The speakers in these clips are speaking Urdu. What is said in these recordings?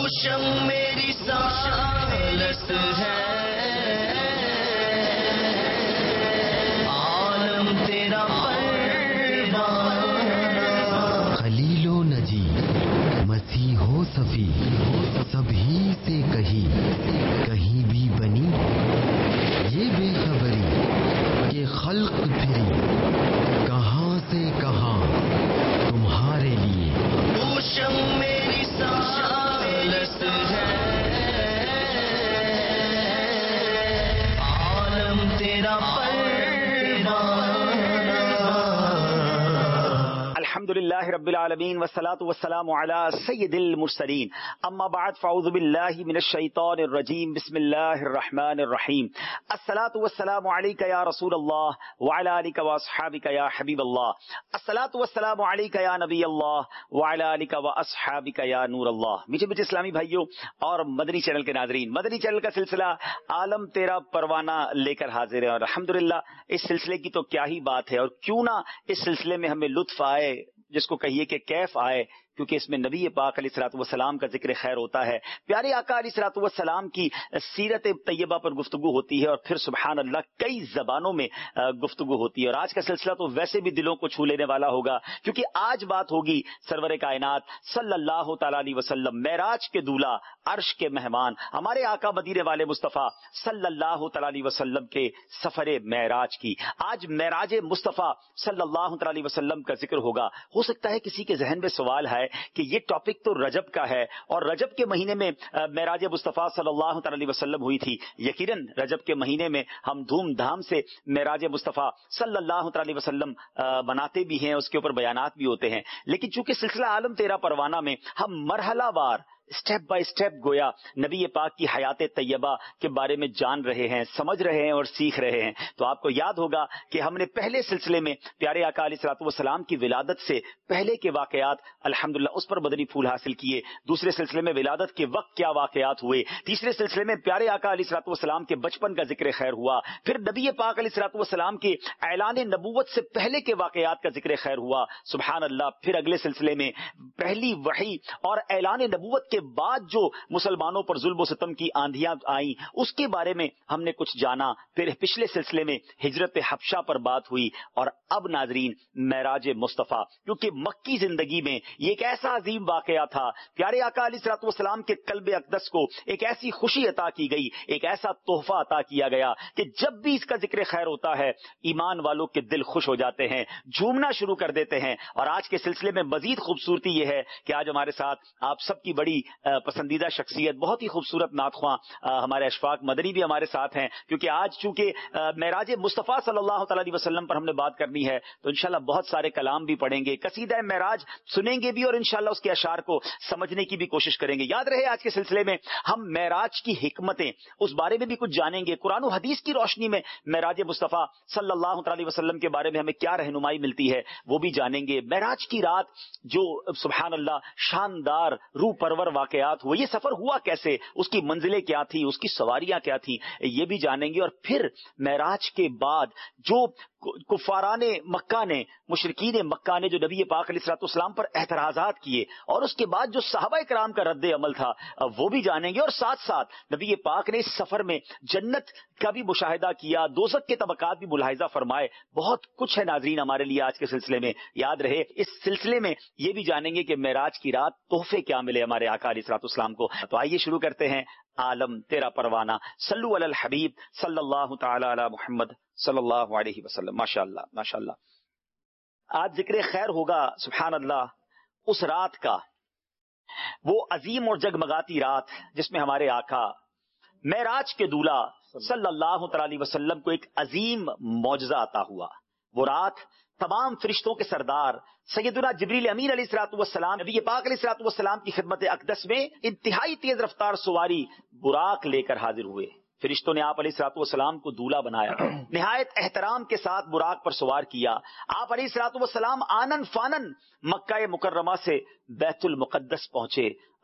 شم میری سالس ہے، عالم تیرا پروانہ، خلیل و نجی مسیح و صفی سبھی سے کہیں کہیں بھی بنی یہ بے خبری کہ خلق پھری کہاں سے کہاں تمہارے لیے. تو شم میری سالس ہے، عالم تیرا پروانہ. الحمدللہ رب العالمین والصلاة والسلام علی سید المرسلین، اما بعد فاعوذ باللہ من الشیطان الرجیم، بسم اللہ الرحمن الرحیم. الصلاة والسلام علیک یا رسول اللہ وعلی آلک واصحابک یا حبیب اللہ. الصلاة والسلام علیک یا نبی اللہ وعلی آلک واصحابک یا نور اللہ. میٹھے میٹھے اسلامی بھائیوں اور مدنی چینل کے ناظرین، مدنی چینل کا سلسلہ عالم تیرا پروانہ لے کر حاضر ہے، اور الحمدللہ اس سلسلے کی تو کیا ہی بات ہے، اور کیوں نہ اس سلسلے میں ہمیں لطف آئے، جس کو کہیے کہ کیف آئے، کیونکہ اس میں نبی پاک علیہ الصلوۃ والسلام کا ذکر خیر ہوتا ہے، پیارے آقا علیہ الصلوۃ والسلام کی سیرت طیبہ پر گفتگو ہوتی ہے، اور پھر سبحان اللہ کئی زبانوں میں گفتگو ہوتی ہے. اور آج کا سلسلہ تو ویسے بھی دلوں کو چھو لینے والا ہوگا، کیونکہ آج بات ہوگی سرور کائنات صلی اللہ تعالیٰ علیہ وسلم، معراج کے دولہ، عرش کے مہمان، ہمارے آقا مدینے والے مصطفیٰ صلی اللہ تعالیٰ علیہ وسلم کے سفر معراج کی. آج معراج مصطفیٰ صلی اللہ تعالیٰ علیہ وسلم کا ذکر ہوگا. ہو سکتا ہے کسی کے ذہن میں سوال ہے کہ یہ ٹاپک تو رجب کا ہے، اور رجب کے مہینے میں معراج مصطفیٰ صلی اللہ تعالی علیہ وسلم ہوئی تھی. یقیناً رجب کے مہینے میں ہم دھوم دھام سے معراج مصطفیٰ صلی اللہ تعالی علیہ وسلم مناتے بھی ہیں، اس کے اوپر بیانات بھی ہوتے ہیں. لیکن چونکہ سلسلہ عالم تیرا پروانہ میں ہم مرحلہ وار اسٹیپ بائی اسٹیپ گویا نبی پاک کی حیات طیبہ کے بارے میں جان رہے ہیں، سمجھ رہے ہیں اور سیکھ رہے ہیں. تو آپ کو یاد ہوگا کہ ہم نے پہلے سلسلے میں پیارے آقا علیہ الصلوۃ والسلام کی ولادت سے پہلے کے واقعات الحمدللہ اس پر مدنی پھول حاصل کیے. دوسرے سلسلے میں ولادت کے وقت کیا واقعات ہوئے. تیسرے سلسلے میں پیارے آقا علیہ الصلوۃ والسلام کے بچپن کا ذکر خیر ہوا. پھر نبی پاک علیہ الصلوۃ والسلام کے اعلان نبوت سے پہلے کے واقعات کا ذکر خیر ہوا. سبحان اللہ. پھر اگلے سلسلے میں پہلی وحی اور اعلان نبوت کے بعد جو مسلمانوں پر ظلم و ستم کی آندھیاں آئیں اس کے بارے میں ہم نے کچھ جانا. پھر پچھلے سلسلے میں ہجرت حبشہ پر بات ہوئی، اور اب ناظرین معراج مصطفیٰ، کیونکہ مکی زندگی میں یہ ایک ایسا عظیم واقعہ تھا. پیارے آقا علیہ الصلوۃ والسلام کے قلب اقدس کو ایک ایسی خوشی عطا کی گئی، ایک ایسا تحفہ عطا کیا گیا کہ جب بھی اس کا ذکر خیر ہوتا ہے ایمان والوں کے دل خوش ہو جاتے ہیں، جھومنا شروع کر دیتے ہیں. اور آج کے سلسلے میں مزید خوبصورتی یہ ہے کہ آج ہمارے ساتھ آپ سب کی بڑی پسندیدہ شخصیت، بہت ہی خوبصورت نعت خواں ہمارے اشفاق مدنی بھی ہمارے ساتھ ہیں، کیونکہ آج چونکہ معراج مصطفیٰ صلی اللہ تعالیٰ علیہ وسلم پر ہم نے بات کرنی ہے، تو انشاءاللہ بہت سارے کلام بھی پڑھیں گے، قصیدہ معراج سنیں گے بھی، اور انشاءاللہ اس کے اشعار کو سمجھنے کی بھی کوشش کریں گے. یاد رہے آج کے سلسلے میں ہم معراج کی حکمتیں اس بارے میں بھی کچھ جانیں گے. قرآن و حدیث کی روشنی میں معراج مصطفیٰ صلی اللہ تعالیٰ علیہ وسلم کے بارے میں ہمیں کیا رہنمائی ملتی ہے وہ بھی جانیں گے. معراج کی رات جو سبحان اللہ شاندار روح پرور واقعات ہوئے، یہ سفر ہوا کیسے، اس کی منزلیں کیا تھی، اس کی سواریاں کیا تھی، یہ بھی جانیں گے. اور پھر معراج کے بعد جو کفاران مکہ نے، مشرکین مکہ نے جو نبی پاک علیہ الصلوۃ والسلام پر اعتراضات کیے، اور اس کے بعد جو صحابہ کرام کا رد عمل تھا وہ بھی جانیں گے. اور ساتھ ساتھ نبی پاک نے اس سفر میں جنت کا بھی مشاہدہ کیا، دوزخ کے طبقات بھی ملاحظہ فرمائے. بہت کچھ ہے ناظرین ہمارے لیے آج کے سلسلے میں. یاد رہے اس سلسلے میں یہ بھی جانیں گے کہ معراج کی رات تحفے کیا ملے ہمارے آقا علیہ الصلوۃ والسلام کو. تو آئیے شروع کرتے ہیں عالم تیرا پروانہ. صلو علی الحبیب صلی اللہ تعالی علی محمد صلی اللہ علیہ وسلم. ماشاء اللہ ماشاء اللہ. آج ذکر خیر ہوگا سبحان اللہ اس رات کا، وہ عظیم اور جگمگاتی رات جس میں ہمارے آقا معراج کے دولہ صلی اللہ تعالی علیہ وسلم کو ایک عظیم معجزہ عطا ہوا. وہ رات تمام فرشتوں کے سردار سیدنا جبریل امین علیہ الصلوۃ والسلام نبی پاک علیہ الصلوۃ والسلام کی خدمت اقدس میں انتہائی تیز رفتار سواری براق لے کر حاضر ہوئے. فرشتوں نے آپ علیہ الصلوۃ والسلام کو دولہ بنایا، نہایت احترام کے ساتھ براق پر سوار کیا. آپ علیہ الصلوۃ والسلام آنن فانن مکہ مکرمہ سے بیت المقدس پہنچے.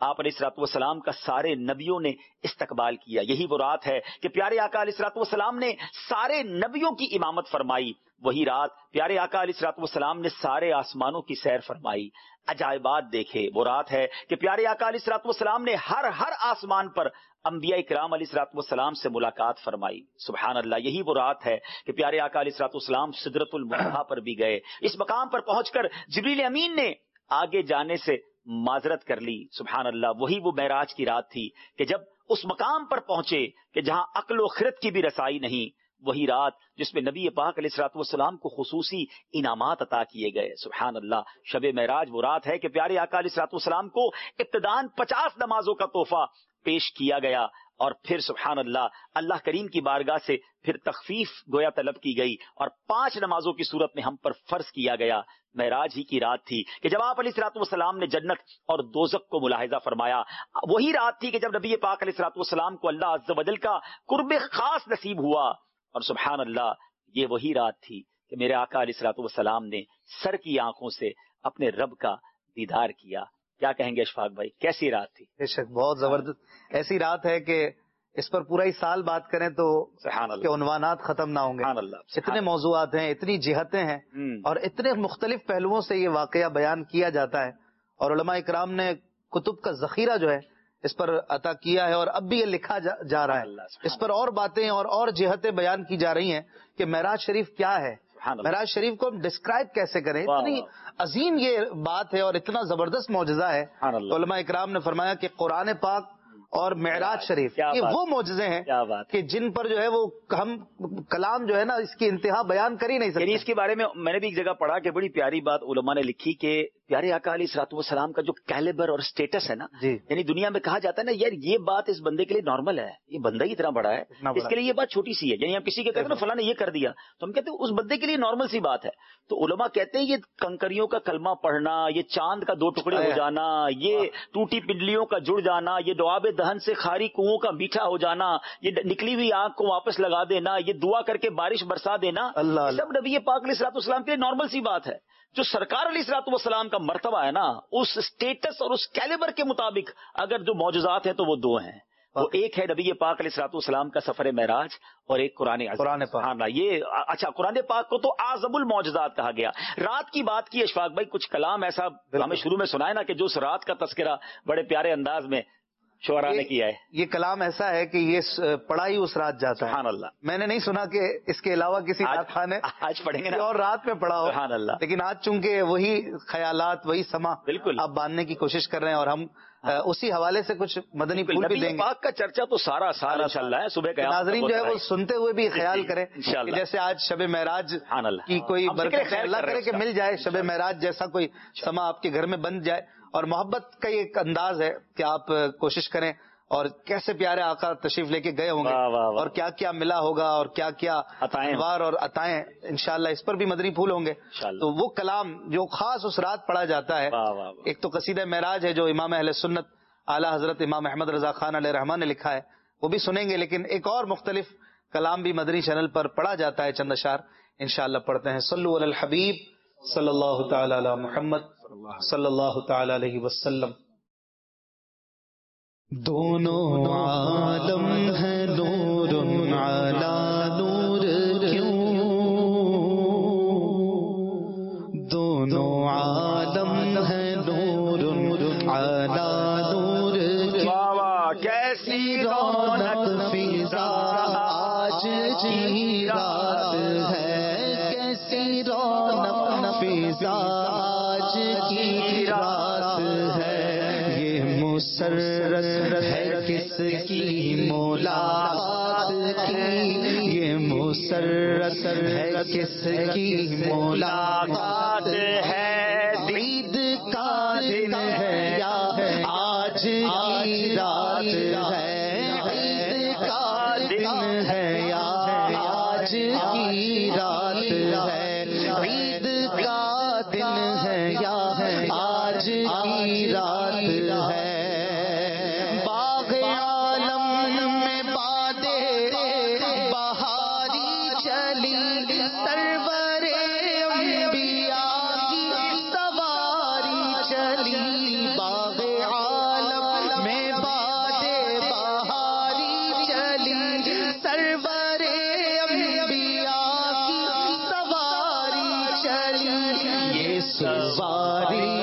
آپ علیہ الصلوۃ والسلام کا سارے نبیوں نے استقبال کیا. یہی وہ رات ہے کہ پیارے آقا علیہ الصلوۃ والسلام نے سارے نبیوں کی امامت فرمائی. وہی رات پیارے آقا علیہ الصلوۃ والسلام نے سارے آسمانوں کی سیر فرمائی. عجائبات دیکھے. وہ رات ہے کہ پیارے آقا علیہ الصلوۃ والسلام نے ہر آسمان پر انبیاء کرام علیہ الصلوۃ والسلام سے ملاقات فرمائی. سبحان اللہ. یہی وہ رات ہے کہ پیارے آقا علیہ الصلوۃ والسلام سدرۃ المنتہا پر بھی گئے. اس مقام پر پہنچ کر جبریل امین نے آگے جانے سے معذرت کر لی. سبحان اللہ. وہی وہ معراج کی رات تھی کہ جب اس مقام پر پہنچے کہ جہاں عقل و خرد کی بھی رسائی نہیں. وہی رات جس میں نبی پاک علیہ الصلوۃ والسلام کو خصوصی انعامات عطا کیے گئے. سبحان اللہ. شب معراج وہ رات ہے کہ پیارے آقا علیہ الصلوۃ والسلام کو ابتداءً 50 نمازوں کا تحفہ پیش کیا گیا اور پھر سبحان اللہ اللہ کریم کی بارگاہ سے پھر تخفیف گویا طلب کی گئی اور 5 نمازوں کی صورت میں ہم پر فرض کیا گیا. معراج ہی کی رات تھی کہ جب آپ علیہ الصلوۃ والسلام نے جنت اور دوزخ کو ملاحظہ فرمایا. وہی رات تھی کہ جب نبی پاک علیہ الصلوۃ والسلام کو اللہ عز و جل کا قرب خاص نصیب ہوا. اور سبحان اللہ یہ وہی رات تھی کہ میرے آقا علیہ الصلوۃ والسلام نے سر کی آنکھوں سے اپنے رب کا دیدار کیا. کیا کہیں گے اشفاق بھائی، کیسی رات تھی؟ بے شک بہت زبردست. ایسی رات ہے کہ اس پر پورا ہی سال بات کریں تو سبحان کہ اللہ. عنوانات ختم نہ ہوں گے. سبحان اللہ. اتنے موضوعات ہیں، اتنی جہتیں ہیں اور اتنے مختلف پہلوؤں سے یہ واقعہ بیان کیا جاتا ہے اور علماء اکرام نے کتب کا ذخیرہ جو ہے اس پر عطا کیا ہے اور اب بھی یہ لکھا جا رہا ہے. اس پر اور باتیں اور جہتیں بیان کی جا رہی ہیں کہ معراج شریف کیا ہے، معراج شریف کو ہم ڈسکرائب کیسے کریں. اتنی عظیم یہ بات ہے اور اتنا زبردست معجزہ ہے. علماء اکرام نے فرمایا کہ قرآن پاک اور معراج شریف یہ وہ معجزے ہیں کہ جن پر جو ہے وہ ہم کلام جو ہے نا اس کی انتہا بیان کر ہی نہیں سکتے. اس کے بارے میں میں نے بھی ایک جگہ پڑھا کہ بڑی پیاری بات علماء نے لکھی کہ پیارے آقا علیہ الصلوۃ والسلام کا جو کیلیبر اور سٹیٹس ہے نا، یعنی دنیا میں کہا جاتا ہے نا یار یہ بات اس بندے کے لیے نارمل ہے، یہ بندہ ہی اتنا بڑا ہے، اس کے لیے یہ بات چھوٹی سی ہے. یعنی ہم کسی کے کہتے ہیں نا فلاں نے یہ کر دیا تو ہم کہتے ہیں اس بندے کے لیے نارمل سی بات ہے. تو علماء کہتے ہیں یہ کنکریوں کا کلمہ پڑھنا، یہ چاند کا 2 ٹکڑے ہو جانا، یہ ٹوٹی پنڈلیوں کا جڑ جانا، یہ دعاب دہن سے خاری کنووں کا میٹھا ہو جانا، یہ نکلی ہوئی آنکھ کو واپس لگا دینا، یہ دعا کر کے بارش برسا دینا، سب نبی پاک علیہ الصلوۃ والسلام کے لیے نارمل سی بات ہے. جو سرکار علیہ الصلوۃ والسلام کا مرتبہ ہے نا اس اسٹیٹس اور اس کیلیبر کے مطابق اگر جو معجزات ہیں تو وہ 2 ہیں. وہ ایک ہے نبی پاک علیہ الصلوۃ والسلام کا سفر معراج اور ایک قرآن پاک. یہ اچھا قرآن پاک کو تو اعظم المعجزات کہا گیا. رات کی بات کی اشفاق بھائی، کچھ کلام ایسا ہمیں شروع میں سنائے نا کہ جو اس رات کا تذکرہ بڑے پیارے انداز میں شعراء نے کیا ہے. یہ کلام ایسا ہے کہ یہ پڑھا ہی اس رات جاتا ہے. سبحان اللہ. میں نے نہیں سنا کہ اس کے علاوہ کسی رات خان نے آج پڑھیں گے اور رات میں پڑھا ہو. سبحان اللہ. لیکن آج چونکہ وہی خیالات وہی سما بالکل آپ باندھنے کی کوشش کر رہے ہیں اور ہم اسی حوالے سے کچھ مدنی پھول بھی دیں گے. پاک کا چرچا تو سارا سال چل رہا ہے. صبح کا ناظرین جو ہے وہ سنتے ہوئے بھی خیال کریں کہ جیسے آج شب معراج کی کوئی برکت اللہ کرے کہ مل جائے، شب معراج جیسا کوئی سما آپ کے گھر میں بن جائے. اور محبت کا ایک انداز ہے کہ آپ کوشش کریں اور کیسے پیارے آقا تشریف لے کے گئے ہوں گے اور کیا کیا ملا ہوگا اور کیا کیا انوار اور عطائیں انشاءاللہ اس پر بھی مدنی پھول ہوں گے. تو وہ کلام جو خاص اس رات پڑھا جاتا ہے، ایک تو قصیدہ معراج ہے جو امام اہل سنت اعلیٰ حضرت امام احمد رضا خان علیہ رحمان نے لکھا ہے، وہ بھی سنیں گے. لیکن ایک اور مختلف کلام بھی مدنی چینل پر پڑھا جاتا ہے، چند اشعار انشاءاللہ پڑھتے ہیں. صلو علی الحبیب صلی اللہ تعالی علی محمد صلی اللہ تعالی علیہ وسلم. دونوں عالم ہے نور علی نور کیوں، دونوں عالم ہے نور علی نور کیوں. کیسی رونق فضا آج کی رات ہے، کیسی رونق فضا آج کی رات ہے. یہ مسرت ہے کس کی ملاقات کی، یہ مسرت ہے کس کی ملاقات ہے. عید کا دن ہے یا آج کی رات ہے، عید کا دن ہے یا آج کی رات ہے، عید کا دن ہے یا آج کی رات ہے.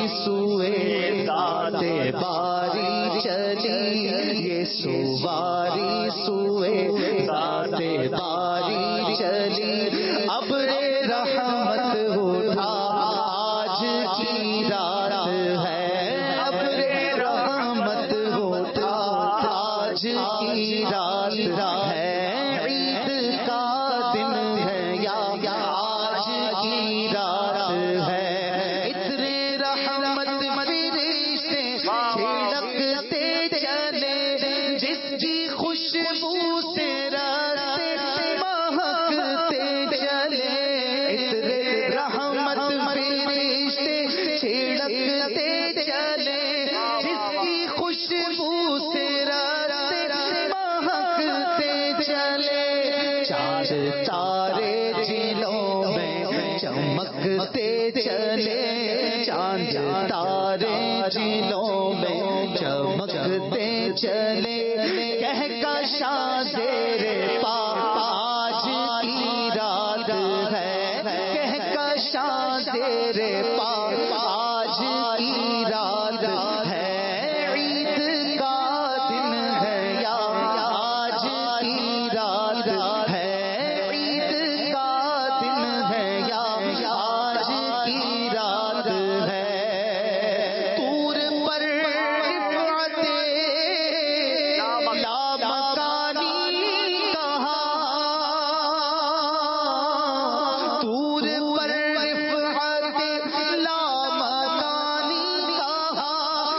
سوئے ذات باری چلی، یہ سواری سوئے ذات باری چلی، ابر رحمت اٹھا آج کی رات ہے، ابر رحمت اٹھا آج کی رات ہے، عید کا دن ہے یا آج کی رات ہے، اتنے رحمت فرشتے چھڑکتے چلے، جس کی خوشبو سے راستے مہکتے چلے، اتنے رحمت فرشتے چھڑکتے چلے، جس کی خوشبو سے راستے مہکتے چلے، چاند تارے جلوں میں چمکتے چلے، چاند تارے جلوں میں چمکتے چلے، کہکشاں زیر پا آج کی رات ہے، کہکشاں زیر پا آج کی رات ہے، عید کا دن ہے یا آج کی رات ہے، عید کا دن ہے یا آج کی رات ہے، طور پر رفعت لامکانی کہا، طور پر رفعت لامکانی کہا،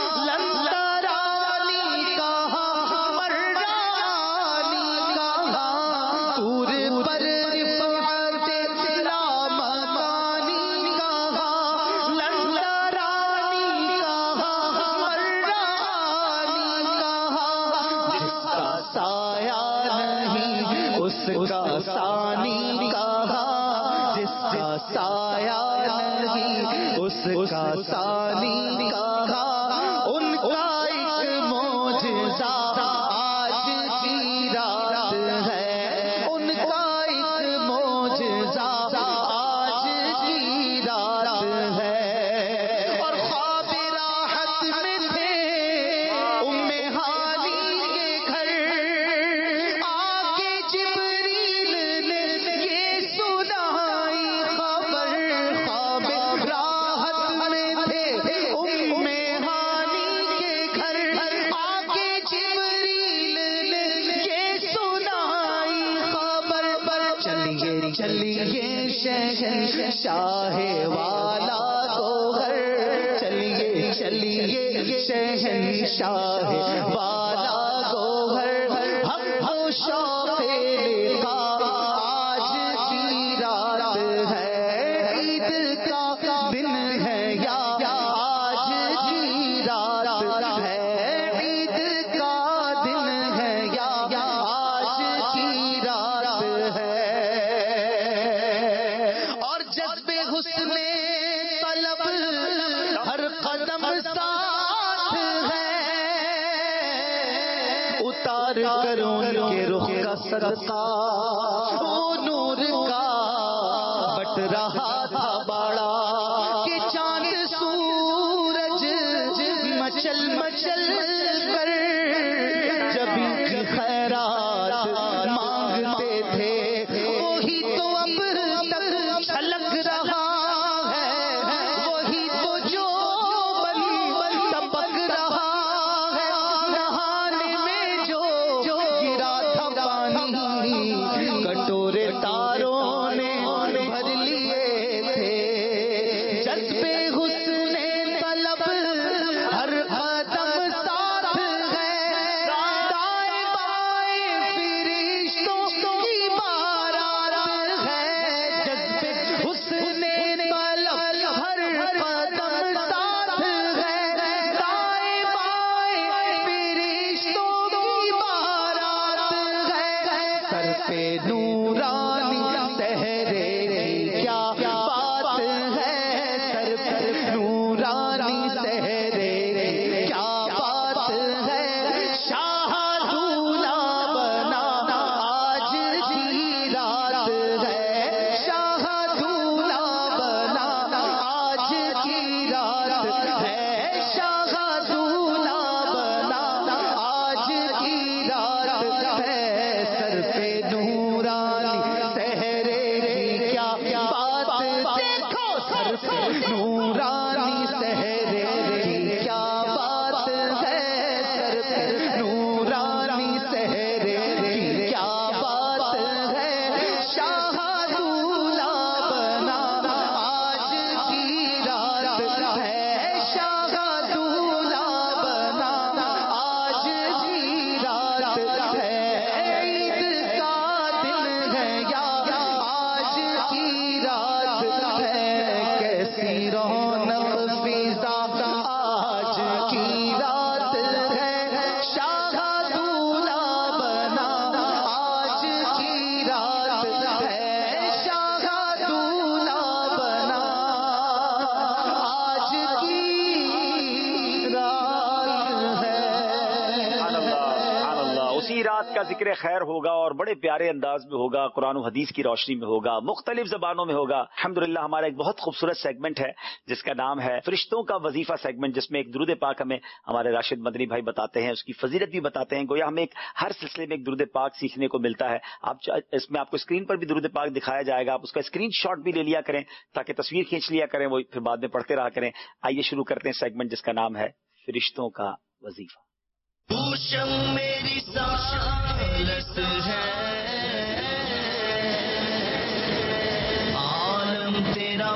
لندرانی کہا، مرانی کہا، طور پر رفعت لامکانی کہا، لندرانی کہا، مرانی کہا، جس کا سایہ نہیں اس کا ثانی کہا، جس کا سایہ نہیں اس کا ثانی کہا، ان کا ایک معجزہ آج کی رات ہے، ان کا ایک معجزہ آج کی رات ہے، اور خواب راحت میں تھے ام ہانی کے گھر، آگے جبریل نے یہ سنائی خبر، خواب راحت میں تھے ام ہانی کے گھر، آگے جبریل نے یہ سنائی خبر، چلیے چلیے شہنشاہ والا کو گھر، چلیے چلیے شہنشاہ والا کو گھر، حق و شوق لقا آج کی رات ہے، عید کا دن ہے یا آج کی رات ہے، عید کا دن ہے یا آج کی رات ہے، اور جذبے حسن طلب ہر قدم ساتھ ہے، اتار کر ان کے رخ کا صدقہ وہ نور کا بٹ رہا تھا بڑا، کہ چاند سورج مچل مچل کر جب ان کی خیرات مانگتے تھے، وہی تو اب تک چھلک رہا ہے، وہی تو جو بن ٹپک رہا ہے، نہانے میں جو گرا تھا پانی، کٹورے تاروں نے بھر لیے تھے، جذبے حسن طلب ہر قدم ساتھ ہے، دائیں بائیں فرشتوں کی بارات ہے، جذبے حسن طلب ہر قدم ساتھ ہے، دائیں بائیں فرشتوں کی بارات ہے، سر پہ نورانی سہرے کی کیا بات ہے، سر پہ نورانی سہرے کی کیا بات ہے، شاہ دولہا بنا آج کی رات ہے، شاہ دولہا بنا آج کی رات ہے، آدھی رات کا ذکر خیر ہوگا اور بڑے پیارے انداز میں ہوگا، قرآن و حدیث کی روشنی میں ہوگا، مختلف زبانوں میں ہوگا. الحمدللہ ہمارا ایک بہت خوبصورت سیگمنٹ ہے جس کا نام ہے فرشتوں کا وظیفہ سیگمنٹ، جس میں ایک درود پاک ہمیں ہمارے راشد مدنی بھائی بتاتے ہیں، اس کی فضیلت بھی بتاتے ہیں. گویا ہمیں ہر سلسلے میں ایک درود پاک سیکھنے کو ملتا ہے. اس میں آپ کو اسکرین پر بھی درود پاک دکھایا جائے گا، آپ اس کا اسکرین شاٹ بھی لے لیا کریں تاکہ تصویر کھینچ لیا کریں، وہ پھر بعد میں پڑھتے رہا کریں. آئیے شروع کرتے ہیں سیگمنٹ جس کا نام ہے فرشتوں کا وظیفہ. میری سالس ہے، عالم تیرا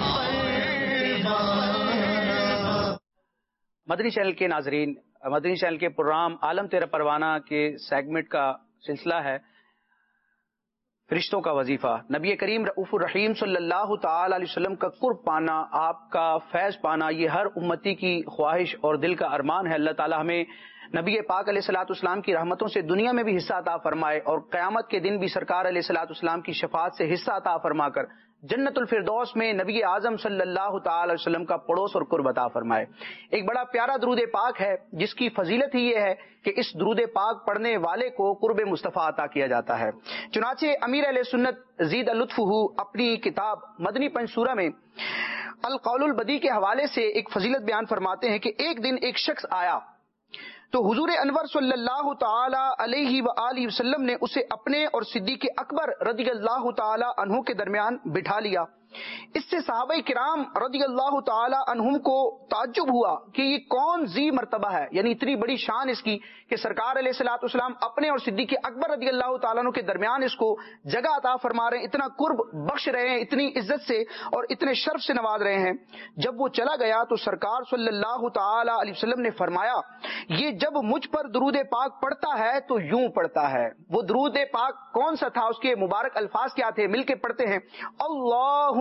پروانہ. مدنی چینل کے ناظرین، مدنی چینل کے پروگرام عالم تیرا پروانہ کے سیگمنٹ کا سلسلہ ہے فرشتوں کا وظیفہ. نبی کریم رؤوف الرحیم صلی اللہ تعالی علیہ وسلم کا قرب پانا، آپ کا فیض پانا، یہ ہر امتی کی خواہش اور دل کا ارمان ہے. اللہ تعالی ہمیں نبی پاک علیہ الصلوۃ والسلام کی رحمتوں سے دنیا میں بھی حصہ عطا فرمائے اور قیامت کے دن بھی سرکار علیہ الصلوۃ والسلام کی شفاعت سے حصہ عطا فرما کر جنت الفردوس میں نبی اعظم صلی اللہ تعالی علیہ وسلم کا پڑوس اور قرب عطا فرمائے. ایک بڑا پیارا درود پاک ہے جس کی فضیلت ہی یہ ہے کہ اس درود پاک پڑھنے والے کو قرب مصطفیٰ عطا کیا جاتا ہے. چنانچہ امیر اہل سنت زید لطفہ اپنی کتاب مدنی پنج سورہ میں القول البدی کے حوالے سے ایک فضیلت بیان فرماتے ہیں کہ ایک دن ایک شخص آیا تو حضور انور صلی اللہ تعالی علیہ وآلہ وسلم نے اسے اپنے اور صدیق اکبر رضی اللہ تعالی عنہ کے درمیان بٹھا لیا. اس سے صحابہ کرام رضی اللہ تعالی عنہم کو تعجب ہوا کہ یہ کون ذی مرتبہ ہے، یعنی اتنی بڑی شان اس کی کہ سرکار علیہ الصلوۃ والسلام اپنے اور صدیق اکبر رضی اللہ تعالیٰ عنہ کے درمیان اس کو جگہ عطا فرما رہے ہیں، اتنا قرب بخش رہے ہیں، اتنی عزت سے اور اتنے شرف سے نواز رہے ہیں. جب وہ چلا گیا تو سرکار صلی اللہ تعالی علیہ وسلم نے فرمایا یہ جب مجھ پر درود پاک پڑھتا ہے تو یوں پڑھتا ہے. وہ درود پاک کون سا تھا، اس کے مبارک الفاظ کیا تھے، مل کے پڑھتے ہیں اللہم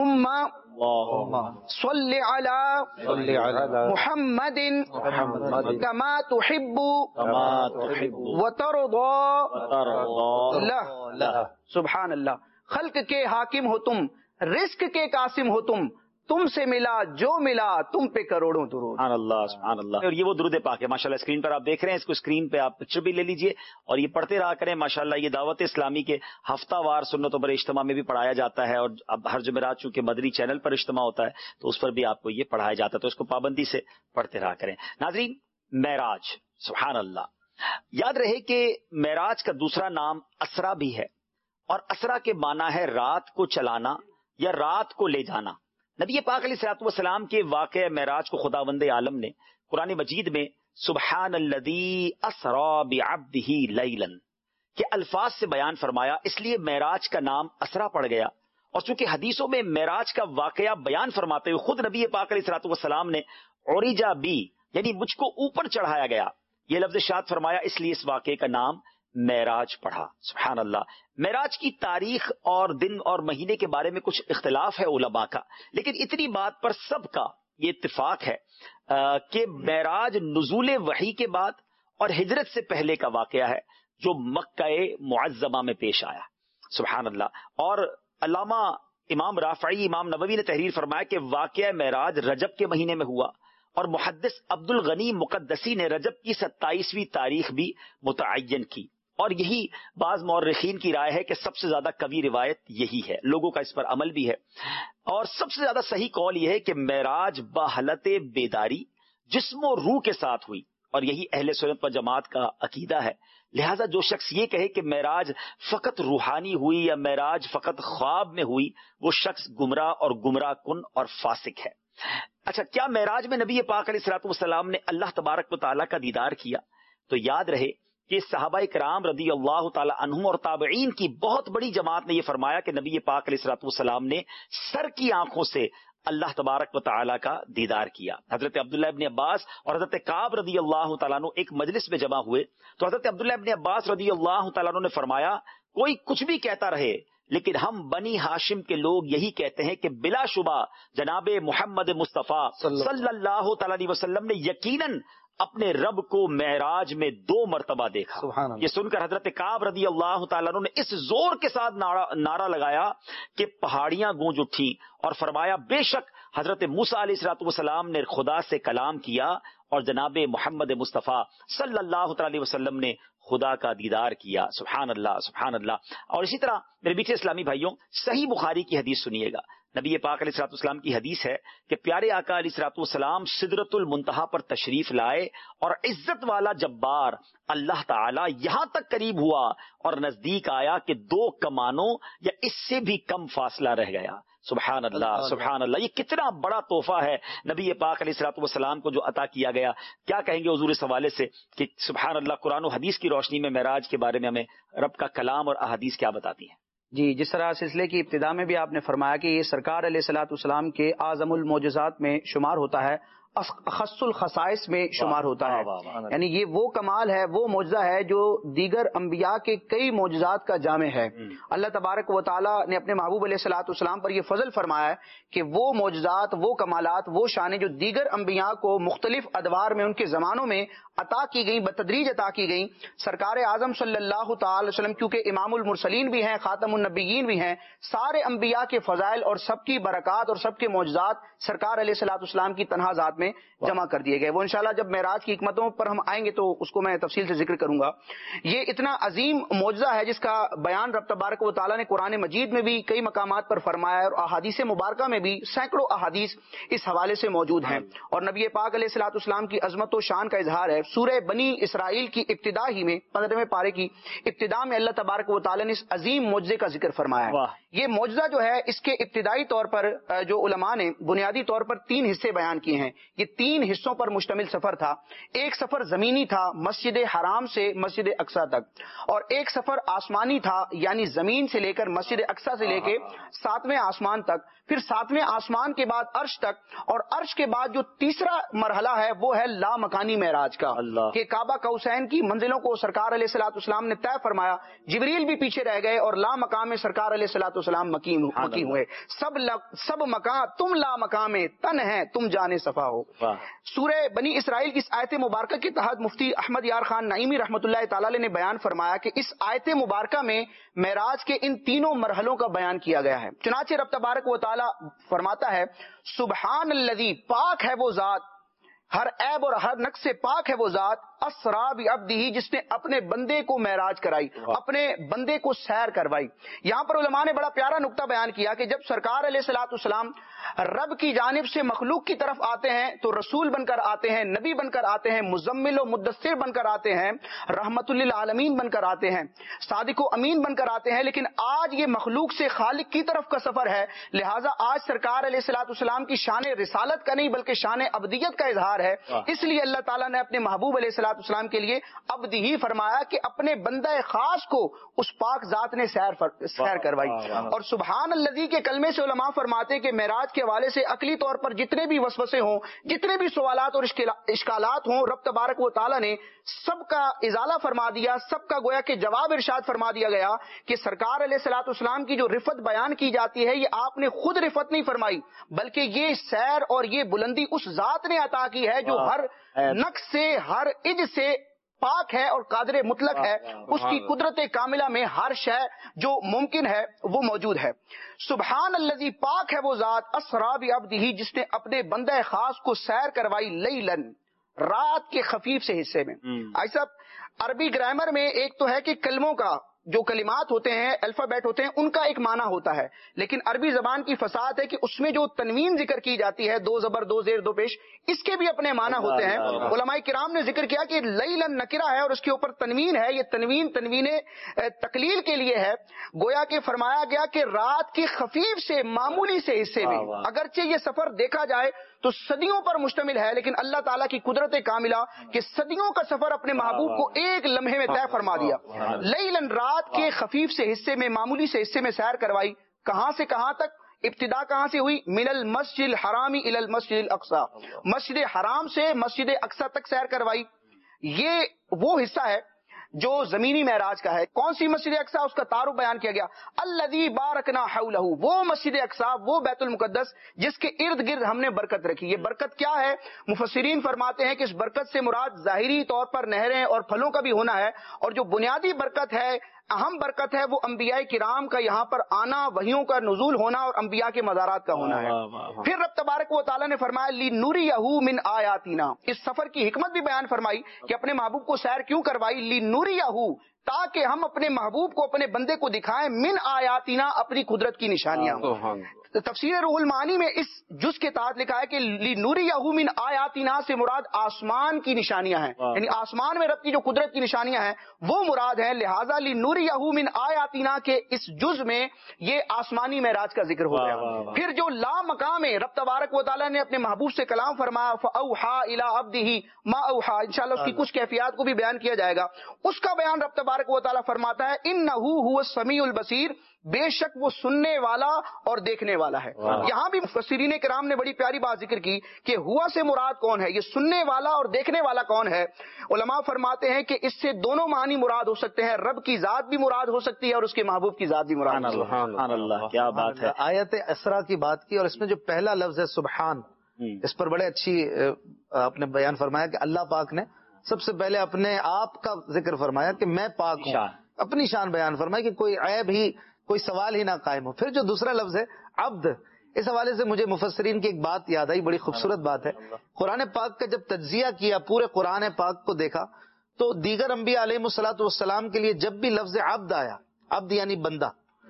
صل علی محمد کما تحب وترضى. سبحان اللہ. خلق کے حاکم ہو تم، رزق کے قاسم ہو تم سے ملا جو ملا تم پہ کروڑوں درود. سبحان اللہ سبحان اللہ. اور یہ وہ درود پاک ہے ماشاءاللہ، اسکرین پر آپ دیکھ رہے ہیں، اس کو اسکرین پہ آپ پکچر بھی لے لیجئے اور یہ پڑھتے رہا کریں. ماشاءاللہ یہ دعوت اسلامی کے ہفتہ وار سنتوں پر اجتماع میں بھی پڑھایا جاتا ہے، اور اب ہر جمعرات چونکہ مدنی چینل پر اجتماع ہوتا ہے تو اس پر بھی آپ کو یہ پڑھایا جاتا ہے، تو اس کو پابندی سے پڑھتے رہا کریں. ناظرین، معراج، سبحان اللہ. یاد رہے کہ معراج کا دوسرا نام اسرا بھی ہے، اور اسرا کے معنی ہے رات کو چلانا یا رات کو لے جانا. نبی پاک علیہ الصلوۃ والسلام کے واقعہ معراج کو خداوند عالم نے قرآن مجید میں سبحان الذی اسری بعبدہ لیلا کے الفاظ سے بیان فرمایا، اس لیے معراج کا نام اسرا پڑ گیا. اور چونکہ حدیثوں میں معراج کا واقعہ بیان فرماتے ہوئے خود نبی پاک علیہ الصلوۃ والسلام نے عرج بی یعنی مجھ کو اوپر چڑھایا گیا یہ لفظ ارشاد فرمایا، اس لیے اس واقعے کا نام معراج پڑھا. سبحان اللہ. معراج کی تاریخ اور دن اور مہینے کے بارے میں کچھ اختلاف ہے علماء کا، لیکن اتنی بات پر سب کا یہ اتفاق ہے کہ معراج نزول وحی کے بعد اور ہجرت سے پہلے کا واقعہ ہے جو مکہ معظمہ میں پیش آیا. سبحان اللہ. اور علامہ امام رافعی، امام نووی نے تحریر فرمایا کہ واقعہ معراج رجب کے مہینے میں ہوا، اور محدث عبد الغنی مقدسی نے رجب کی 27ویں تاریخ بھی متعین کی، اور یہی بعض مورخین کی رائے ہے کہ سب سے زیادہ قوی روایت یہی ہے، لوگوں کا اس پر عمل بھی ہے. اور سب سے زیادہ صحیح قول یہ ہے کہ معراج بحالت بیداری جسم و روح کے ساتھ ہوئی، اور یہی اہل سنت و جماعت کا عقیدہ ہے. لہٰذا جو شخص یہ کہے کہ معراج فقط روحانی ہوئی یا معراج فقط خواب میں ہوئی، وہ شخص گمراہ اور گمراہ کن اور فاسق ہے. اچھا، کیا معراج میں نبی پاک علیہ الصلوۃ والسلام نے اللہ تبارک و تعالیٰ کا دیدار کیا؟ تو یاد رہے کہ صحابہ کرام رضی اللہ تعالی عنہم اور تابعین کی بہت بڑی جماعت نے یہ فرمایا کہ نبی پاک علیہ الصلوۃ والسلام نے سر کی آنکھوں سے اللہ تبارک و تعالیٰ کا دیدار کیا. حضرت عبداللہ ابن عباس اور حضرت کعب رضی اللہ تعالیٰ عنہ ایک مجلس میں جمع ہوئے تو حضرت عبداللہ ابن عباس رضی اللہ تعالیٰ عنہ نے فرمایا کوئی کچھ بھی کہتا رہے لیکن ہم بنی ہاشم کے لوگ یہی کہتے ہیں کہ بلا شبہ جناب محمد مصطفیٰ صلی اللہ تعالی علیہ وسلم نے یقیناً اپنے رب کو معراج میں 2 مرتبہ دیکھا. یہ سن کر حضرت کعب رضی اللہ تعالیٰ عنہ نے اس زور کے ساتھ نعرہ لگایا کہ پہاڑیاں گونج اٹھی اور فرمایا بے شک حضرت موسیٰ علیہ الصلوۃ والسلام نے خدا سے کلام کیا اور جناب محمد مصطفیٰ صلی اللہ تعالی علیہ وسلم نے خدا کا دیدار کیا. سبحان اللہ سبحان اللہ. اور اسی طرح میرے میٹھے اسلامی بھائیوں، صحیح بخاری کی حدیث سنیے گا. نبی پاک علیہ الصلوۃ والسلام کی حدیث ہے کہ پیارے آقا علیہ الصلوۃ والسلام سدرۃ المنتہا پر تشریف لائے اور عزت والا جبار اللہ تعالی یہاں تک قریب ہوا اور نزدیک آیا کہ 2 کمانوں یا اس سے بھی کم فاصلہ رہ گیا. سبحان اللہ سبحان اللہ. یہ کتنا بڑا تحفہ ہے نبی پاک علیہ الصلوۃ والسلام کو جو عطا کیا گیا. کیا کہیں گے حضور اس حوالے سے کہ سبحان اللہ، قرآن و حدیث کی روشنی میں معراج کے بارے میں ہمیں رب کا کلام اور احادیث کیا بتاتی ہیں؟ جی، جس طرح سلسلے کی ابتدا میں بھی آپ نے فرمایا کہ یہ سرکار علیہ الصلوۃ والسلام کے اعظم المعجزات میں شمار ہوتا ہے، اخص الخصائص میں شمار ہوتا ہے. یعنی یہ وہ کمال ہے، وہ معجزہ ہے جو دیگر انبیاء کے کئی معجزات کا جامع ہے. اللہ تبارک و تعالیٰ نے اپنے محبوب علیہ الصلوۃ والسلام پر یہ فضل فرمایا ہے کہ وہ معجزات، وہ کمالات، وہ شانیں جو دیگر انبیاء کو مختلف ادوار میں ان کے زمانوں میں عطا کی گئیں، بتدریج عطا کی گئیں، سرکار اعظم صلی اللہ تعالی وسلم کیونکہ امام المرسلین بھی ہیں، خاتم النبیین بھی ہیں، سارے انبیاء کے فضائل اور سب کی برکات اور سب کے معجزات سرکار علیہ الصلوۃ والسلام کی تنہا ذات میں جمع کر دیے گئے. وہ انشاءاللہ جب معراج کی حکمتوں پر ہم آئیں گے تو اس کو میں تفصیل سے ذکر کروں گا. یہ اتنا عظیم معجزہ ہے جس کا بیان رب تبارک و تعالیٰ نے قرآن مجید میں بھی کئی مقامات پر فرمایا ہے، اور احادیث مبارکہ میں بھی سینکڑوں احادیث اس حوالے سے موجود ہیں. اور نبی پاک علیہ الصلوۃ والسلام کی عظمت و شان کا اظہار ہے. سورہ بنی اسرائیل کی ابتدا ہی میں 15ویں پارے کی ابتدا میں اللہ تبارک و تعالیٰ نے اس عظیم معجزے کا ذکر فرمایا ہے. یہ معجزہ جو ہے اس کے ابتدائی طور پر جو علماء نے بنیادی طور پر 3 حصے بیان کیے ہیں. یہ 3 حصوں پر مشتمل سفر تھا. ایک سفر زمینی تھا مسجد حرام سے مسجد اقصی تک، اور ایک سفر آسمانی تھا یعنی زمین سے لے کر مسجد اقصی سے لے کے 7ویں آسمان تک، پھر 7ویں آسمان کے بعد عرش تک، اور عرش کے بعد جو تیسرا مرحلہ ہے وہ ہے لا مکانی معراج کا، کہ کعبہ قوسین کی منزلوں کو سرکار علیہ الصلوۃ والسلام نے طے فرمایا. جبریل بھی پیچھے رہ گئے اور لا مقام میں سرکار علیہ الصلوۃ والسلام مقیم ہوئے. سب مکان تم لا مقام میں تن ہے تم جانے صفا ہو. سورہ بنی اسرائیل کی اس آیت مبارکہ کے تحت مفتی احمد یار خان نعیمی رحمۃ اللہ تعالی نے بیان فرمایا کہ اس آیت مبارکہ میں معراج کے ان 3 مرحلوں کا بیان کیا گیا ہے. چنانچہ رب تبارک و تعالی فرماتا ہے سبحان الذی، پاک ہے وہ ذات، ہر عیب اور ہر نقص سے پاک ہے وہ ذات، اسرا بعبدہ، جس نے اپنے بندے کو معراج کرائی، اپنے بندے کو سیر کروائی. یہاں پر علماء نے بڑا پیارا نقطہ بیان کیا کہ جب سرکار علیہ الصلوۃ والسلام رب کی جانب سے مخلوق کی طرف آتے ہیں تو رسول بن کر آتے ہیں، نبی بن کر آتے ہیں، مزمل و مدثر بن کر آتے ہیں، رحمت للعالمین بن کر آتے ہیں، صادق و امین بن کر آتے ہیں. لیکن آج یہ مخلوق سے خالق کی طرف کا سفر ہے، لہٰذا آج سرکار علیہ الصلوۃ والسلام کی شان رسالت کا نہیں بلکہ شان عبدیت کا اظہار ہے. اس لیے اللہ تعالیٰ نے اپنے محبوب علیہ الصلوۃ والسلام کے لیے عبد ہی فرمایا کہ اپنے بندہ خاص کو اس پاک ذات نے سیر کروائی. اور سبحان الذی کے کلمے سے علماء فرماتے ہیں کہ معراج کے حوالے سے عقلی طور پر جتنے بھی وسوسے ہوں، جتنے بھی سوالات اور اشکالات ہوں، رب تبارک و تعالیٰ نے سب کا ازالہ فرما دیا، سب کا گویا کہ جواب ارشاد فرما دیا گیا کہ سرکار علیہ الصلوۃ والسلام کی جو رفت بیان کی جاتی ہے یہ آپ نے خود رفت نہیں فرمائی بلکہ یہ سیر اور یہ بلندی اس ذات نے عطا کی ہے جو ہر نقص سے، ہر عج سے پاک ہے اور قادر مطلق ہے. اس کی قدرت کاملہ میں ہر شے جو ممکن ہے وہ موجود ہے. سبحان الذی، پاک ہے وہ ذات، اسرا بعبدہ، جس نے اپنے بندہ خاص کو سیر کروائی لیلن، رات کے خفیف سے حصے میں. ایسا عربی گرامر میں ایک تو ہے کہ کلموں کا جو کلمات ہوتے ہیں، الفابیٹ ہوتے ہیں، ان کا ایک معنی ہوتا ہے، لیکن عربی زبان کی فصاحت ہے کہ اس میں جو تنوین ذکر کی جاتی ہے، 2 زبر 2 زیر 2 پیش، اس کے بھی اپنے معنی ہوتے ہیں. علماء کرام نے ذکر کیا کہ لیلن نکرہ ہے اور اس کے اوپر تنوین ہے. یہ تنوین تقلیل کے لیے ہے. گویا کہ فرمایا گیا کہ رات کے خفیف سے معمولی سے حصے میں، اگرچہ یہ سفر دیکھا جائے تو صدیوں پر مشتمل ہے، لیکن اللہ تعالیٰ کی قدرت کاملہ کہ صدیوں کا سفر اپنے محبوب کو ایک لمحے میں طے فرما دیا. لیلن، رات کے خفیف سے حصے میں، معمولی سے حصے میں سیر کروائی. کہاں سے کہاں تک؟ ابتدا کہاں سے ہوئی؟ من المسجد الحرام الی المسجد الاقصی، مسجد حرام سے مسجد اقصی تک سیر کروائی. یہ وہ حصہ ہے جو زمینی معراج کا ہے. کون سی مسجد اقصی؟ اس کا تعارف بیان کیا گیا، الذی بارکنا حولہ، وہ مسجد اقصی، وہ بیت المقدس جس کے ارد گرد ہم نے برکت رکھی. یہ برکت کیا ہے؟ مفسرین فرماتے ہیں کہ اس برکت سے مراد ظاہری طور پر نہریں اور پھلوں کا بھی ہونا ہے، اور جو بنیادی برکت ہے، اہم برکت ہے، وہ انبیاء کرام کا یہاں پر آنا، وحیوں کا نزول ہونا اور انبیاء کے مزارات کا ہونا ہے. پھر رب تبارک و تعالیٰ نے فرمایا لِنُرِيَهُ مِنْ آیاتِنَا، اس سفر کی حکمت بھی بیان فرمائی کہ اپنے محبوب کو سیر کیوں کروائی. لِنُرِيَهُ لِنُرِيَهُ، تاکہ ہم اپنے محبوب کو، اپنے بندے کو دکھائیں، من آیاتنا، اپنی قدرت کی نشانیاں. تفسیر روح المعانی میں اس جز کے تحت لکھا ہے کہ لِنُرِيَهُ مِنْ آیاتنا سے مراد آسمان کی نشانیاں ہیں، یعنی آسمان میں رب کی جو قدرت کی نشانیاں ہیں وہ مراد ہیں. لہذا لِنُرِيَهُ مِنْ آیاتنا کے اس جز میں یہ آسمانی معراج کا ذکر ہو گیا. پھر جو لا مقام ہے، رب تبارک و تعالیٰ نے اپنے محبوب سے کلام فرمایا، فَأَوْحَىٰ إِلَىٰ عَبْدِهِ مَا أَوْحَىٰ، انشاءاللہ اس کی کچھ کیفیات کو بھی بیان کیا جائے گا. اس کا بیان رب تبارک و تعالیٰ فرماتا ہے إِنَّهُ هُوَ السَّمِيعُ الْبَصِيرُ، بے شک وہ سننے والا اور دیکھنے والا ہے. یہاں بھی مفسرین کرام نے بڑی پیاری بات ذکر کی کہ ہوا سے مراد کون ہے، یہ سننے والا اور دیکھنے والا کون ہے. علماء فرماتے ہیں کہ اس سے دونوں معنی مراد ہو سکتے ہیں، رب کی ذات بھی مراد ہو سکتی ہے اور اس کے محبوب کی ذات بھی مراد ہو سکتی ہے. سبحان اللہ، کیا بات ہے. آیت اسرا کی بات کی اور اس میں جو پہلا لفظ ہے سبحان، اس پر بڑے اچھی آپ نے بیان فرمایا کہ اللہ پاک نے سب سے پہلے اپنے آپ کا ذکر فرمایا کہ میں پاک ہوں، اپنی شان بیان فرمائی کہ کوئی عیب ہی، کوئی سوال ہی نہ قائم ہو. پھر جو دوسرا لفظ ہے عبد، اس حوالے سے مجھے مفسرین کی ایک بات یاد آئی، بڑی خوبصورت بات ہے. قرآن پاک کا جب تجزیہ کیا، پورے قرآن پاک کو دیکھا، تو دیگر انبیاء علیہ الصلوۃ والسلام کے لیے جب بھی لفظ عبد آیا، عبد یعنی بندہ،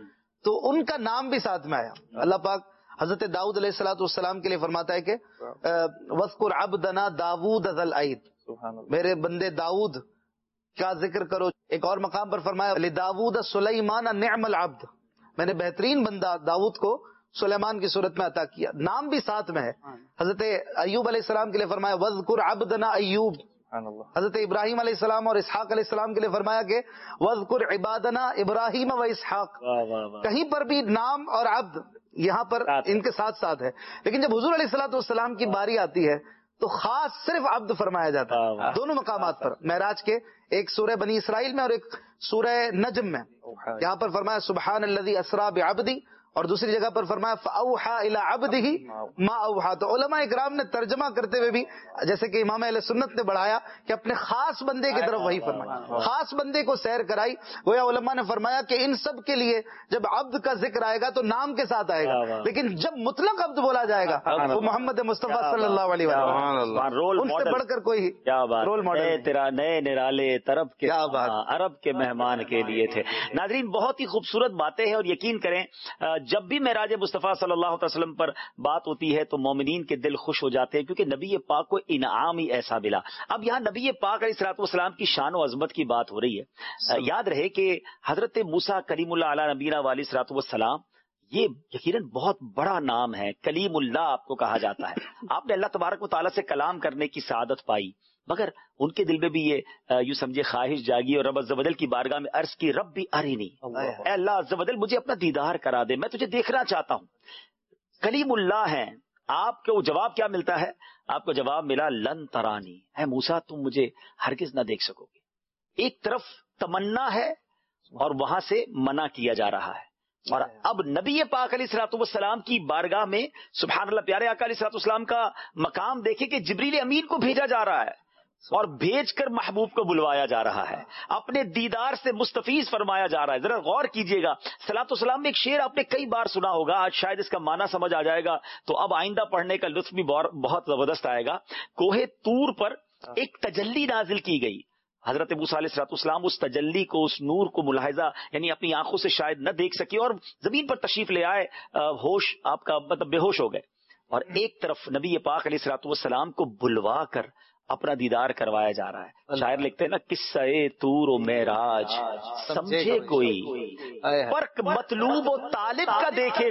تو ان کا نام بھی ساتھ میں آیا. اللہ پاک حضرت داؤد علیہ الصلوۃ والسلام کے لیے فرماتا ہے کہ وَاذْكُرْ عَبْدَنَا داوود ذَا الْأَيْدِ، میرے بندے داؤد کا ذکر کرو. ایک اور مقام پر فرمایا لِدَاوُودَ سُلَيْمَانَ نِعْمَ الْعَبْدُ، میں نے بہترین بندہ داؤد کو سلیمان کی صورت میں عطا کیا. نام بھی ساتھ میں ہے. حضرت ایوب علیہ السلام کے لیے فرمایا وَاذْكُرْ عَبْدَنَا ایوب. حضرت ابراہیم علیہ السلام اور اسحاق علیہ السلام کے لیے فرمایا کہ وَاذْكُرْ عِبَادَنَا ابراہیم و اسحاق. کہیں پر بھی نام اور عبد یہاں پر ان کے ساتھ ساتھ ہے. لیکن جب حضور علیہ الصلوۃ والسلام کی باری آتی ہے تو خاص صرف عبد فرمایا جاتا ہے دونوں مقامات پر. معراج کے ایک سورہ بنی اسرائیل میں اور ایک سورہ نجم میں. یہاں پر فرمایا سبحان الذی اسری بعبدی، اور دوسری جگہ پر فرمایا فاوحى الى عبده ما اوحى. تو علماء اکرام نے ترجمہ کرتے ہوئے بھی، جیسے کہ امام اہل سنت نے بڑھایا کہ اپنے خاص بندے کی طرف وہی فرمایا، خاص بندے کو سیر کرائی. گویا علماء نے فرمایا کہ ان سب کے لیے جب عبد کا ذکر آئے گا تو نام کے ساتھ آئے گا، لیکن جب مطلق عبد بولا جائے گا وہ محمد مصطفیٰ صلی اللہ علیہ وسلم، ان سے بڑھ کر کوئی رول ماڈل. تیرا نئے نرالے طرب کے عرب کے مہمان کے لیے تھے. ناظرین، بہت ہی خوبصورت باتیں ہیں، اور یقین کریں جب بھی معراج مصطفیٰ صلی اللہ علیہ وسلم پر بات ہوتی ہے تو مومنین کے دل خوش ہو جاتے ہیں، کیونکہ نبی پاک کو انعام ہی ایسا ملا. اب یہاں نبی پاک علیہ الصلوۃ والسلام کی شان و عظمت کی بات ہو رہی ہے. یاد رہے کہ حضرت موسیٰ کلیم اللہ علیہ نبینا علیہ الصلوۃ والسلام، یہ یقیناً بہت بڑا نام ہے. کلیم اللہ آپ کو کہا جاتا ہے. آپ نے اللہ تبارک و تعالیٰ سے کلام کرنے کی سعادت پائی، مگر ان کے دل میں بھی یہ یوں سمجھے خواہش جاگی اور رب عز و جل کی بارگاہ میں عرض کی رب بھی ارینی، اے اللہ عز و جل مجھے اپنا دیدار کرا دے، میں تجھے دیکھنا چاہتا ہوں. کلیم اللہ ہیں. آپ کو جواب کیا ملتا ہے؟ آپ کو جواب ملا لن ترانی، اے موسیٰ تم مجھے ہرگز نہ دیکھ سکو گے. ایک طرف تمنا ہے اور وہاں سے منع کیا جا رہا ہے. اور اب نبی پاک علیہ الصلوۃ والسلام کی بارگاہ میں سبحان اللہ پیارے آقا علیہ الصلوۃ والسلام کا مقام دیکھیں کہ جبریل امین کو بھیجا جا رہا ہے اور بھیج کر محبوب کو بلوایا جا رہا ہے، اپنے دیدار سے مستفیض فرمایا جا رہا ہے. ذرا غور کیجئے گا، صلاۃ والسلام میں ایک شعر آپ نے کئی بار سنا ہوگا، آج شاید اس کا معنی سمجھ آ جائے گا تو اب آئندہ پڑھنے کا لطف بھی بہت زبردست آئے گا. کوہ طور پر ایک تجلی نازل کی گئی. حضرت موسیٰ علیہ الصلوۃ والسلام اس تجلی کو، اس نور کو ملاحظہ یعنی اپنی آنکھوں سے شاید نہ دیکھ سکے اور زمین پر تشریف لے آئے، ہوش آپ کا مطلب بے ہوش ہو گئے. اور ایک طرف نبی پاک علیہ الصلوۃ والسلام کو بلوا کر اپنا دیدار کروایا جا رہا ہے. شاعر لکھتے ہیں نا قصہ طور و معراج سمجھے کوئی، فرق مطلوب و طالب کا دیکھے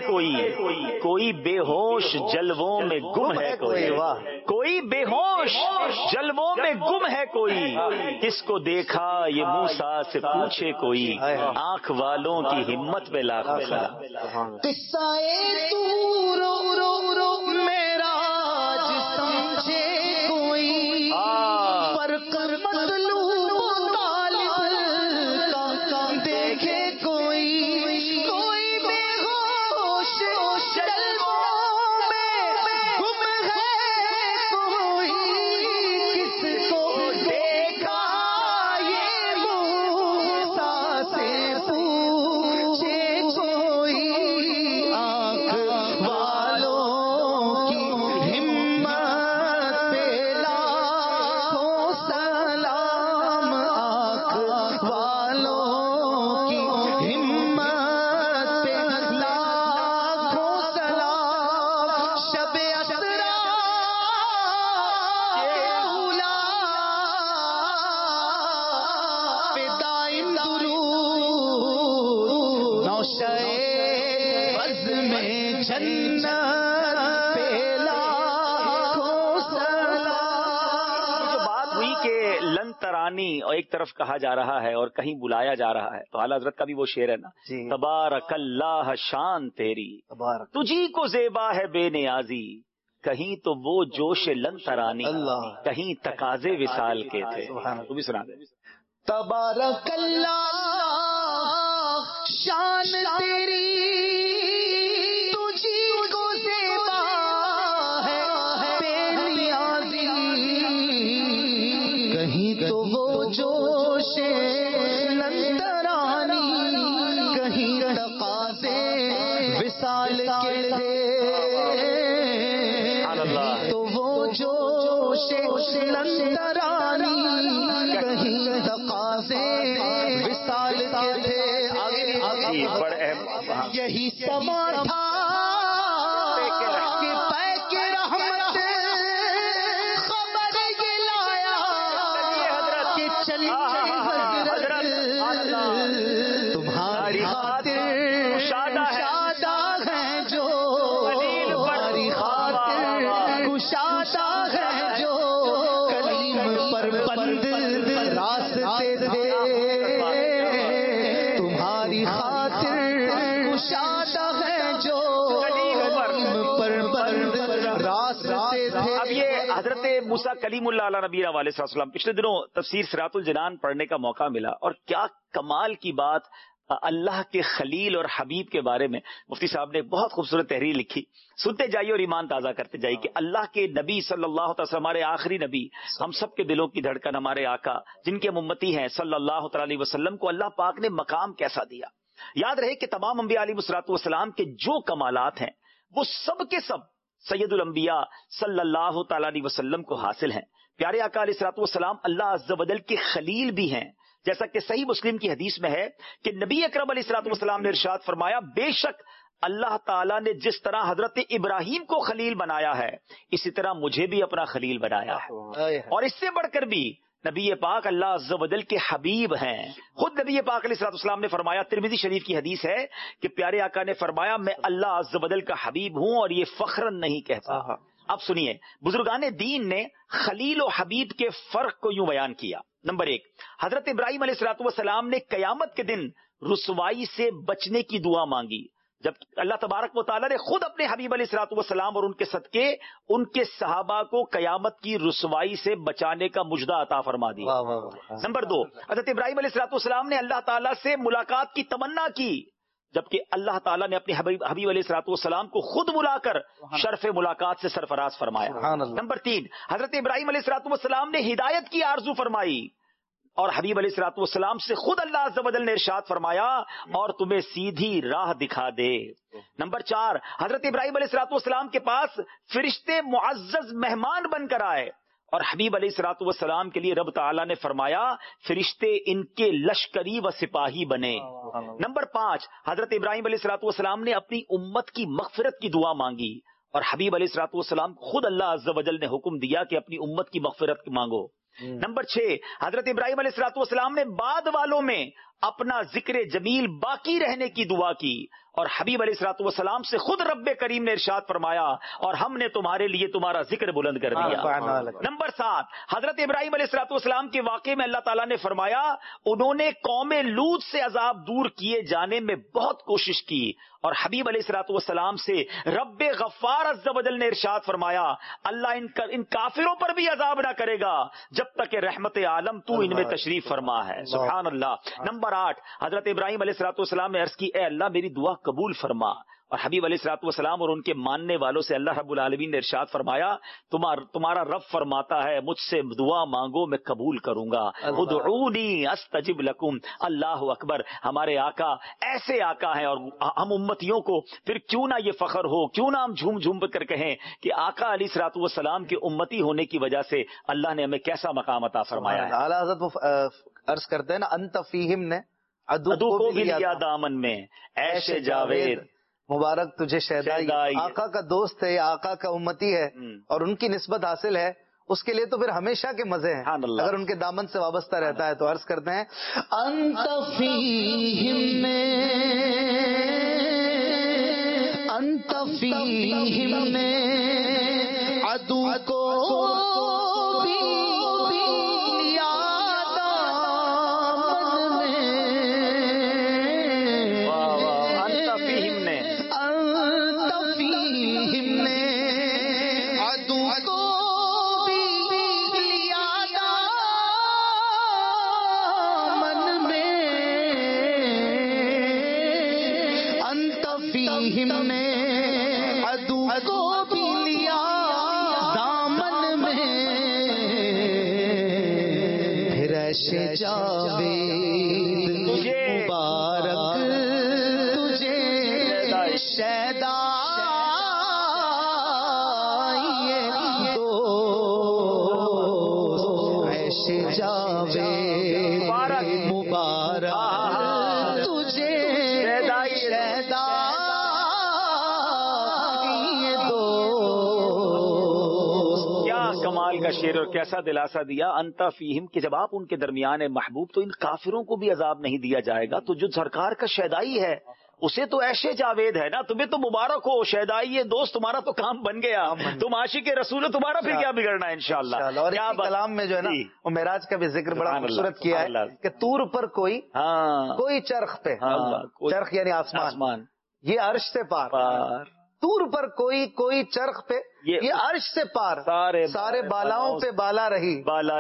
کوئی بے ہوش جلووں میں گم ہے کوئی بے ہوش جلووں میں گم ہے کوئی، کس کو دیکھا یہ موسیٰ سے پوچھے کوئی، آنکھ والوں کی ہمت پہ لاکھ خلا. قصہ طور و معراج سمجھے जन्नत पेला जो बात हुई कि लन तरानी और एक तरफ कहा जा रहा है और कहीं बुलाया जा रहा है, तो आला हजरत का भी वो शेर है ना, तबारकल्लाह शान तेरी तुझी को ज़ेबा है बेनियाजी, कहीं तो वो जोश लन तरानी, कहीं तकाजे विसाल के थे। तू भी सुना दे। तबारकल्लाह शान तेरी तुझी को ज़ेबा है बेनियाज़ी, कहीं तो वो जोश लंतरानी, कहीं तकाज़े विसाल के थे, तो वो जोश लंतरानी, कहीं तकाज़े विसाल के थे। यही समा था कि पैक रहमत खबर ये लाया कि चली हज़रत तुम्हारी खातिर शादा है जो, तुम्हारी खातिर कुशादा है जो, कलीम पर बंद रास्ते थे, तुम्हारी खातिर कुशादा है जो पर बंद रास्ते थे। अब ये हजरत मूसा कलीमुल्लाह अला नबी अलैहिस्सलाम, पिछले दिनों तफसीर सिरातुल जनान पढ़ने का मौका मिला और क्या कमाल की बात अल्लाह के खलील और हबीब के बारे में मुफ्ती साहब ने बहुत खूबसूरत तहरीर लिखी। सुनते जाइए और ईमान ताज़ा करते जाइए कि अल्लाह के नबी सल्लल्लाहु अलैहि वसल्लम, हमारे आखिरी नबी, हम सब के दिलों की धड़कन, हमारे आका जिनके हम उम्मती हैं सल्लल्लाहु अलैहि वसल्लम को अल्लाह पाक ने मकाम कैसा दिया। याद रहे कि तमाम अंबिया अलैहिस्सलातु वस्सलाम के जो कमालात हैं वो सब के सब सैयदुल अंबिया सल्लल्लाहु अलैहि वसल्लम को हासिल हैं। प्यारे आका अलैहिस्सलातु वस्सलाम अल्लाह अज़्ज़ व जल के खलील भी हैं, जैसा कि सही मुस्लिम की हदीस में है कि नबी अकरम अलैहिस्सलातु वस्सलाम ने इरशाद फरमाया, बेशक अल्लाह ताला ने जिस तरह हजरत इब्राहिम को खलील बनाया है, इसी तरह मुझे भी अपना खलील बनाया है। और इससे बढ़कर भी नबी पाक अल्लाह अज़्ज़ व जल के हबीब हैं। खुद नबी पाक अलैहिस्सलातु वस्सलाम ने फरमाया, तिरमिज़ी शरीफ की हदीस है कि प्यारे आका ने फरमाया, मैं अल्लाह अज़्ज़ व जल का हबीब हूं और ये फख्रन नहीं कहता। अब सुनिए, बुजुर्गाने दीन ने खलील और हबीब के फर्क को यूं बयान किया। नंबर एक, हजरत इब्राहिम अलैहिस्सलातु वस्सलाम ने कयामत के दिन रुसवाई से बचने की दुआ मांगी, जब अल्लाह तबारक व तआला ने खुद अपने हबीब अलैहिस्सलातु वस्सलाम और उनके सदके उनके सहाबा को कयामत की रुसवाई से बचाने का मुजदा अता फरमा दिया। नंबर दो, हजरत इब्राहिम अलैहिस्सलातु वस्सलाम ने अल्लाह ताला से मुलाकात की तमन्ना की, जबकि अल्लाह ताला ने अपने हबीब अलैहिस्सलातु वस्सलाम को खुद बुलाकर शर्फ मुलाकात से सरफराज फरमाया। नंबर तीन, हजरत इब्राहिम अलैहिस्सलातु वस्सलाम ने हिदायत की आरजू फरमाई और हबीब अलैहिस्सलातु वस्सलाम से खुद अल्लाह अज़्ज़ व जल ने इरशाद फरमाया, और तुम्हें सीधी राह दिखा दे। नंबर चार, हजरत इब्राहिम अलैहिस्सलातु वस्सलाम के पास फरिश्ते मुअज़्ज़ज़ मेहमान बनकर आए और हबीब अलैहिस्सलातु वस्सलाम के लिए रब ताला ने फरमाया, फरिश्ते इनके लश्करी व सिपाही बने। नंबर पांच, हजरत इब्राहिम अलैहिस्सलातु वस्सलाम ने अपनी उम्मत की मग़फ़िरत की दुआ मांगी और हबीब अलैहिस्सलातु वस्सलाम खुद अल्लाह अज़्ज़ व जल ने हुक्म दिया कि अपनी उम्मत की मग़फ़िरत मांगो। नंबर छह, हजरत इब्राहिम अलैहिस्सलातु वस्सलाम ने बाद वालों में अपना जिक्र जमील बाकी रहने की दुआ की और हबीब अलैहिस्सलातु वस्सलाम से खुद रब्बे करीम ने इरशाद फरमाया, और हमने तुम्हारे लिए तुम्हारा जिक्र बुलंद कर दिया। नंबर सात, हजरत इब्राहिम अलैहिस्सलातु वस्सलाम के वाक़े में अल्लाह ताला ने फरमाया, उन्होंने कौमे लूत से अजाब दूर किए जाने में बहुत कोशिश की और हबीब अलैहिस्सलातु वस्सलाम से रब्बे गफ्फार अज़्ज़ व जल ने इरशाद फरमाया, अल्लाह इन काफिरों पर भी अजाब ना करेगा जब तक कि रहमत आलम तू इनमें तशरीफ फरमा है। सुभान अल्लाह। नंबर आठ, हजरत इब्राहिम अलैहिस्सलातु वस्सलाम ने अर्ज की, ए अल्लाह मेरी दुआ कबूल फरमा, और हबीब अलैहिस्सलातु वस्सलाम और उनके मानने वालों से अल्लाह रब्बुल आलमीन ने इरशाद फरमाया, तुम्हारा रब फरमाता है, मुझसे दुआ मांगो मैं कबूल करूंगा। उदऊनी अस्तजिब लकुम। अल्लाह अकबर। हमारे आका ऐसे आका हैं और हम उम्मतियों को फिर क्यों ना ये फख्र हो, क्यों ना हम झूम झूम कर कहें कि आका अलैहिस्सलातु वस्सलाम के उम्मती होने की वजह से अल्लाह ने हमें कैसा मकाम अता फरमाया है। आला हज़रत वो अर्ज करते हैं ना, अंत फीहिम ने अदू को भी लिया दामन में, ऐशे जावेद मुबारक तुझे शहदाई। आका का दोस्त है, आका का उम्मती है और उनकी निस्बत हासिल है, उसके लिए तो फिर हमेशा के मजे हैं अगर उनके दामन से वाबस्ता रहता है। तो अर्ज करते हैं, अंत फीहिम में अंत انت فیہم نے عدو کو بھی لیا دامن میں، انت فیہم نے عدو کو بھی لیا دامن میں، انت فیہم نے عدو کو بھی لیا دامن میں، پھر ایسے جاوید مبارک تجھے شیدا کا شعر اور کیسا دلاسا دیا انتا فیہم کہ جب آپ ان کے درمیان ہیں محبوب تو ان کافروں کو بھی عذاب نہیں دیا جائے گا. تو جو سرکار کا شیدائی ہے اسے تو ایشے جاوید ہے نا، تمہیں تو مبارک ہو شیدائی دوست، تمہارا تو کام بن گیا، تم عاشق رسول، تمہارا پھر کیا بگڑنا ہے انشاءاللہ. اور کلام میں جو ہے نا وہ معراج کا بھی ذکر بڑا خوبصورت کیا ہے کہ طور پر کوئی چرخ پہ، چرخ یعنی آسمان، یہ عرش سے پار، طور پر کوئی چرخ پہ، یہ عرش سے پار، سارے بالاؤں پہ بالا رہی،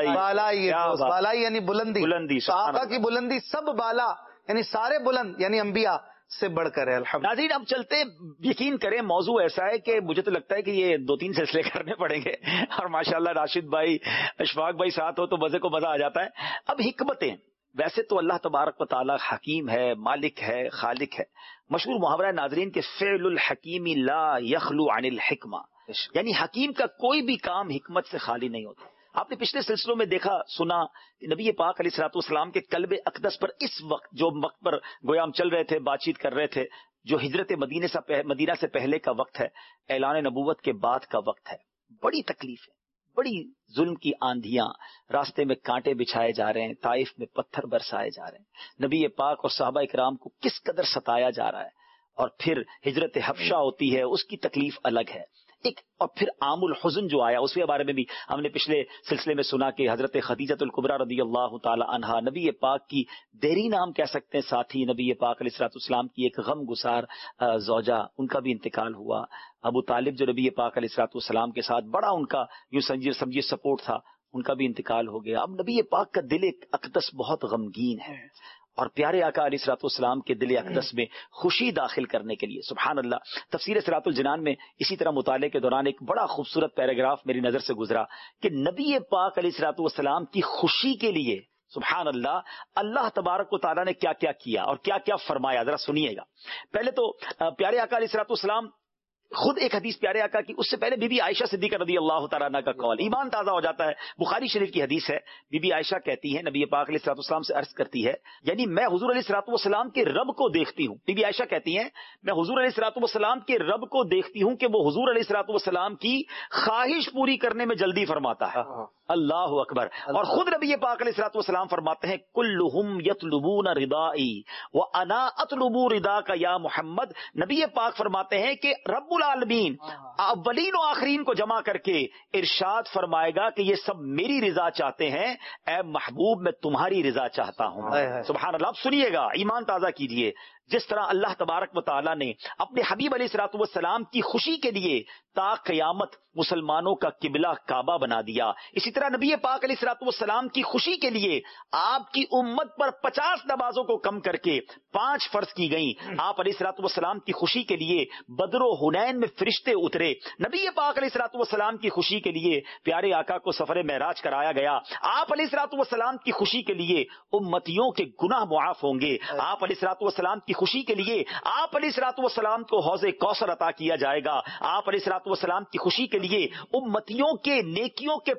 بالائی یعنی بلندی، آقا کی بلندی سب بالا یعنی سارے بلند یعنی انبیاء سے بڑھ کر ہے. ناظرین اب چلتے، یقین کریں موضوع ایسا ہے کہ مجھے تو لگتا ہے کہ یہ 2-3 سلسلے کرنے پڑیں گے، اور ماشاءاللہ راشد بھائی اشفاق بھائی ساتھ ہو تو مزے کو مزہ آ جاتا ہے. اب حکمتیں، ویسے تو اللہ تبارک و تعالی حکیم ہے، مالک ہے، خالق ہے. مشہور محاورہ ناظرین کے فعل الحکیم لا یخلو عن الحکمہ، یعنی حکیم کا کوئی بھی کام حکمت سے خالی نہیں ہوتا. آپ نے پچھلے سلسلوں میں دیکھا سنا کہ نبی پاک علیہ الصلوۃ والسلام کے قلب اقدس پر اس وقت جو وقت پر گویا ہم چل رہے تھے، بات چیت کر رہے تھے، جو ہجرت مدینہ سے پہلے کا وقت ہے، اعلان نبوت کے بعد کا وقت ہے، بڑی تکلیف ہے، بڑی ظلم کی آندھیاں، راستے میں کانٹے بچھائے جا رہے ہیں، طائف میں پتھر برسائے جا رہے ہیں، نبی پاک اور صحابہ کرام کو کس قدر ستایا جا رہا ہے، اور پھر ہجرت حبشہ ہوتی ہے، اس کی تکلیف الگ ہے ایک، اور پھر عام الحزن جو آیا اس کے بارے میں بھی ہم نے پچھلے سلسلے میں سنا کہ حضرت خدیجہ الکبریٰ رضی اللہ تعالی عنہا، نبی پاک کی دیری نام کہہ سکتے ہیں ساتھی، نبی پاک علیہ الصلوۃ والسلام کی ایک غم گسار زوجہ، ان کا بھی انتقال ہوا. ابو طالب جو نبی پاک علیہ الصلوۃ والسلام کے ساتھ بڑا ان کا یوں سمجھیے سپورٹ تھا، ان کا بھی انتقال ہو گیا. اب نبی پاک کا دل اقدس بہت غمگین ہے، اور پیارے آقا علیہ الصلوۃ والسلام کے دل اقدس میں خوشی داخل کرنے کے لیے سبحان اللہ تفسیر صراط الجنان میں اسی طرح مطالعے کے دوران ایک بڑا خوبصورت پیراگراف میری نظر سے گزرا کہ نبی پاک علیہ الصلوۃ والسلام کی خوشی کے لیے سبحان اللہ اللہ تبارک و تعالیٰ نے کیا کیا کیا اور کیا کیا فرمایا، ذرا سنیے گا. پہلے تو پیارے آقا علیہ الصلوۃ والسلام خود ایک حدیث پیارے آقا کی، اس سے پہلے بی بی عائشہ صدیقہ رضی اللہ تعالیٰ عنہ کا قول، ایمان تازہ ہو جاتا ہے. بخاری شریف کی حدیث ہے، بی بی عائشہ کہتی ہیں نبی پاک علیہ الصلوۃ والسلام سے عرض کرتی ہے، یعنی میں حضور علیہ الصلوۃ والسلام کے رب کو دیکھتی ہوں. بی بی عائشہ کہتی ہیں میں حضور علیہ الصلوۃ والسلام کے رب کو دیکھتی ہوں کہ وہ حضور علیہ الصلوۃ والسلام کی خواہش پوری کرنے میں جلدی فرماتا ہے. اللہ اکبر. اور خود نبی پاک علیہ الصلوۃ والسلام فرماتے ہیں کلہم یطلبون رضائی وانا اطلب رضاک یا محمد. نبی پاک فرماتے ہیں کہ رب العالمین اولین و آخرین کو جمع کر کے ارشاد فرمائے گا کہ یہ سب میری رضا چاہتے ہیں، اے محبوب میں تمہاری رضا چاہتا ہوں. سبحان اللہ. اب سنیے گا، ایمان تازہ کیجئے. جس طرح اللہ تبارک و تعالیٰ نے اپنے حبیب علیہ الصلوۃ والسلام کی خوشی کے لیے تا قیامت مسلمانوں کا قبلہ کعبہ بنا دیا، اسی طرح نبی پاک علیہ الصلوۃ والسلام کی خوشی کے لیے آپ کی امت پر 50 نمازوں کو کم کر کے 5 فرض کی گئیں. آپ علیہ الصلوۃ والسلام کی خوشی کے لیے بدر و حنین میں فرشتے اترے. نبی پاک علیہ الصلوۃ والسلام کی خوشی کے لیے پیارے آقا کو سفر معراج کرایا گیا. آپ علیہ الصلوۃ والسلام کی خوشی کے لیے امتیوں کے گناہ معاف ہوں گے. آپ علیہ الصلوۃ والسلام کی خوشی کے لیے آپ علیہ الصلوۃ والسلام کو حوض کوثر عطا کیا جائے گا. آپ علیہ الصلوۃ والسلام کی خوشی کے لیے امتیوں کے نیکیوں کے پلڑے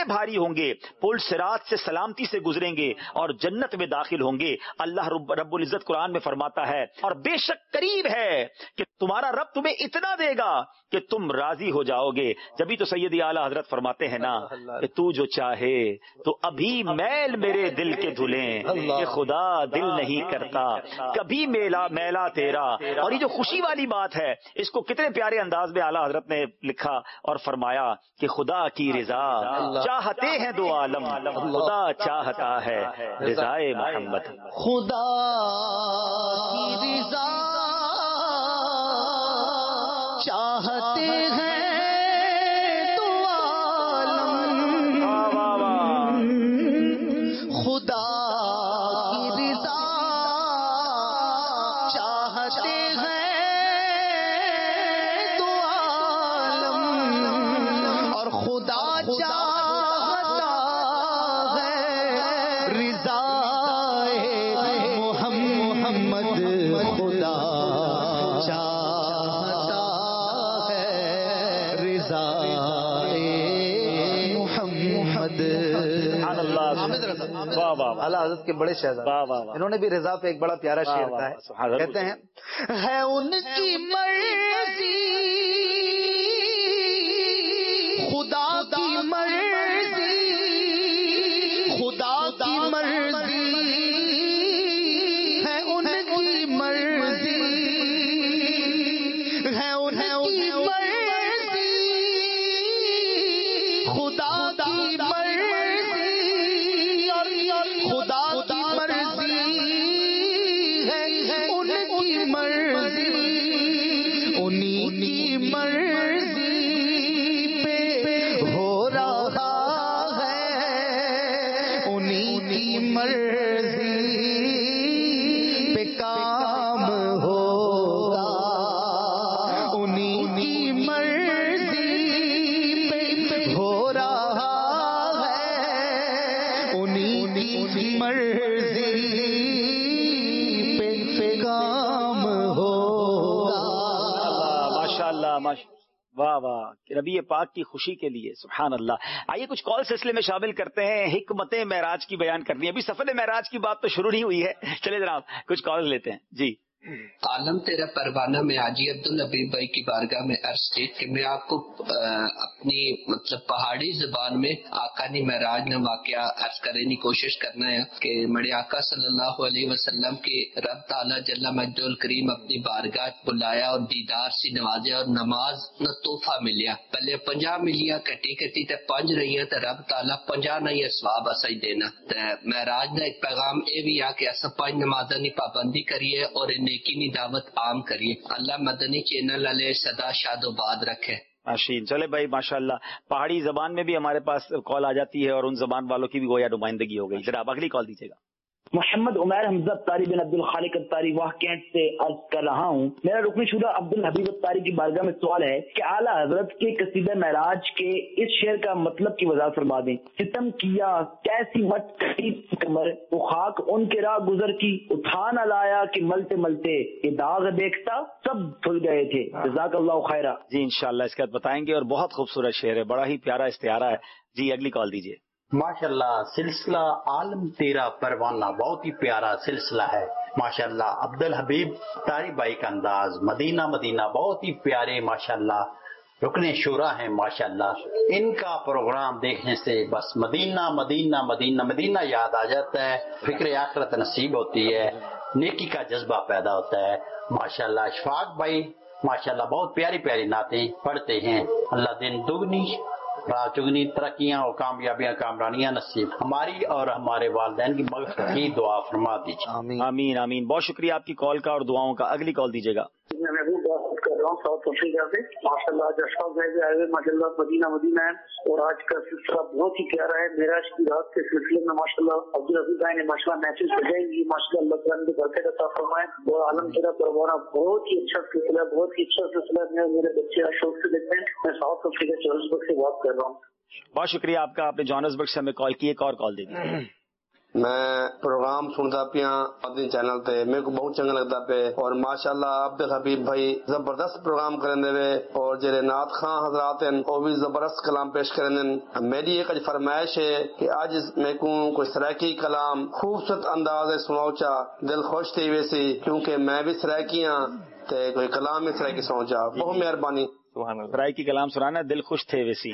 بھاری ہوں گے، پل صراط سے سلامتی سے گزریں گے اور جنت میں داخل ہوں گے. اللہ رب العزت قرآن میں فرماتا ہے اور بے شک قریب ہے کہ تمہارا رب تمہیں اتنا دے گا کہ تم راضی ہو جاؤ گے. جبھی تو سیدی اعلیٰ حضرت فرماتے ہیں نا کہ تو جو چاہے تو ابھی میل میرے دل کے دھلیں، کہ خدا دل نہیں کرتا کبھی میلا تیرا. اور یہ جو خوشی والی بات ہے اس کو کتنے پیارے انداز میں اعلیٰ حضرت نے لکھا اور فرمایا کہ خدا کی رضا چاہتے ہیں دو عالم، خدا چاہتا ہے رضائے محمد. خدا کی رضا چاہتے ہیں تو عالم، خدا کی رضا چاہتے ہیں تو عالم، اور خدا چاہتا ہے رضا محمد، خدا چاہتا ہے رضا محمد. اعلیٰ حضرت کے بڑے شہزادے، انہوں نے بھی رضا پہ ایک بڑا پیارا شعر کہا ہے. کہتے ہیں ہے ان کی مرضی خدا کی مرضی، خدا کی مرضی ہے ان کی مرضی، ہے ان کی مرضی خدا کی مرضی، خدا کی مرضی ہے ان کی مرضی، انہیں کی مرضی پہ ہو رہا ہے، انہیں کی مرضی پہ کام ہوگا، انہیں کی مرضی پہ ہو رہا ہے، انہیں کی مرضی پہ کام ہوگا. ماشاء اللہ واہ واہ، نبی پاک کی خوشی کے لیے سبحان اللہ. آئیے کچھ کال سلسلے میں شامل کرتے ہیں، حکمت معراج کی بیان کرنی ہے. ابھی سفر معراج کی بات تو شروع نہیں ہوئی ہے. چلے جناب کچھ کال لیتے ہیں. جی عالم تیرا پروانہ میں حاجی عبدالحبیب بھائی کی بارگاہ میں عرض کی کہ میں آپ کو اپنی پہاڑی زبان میں آقا نے معراج نے واقعہ عرض کرنے کی کوشش کرنا ہے کہ مڑے آقا صلی اللہ علیہ وسلم کے رب تعالیٰ جل مجد الکریم اپنی بارگاہ بلایا اور دیدار سے نوازیا اور نماز نہ تحفہ ملیا. پہلے 50 ملیا کٹی کٹی تے 5 رہی تے رب تعالیٰ 50 نہیں سواب اصا ہی دینا. معراج کا ایک پیغام یہ بھی آ کہ اصا 5 نمازوں کی پابندی کریے اور نیکی دعوت عام کریے. اللہ مدنی چینل والے سدا شاد و باد رکھے. ماشین. چلے بھائی ماشاءاللہ پہاڑی زبان میں بھی ہمارے پاس کال آ جاتی ہے اور ان زبان والوں کی بھی گویا نمائندگی ہو گئی. جناب اگلی کال دیجیے گا. محمد عمیر حمزہ اتاری بن عبد الخالق اتاری واہ کینٹ سے عرض کر رہا ہوں. میرا رکن شدہ عبدالحبیب اتاری کی بارگاہ میں سوال ہے کہ اعلیٰ حضرت کے قصیدہ معراج کے اس شعر کا مطلب کی وضاحت فرما دیں. ستم کیا کیسی مٹ کٹی کمر، وہ خاک ان کے راہ گزر کی، اٹھا نہ لایا کہ ملتے ملتے یہ داغ دیکھتا سب دھل گئے تھے. جزاک اللہ خیرہ. جی انشاءاللہ اس کے بعد بتائیں گے، اور بہت خوبصورت شعر ہے، بڑا ہی پیارا استعارہ ہے. جی اگلی کال دیجیے. ماشاءاللہ سلسلہ عالم تیرا پروانہ بہت ہی پیارا سلسلہ ہے. ماشاءاللہ عبدالحبیب تاری بھائی کا انداز مدینہ مدینہ بہت ہی پیارے ماشاءاللہ رکن شورا ہیں. ماشاءاللہ ان کا پروگرام دیکھنے سے بس مدینہ مدینہ مدینہ مدینہ یاد آ جاتا ہے، فکر آخرت نصیب ہوتی ہے، نیکی کا جذبہ پیدا ہوتا ہے. ماشاءاللہ اشفاق بھائی ماشاءاللہ بہت پیاری پیاری نعتیں پڑھتے ہیں. اللہ دن دگنی رات چگنی ترقیاں اور کامیابیاں کامرانیاں نصیب ہماری اور ہمارے والدین کی مغفرت کی دعا فرما دیجیے. آمین آمین. بہت شکریہ آپ کی کال کا اور دعاؤں کا. اگلی کال دیجیے گا. میں محبوب بات کر رہا ہوں ساؤتھ افریقہ سے. ماشاء اللہ آج اشفاق بھائی بھی آئے ہوئے ماشاء اللہ مدینہ مدینہ ہے اور آج کا سلسلہ بہت ہی پیارا ہے. معراج کی رات کے سلسلے میں ماشاء اللہ عبدالحبیب بھائی نے ماشاء اللہ میسج بھیجائیں گی. ماشاء اللہ اللہ تعالیٰ نے برکت عطا فرمائے. اور عالم تیرا پروانہ بہت ہی اچھا سلسلہ ہے، بہت ہی اچھا سلسلہ ہے. میرے بچے شوق سے دیکھتے ہیں. میں ساؤتھ افریقہ جوہانسبرگ سے بات کر رہا ہوں. بہت شکریہ آپ کا، آپ نے جوہانسبرگ سے ہمیں کال کی. ایک اور کال دے دی. میں پروگرام سنتا پیا مدنی چینل تے، میرے کو بہت چنگا لگتا پہ، اور ماشاءاللہ عبدالحبیب بھائی زبردست پروگرام کرنے وے، اور جڑے نعت خان حضرات ہیں وہ بھی زبردست کلام پیش کرنے۔ میری ایک فرمائش ہے کہ آج میرے کو کوئی سرائکی کلام خوبصورت انداز ہے سناؤ چا، دل خوش تھی ویسی، کیونکہ میں بھی سرائکی ہاں تے کوئی کلام میں سرائکی سناؤ چا، بہت مہربانی۔ سرائکی کلام سنانا دل خوش تھے ویسی۔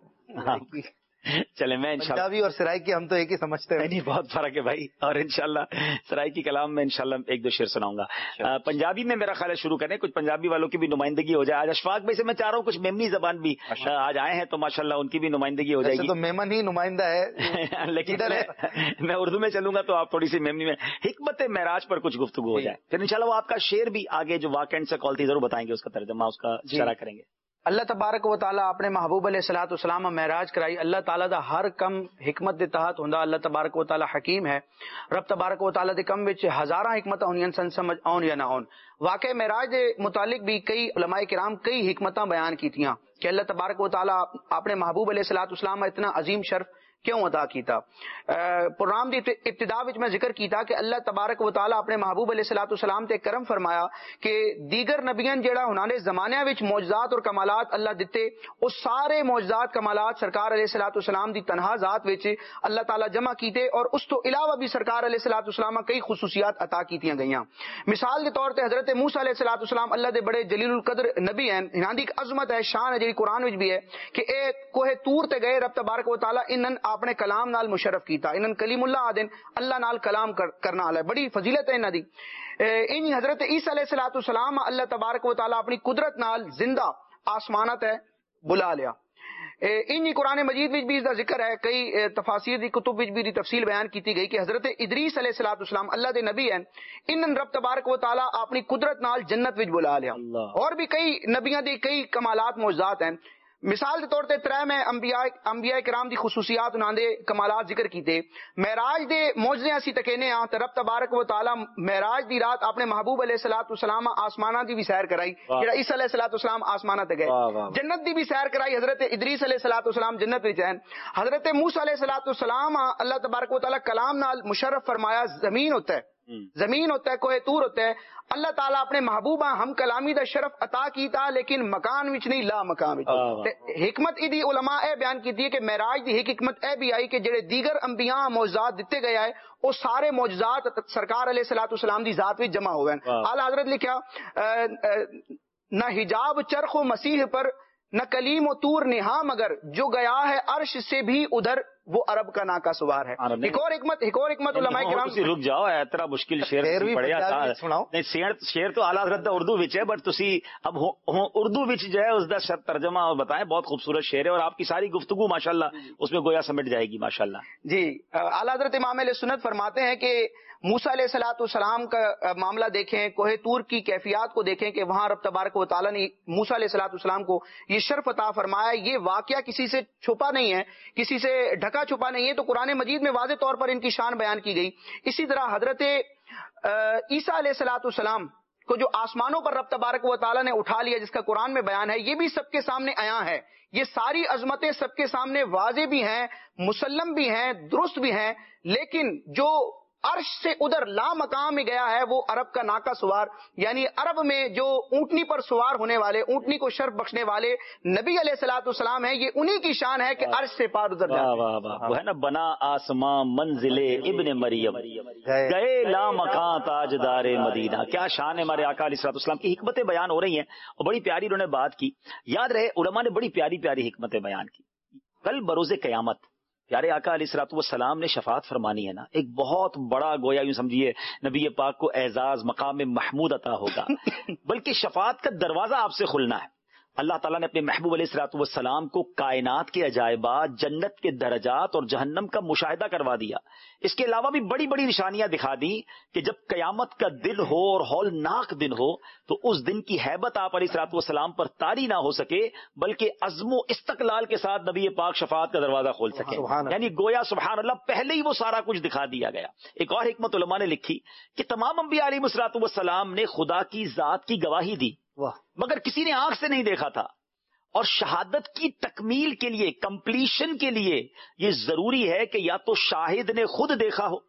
چلے میں پنجابی اور سرائکی ہم تو ایک ہی سمجھتے ہیں، نہیں بہت فرق ہے بھائی، اور انشاءاللہ سرائکی کلام میں انشاءاللہ ایک دو شعر سناؤں گا۔ پنجابی میں میرا خیال ہے شروع کریں، کچھ پنجابی والوں کی بھی نمائندگی ہو جائے۔ آج اشفاق بھائی سے میں چاہ رہا ہوں کچھ میمنی زبان بھی آج آئے ہیں تو ماشاءاللہ ان کی بھی نمائندگی ہو جائے گی۔ تو میمن ہی نمائندہ ہے لیکن میں اردو میں چلوں گا تو آپ تھوڑی سی میمنی میں حکمت معراج پر کچھ گفتگو ہو جائے، پھر انشاءاللہ وہ آپ کا شعر بھی آگے جو واقعہ سے کال تھی ضرور بتائیں گے، اس کا ترجمہ اس کا شرح کریں گے۔ اللہ تبارک و تعالیٰ اپنے محبوب علیہ الصلوۃ والسلام معراج کرائی، اللہ تعالیٰ دا ہر کم حکمت دے تحت ہوندا، اللہ تبارک و تعالیٰ حکیم ہے، رب تبارک و تعالیٰ دے کم وچ ہزاراں حکمتاں ہونیاں سن، سمجھ آن یا نہ آن۔ واقع معراج دے متعلق بھی کئی علماء کرام کئی حکمتاں بیان کیتیاں کہ اللہ تبارک و تعالیٰ اپنے محبوب علیہ الصلوۃ والسلام اتنا عظیم شرف کیوں عطا کیتا۔ پروگرام دی ابتدا وچ میں ذکر کیتا کہ اللہ تبارک و تعالیٰ اپنے محبوب علیہ الصلوۃ والسلام تے کرم فرمایا کہ دیگر نبیاں جڑا انہاں نے زمانے وچ معجزات اور کمالات اللہ دتے، وہ سارے معجزات کمالات سرکار علیہ الصلوۃ والسلام دی تنہا ذات وچ اللہ تعالیٰ جمع کیتے، اور اس تو علاوہ بھی سرکار علیہ الصلوۃ والسلام کئی خصوصیات عطا کیتیاں گئیاں۔ مثال دے طور تے حضرت موسیٰ علیہ الصلوۃ والسلام اللہ دے بڑے جلیل القدر نبی ہیں، انہاں دی ایک عظمت ہے، شان ہے جڑی قرآن وچ بھی ہے کہ اے کوہ طور تے گئے، رب تبارک و تعالیٰ انہاں اپنے کلام نال مشرف کیتا، انہاں کلیم اللہ آدن، اللہ نال کلام کرنا والا ہے، بڑی فضیلت ہے انہاں دی۔ ان حضرت عیسیٰ علیہ الصلوۃ والسلام اللہ تبارک و تعالیٰ اپنی قدرت نال زندہ آسمانات ہے بلا لیا۔ ان قرآن مجید وچ بھی اس دا ذکر ہے، کئی تفاسیر دی کتب وچ بھی دی تفصیل بیان کیتی گئی کہ حضرت ادریس علیہ الصلوۃ والسلام اللہ دے نبی ہیں، انہاں رب تبارک و تعالیٰ اپنی قدرت نال جنت وچ بلا لیا، اور بھی کئی نبیاں دی کئی کمالات معجزات ہیں۔ مثال کے طور تے ترے میں انبیاء کرام دی خصوصیات انہاں دے کمالات ذکر کیتے۔ معراج دے معجزے اسی تکینے ہاں تے رب تبارک و تعالیٰ معراج دی رات اپنے محبوب علیہ الصلوۃ والسلام آسماناں دی بھی سیر کرائی، جڑا عیسیٰ علیہ الصلوۃ والسلام آسماناں تے گئے، جنت دی بھی سیر کرائی، حضرت ادریس علیہ الصلوۃ والسلام جنت وچ ہیں، حضرت موسیٰ علیہ الصلوۃ والسلام اللہ تبارک و تعالیٰ کلام نال مشرف فرمایا، زمین ہوتا ہے، زمین ہوتا ہے، کوہ طور ہوتا ہے، اللہ تعالیٰ اپنے محبوبہ ہم کلامی دا شرف عطا کیتا، لیکن مکان وچ نہیں، لا مکان وچ۔ حکمت ادی علماء اے بیان کیتی ہے کہ معراج دی ایک حکمت اے بھی آئی کہ جڑے دیگر انبیاء معجزات دیتے گئے ہے، وہ سارے معجزات سرکار علیہ الصلوۃ والسلام دی ذات وچ جمع ہوئے ہیں۔ اعلیٰ حضرت لکھیا نہ حجاب چرخ و مسیح پر، نہ کلیم و طور نہا، مگر جو گیا ہے عرش سے بھی ادھر، وہ عرب کا ناکا سوار ہے۔ ایک اور حکمت علماء کرام، رک جاؤ، اتنا مشکل شعر نہیں، شعر تو اعلیٰ حضرت اردو وچ ہے، بٹ تسی اب اردو وچ جو ہے اس دا ترجمہ بتائیں، بہت خوبصورت شعر ہے، اور آپ کی ساری گفتگو ماشاءاللہ اس میں گویا سمٹ جائے گی ماشاءاللہ۔ جی، اعلیٰ حضرت امام علیہ سنت فرماتے ہیں کہ موسیٰ علیہ الصلوۃ والسلام کا معاملہ دیکھیں، کوہ طور کی کیفیات کو دیکھیں کہ وہاں رب تبارک و تعالیٰ نے موسیٰ علیہ الصلوۃ والسلام کو یہ شرف عطا فرمایا، یہ واقعہ کسی سے چھپا نہیں ہے، کسی سے ڈھکا چھپا نہیں ہے، تو قرآن مجید میں واضح طور پر ان کی شان بیان کی گئی۔ اسی طرح حضرت عیسیٰ علیہ الصلوۃ والسلام کو جو آسمانوں پر رب تبارک و تعالیٰ نے اٹھا لیا، جس کا قرآن میں بیان ہے، یہ بھی سب کے سامنے عیاں ہے، یہ ساری عظمتیں سب کے سامنے واضح بھی ہیں، مسلم بھی ہیں، درست بھی ہیں، لیکن جو عرش سے ادھر لا مقام میں گیا ہے وہ عرب کا ناکا سوار، یعنی عرب میں جو اونٹنی پر سوار ہونے والے، اونٹنی کو شرف بخشنے والے نبی علیہ الصلوۃ والسلام ہیں، یہ انہی کی شان ہے کہ عرش سے پار ادھر جاتے۔ وہ ہے نا، بنا آسمان منزل ابن مریم، گئے لا مکان تاجدار مدینہ۔ کیا شان ہے ہمارے آقا علیہ الصلوۃ والسلام کی، حکمتیں بیان ہو رہی ہیں اور بڑی پیاری انہوں نے بات کی۔ یاد رہے علماء نے بڑی پیاری پیاری حکمتیں بیان کی۔ کل بروز قیامت پیارے آقا علیہ الصلوۃ والسلام نے شفاعت فرمانی ہے نا، ایک بہت بڑا گویا یوں سمجھیے نبی پاک کو اعزاز مقام محمود عطا ہوگا، بلکہ شفاعت کا دروازہ آپ سے کھلنا ہے۔ اللہ تعالیٰ نے اپنے محبوب علیہ الصلوۃ والسلام کو کائنات کے عجائبات، جنت کے درجات اور جہنم کا مشاہدہ کروا دیا۔ اس کے علاوہ بھی بڑی بڑی نشانیاں دکھا دی کہ جب قیامت کا دن ہو اور ہولناک دن ہو تو اس دن کی ہیبت آپ علیہ الصلوۃ والسلام پر طاری نہ ہو سکے، بلکہ عزم و استقلال کے ساتھ نبی پاک شفاعت کا دروازہ کھول سکے، یعنی گویا سبحان اللہ پہلے ہی وہ سارا کچھ دکھا دیا گیا۔ ایک اور حکمت علماء نے لکھی کہ تمام انبیاء علیہ الصلوۃ والسلام نے خدا کی ذات کی گواہی دی، مگر کسی نے آنکھ سے نہیں دیکھا تھا، اور شہادت کی تکمیل کے لیے، کمپلیشن کے لیے یہ ضروری ہے کہ یا تو شاہد نے خود دیکھا ہو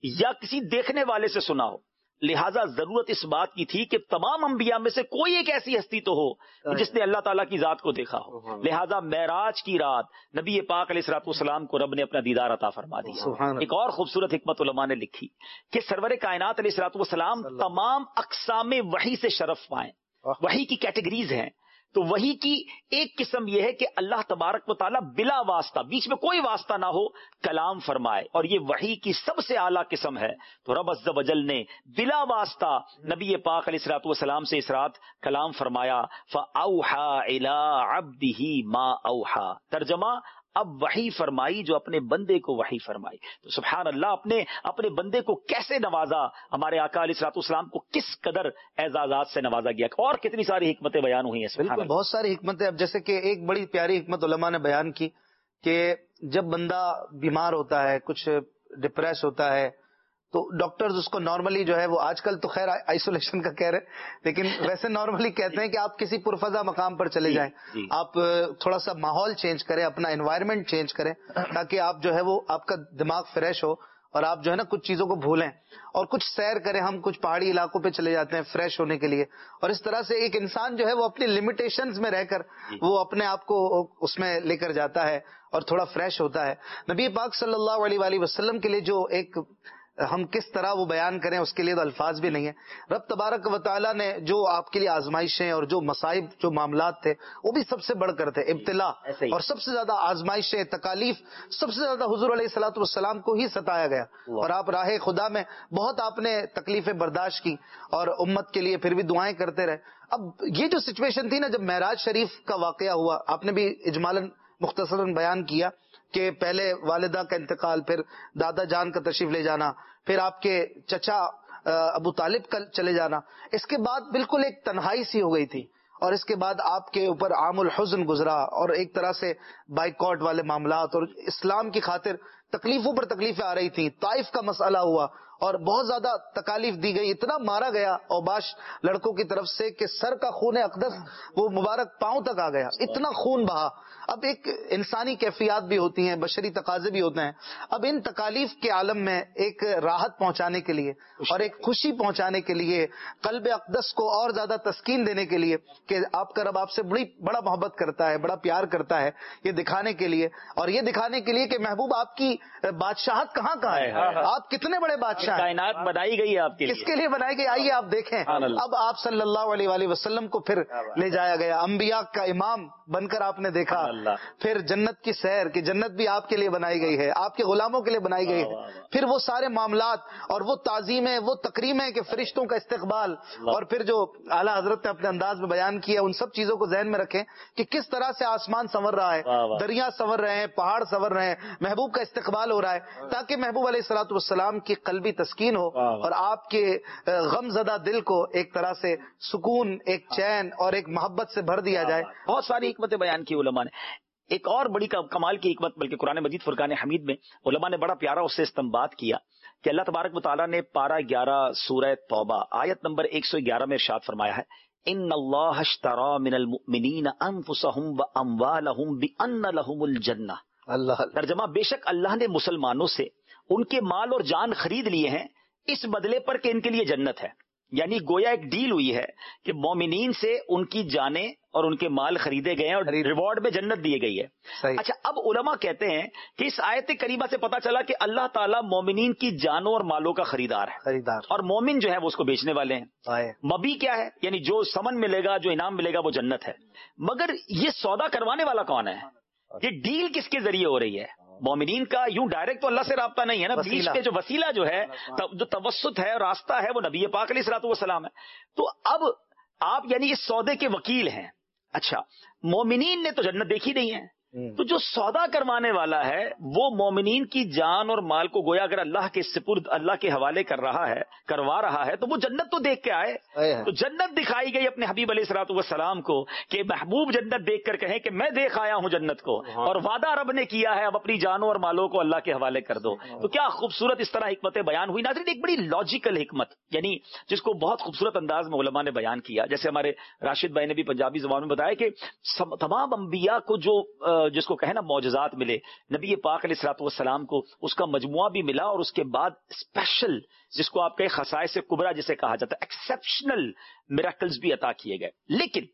یا کسی دیکھنے والے سے سنا ہو. لہذا ضرورت اس بات کی تھی کہ تمام انبیاء میں سے کوئی ایک ایسی ہستی تو ہو جس نے اللہ تعالیٰ کی ذات کو دیکھا ہو. لہذا معراج کی رات نبی پاک علیہ الصلوۃ والسلام کو رب نے اپنا دیدار عطا فرما دیا. ایک اور خوبصورت حکمت علماء نے لکھی کہ سرور کائنات علیہ الصلوۃ والسلام تمام اقسام وحی سے شرف پائیں. وحی کی کیٹیگریز ہیں. تو وحی کی ایک قسم یہ ہے کہ اللہ تبارک و تعالیٰ بلا واسطہ، بیچ میں کوئی واسطہ نہ ہو، کلام فرمائے، اور یہ وحی کی سب سے اعلیٰ قسم ہے. تو رب عز و جل نے بلا واسطہ نبی پاک علیہ الصلوۃ والسلام سے اس رات کلام فرمایا. فَأَوْحَى إِلَىٰ عَبْدِهِ مَا أَوْحَى. ترجمہ، اب وحی فرمائی جو اپنے بندے کو وحی فرمائی. تو سبحان اللہ، اپنے بندے کو کیسے نوازا. ہمارے آقا علیہ الصلوۃ والسلام کو کس قدر اعزازات سے نوازا گیا، اور کتنی ساری حکمتیں بیان ہوئی ہیں. بالکل، بہت ساری حکمتیں. اب جیسے کہ ایک بڑی پیاری حکمت علماء نے بیان کی کہ جب بندہ بیمار ہوتا ہے، کچھ ڈپریس ہوتا ہے، تو ڈاکٹرز اس کو نارملی جو ہے وہ آج کل تو خیر آئسولیشن کا کہہ رہے، لیکن ویسے نارملی کہتے ہیں کہ آپ کسی پرفضا مقام پر چلے جائیں، آپ تھوڑا سا ماحول چینج کریں، اپنا انوائرمنٹ چینج کریں، تاکہ آپ جو ہے وہ آپ کا دماغ فریش ہو اور آپ جو ہے نا کچھ چیزوں کو بھولیں اور کچھ سیر کریں. ہم کچھ پہاڑی علاقوں پہ چلے جاتے ہیں فریش ہونے کے لیے، اور اس طرح سے ایک انسان جو ہے وہ اپنی لمیٹیشنز میں رہ کر وہ اپنے آپ کو اس میں لے کر جاتا ہے اور تھوڑا فریش ہوتا ہے. نبی پاک صلی اللہ علیہ وآلہ وسلم کے لیے جو ایک ہم کس طرح وہ بیان کریں اس کے لیے تو الفاظ بھی نہیں ہیں. رب تبارک و تعالیٰ نے جو آپ کے لیے آزمائشیں اور جو مصائب، جو معاملات تھے، وہ بھی سب سے بڑھ کر تھے ابتلا، اور سب سے زیادہ آزمائشیں، تکالیف سب سے زیادہ حضور علیہ الصلوۃ والسلام کو ہی ستایا گیا. اور آپ راہ خدا میں بہت آپ نے تکلیفیں برداشت کی اور امت کے لیے پھر بھی دعائیں کرتے رہے. اب یہ جو سچویشن تھی نا، جب معراج شریف کا واقعہ ہوا، آپ نے بھی اجمالاً مختصراً بیان کیا کہ پہلے والدہ کا انتقال، پھر دادا جان کا تشریف لے جانا، پھر آپ کے چچا ابو طالب کا چلے جانا. اس کے بعد بالکل ایک تنہائی سی ہو گئی تھی، اور اس کے بعد آپ کے اوپر عام الحزن گزرا، اور ایک طرح سے بائیکاٹ والے معاملات اور اسلام کی خاطر تکلیفوں پر تکلیفیں آ رہی تھیں. طائف کا مسئلہ ہوا اور بہت زیادہ تکالیف دی گئی، اتنا مارا گیا اوباش لڑکوں کی طرف سے کہ سر کا خون اقدس وہ مبارک پاؤں تک آ گیا، اتنا خون بہا. اب ایک انسانی کیفیات بھی ہوتی ہیں، بشری تقاضے بھی ہوتے ہیں. اب ان تکالیف کے عالم میں ایک راحت پہنچانے کے لیے اور ایک خوشی پہنچانے کے لیے، قلب اقدس کو اور زیادہ تسکین دینے کے لیے کہ آپ کا رب آپ سے بڑا محبت کرتا ہے، بڑا پیار کرتا ہے، یہ دکھانے کے لیے، اور یہ دکھانے کے لیے کہ محبوب آپ کی بادشاہت کہاں ہے، آپ کتنے بڑے بادشاہ، کائنات بنائی گئی ہے آپ کے لیے، کس کے لیے بنائی گئی. آئیے آپ دیکھیں، اب آپ صلی اللہ علیہ وآلہ وسلم کو پھر لے جایا گیا، انبیاء کا امام بن کر آپ نے دیکھا. پھر جنت کی سیر، کہ جنت بھی آپ کے لیے بنائی گئی ہے، آپ کے غلاموں کے لیے بنائی گئی ہے. پھر وہ سارے معاملات اور وہ تعظیمیں، وہ تکریمیں کہ فرشتوں کا استقبال، اور پھر جو اعلیٰ حضرت نے اپنے انداز میں بیان کیا، ان سب چیزوں کو ذہن میں رکھیں کہ کس طرح سے آسمان سنور رہا ہے، دریا سنور رہے ہیں، پہاڑ سنور رہے ہیں، محبوب کا استقبال ہو رہا ہے، تاکہ محبوب علیہ الصلوۃ والسلام کی قلبی تسکین ہو اور آپ کے غم زدہ دل کو ایک طرح سے سکون، ایک چین اور ایک محبت سے بھر دیا جائے. بہت ساری حکمتیں بیان کی علماء نے. ایک اور بڑی کمال کی حکمت، بلکہ قرآن مجید فرقان حمید میں علماء نے بڑا پیارا اس سے استنباط کیا کہ اللہ تبارک و تعالیٰ نے پارہ 11 سورہ توبہ آیت نمبر 111 میں ارشاد فرمایا ہے، ان اللہ اشترى من المؤمنین انفسهم واموالهم بان لهم الجنہ. ترجمہ، بے شک اللہ نے مسلمانوں سے ان کے مال اور جان خرید لیے ہیں اس بدلے پر کہ ان کے لیے جنت ہے. یعنی گویا ایک ڈیل ہوئی ہے کہ مومنین سے ان کی جانیں اور ان کے مال خریدے گئے ہیں اور ریوارڈ میں جنت دی گئی ہے. اچھا، اب علماء کہتے ہیں کہ اس آیت کریمہ سے پتہ چلا کہ اللہ تعالیٰ مومنین کی جانوں اور مالوں کا خریدار ہے، اور مومن جو ہے وہ اس کو بیچنے والے ہیں. مبی کیا ہے؟ یعنی جو ثمن ملے گا، جو انعام ملے گا وہ جنت ہے. مگر یہ سودا کروانے والا کون ہے؟ یہ ڈیل کس کے ذریعے ہو رہی ہے؟ مومنین کا یوں ڈائریکٹ تو اللہ سے رابطہ نہیں ہے نا، بیچ پہ جو وسیلہ جو ہے، جو توسط ہے، راستہ ہے، وہ نبی پاک علیہ الصلوۃ والسلام ہے. تو اب آپ یعنی اس سودے کے وکیل ہیں. اچھا، مومنین نے تو جنت دیکھی نہیں ہے، تو جو سودا کروانے والا ہے وہ مومنین کی جان اور مال کو گویا اگر اللہ کے سپرد، اللہ کے حوالے کروا رہا ہے تو وہ جنت تو دیکھ کے آئے. تو جنت دکھائی گئی اپنے حبیب علیہ الصلوۃ والسلام کو کہ محبوب جنت دیکھ کر کہیں کہ میں دیکھ آیا ہوں جنت کو، اور وعدہ رب نے کیا ہے اب اپنی جانوں اور مالوں کو اللہ کے حوالے کر دو. تو کیا خوبصورت اس طرح حکمتیں بیان ہوئی. ناظرین، ایک بڑی لاجیکل حکمت، یعنی جس کو بہت خوبصورت انداز میں علماء نے بیان کیا. جیسے ہمارے راشد بھائی نے بھی پنجابی زبان میں بتایا کہ تمام انبیاء کو جو جس کو کہے نا معجزات ملے، نبی پاک علیہ الصلوۃ والسلام کو اس کا مجموعہ بھی ملا، اور اس کے بعد اسپیشل جس کو آپ کہے خصائص کبریٰ جسے کہا جاتا ہے، ایکسیپشنل میریکلز بھی عطا کیے گئے. لیکن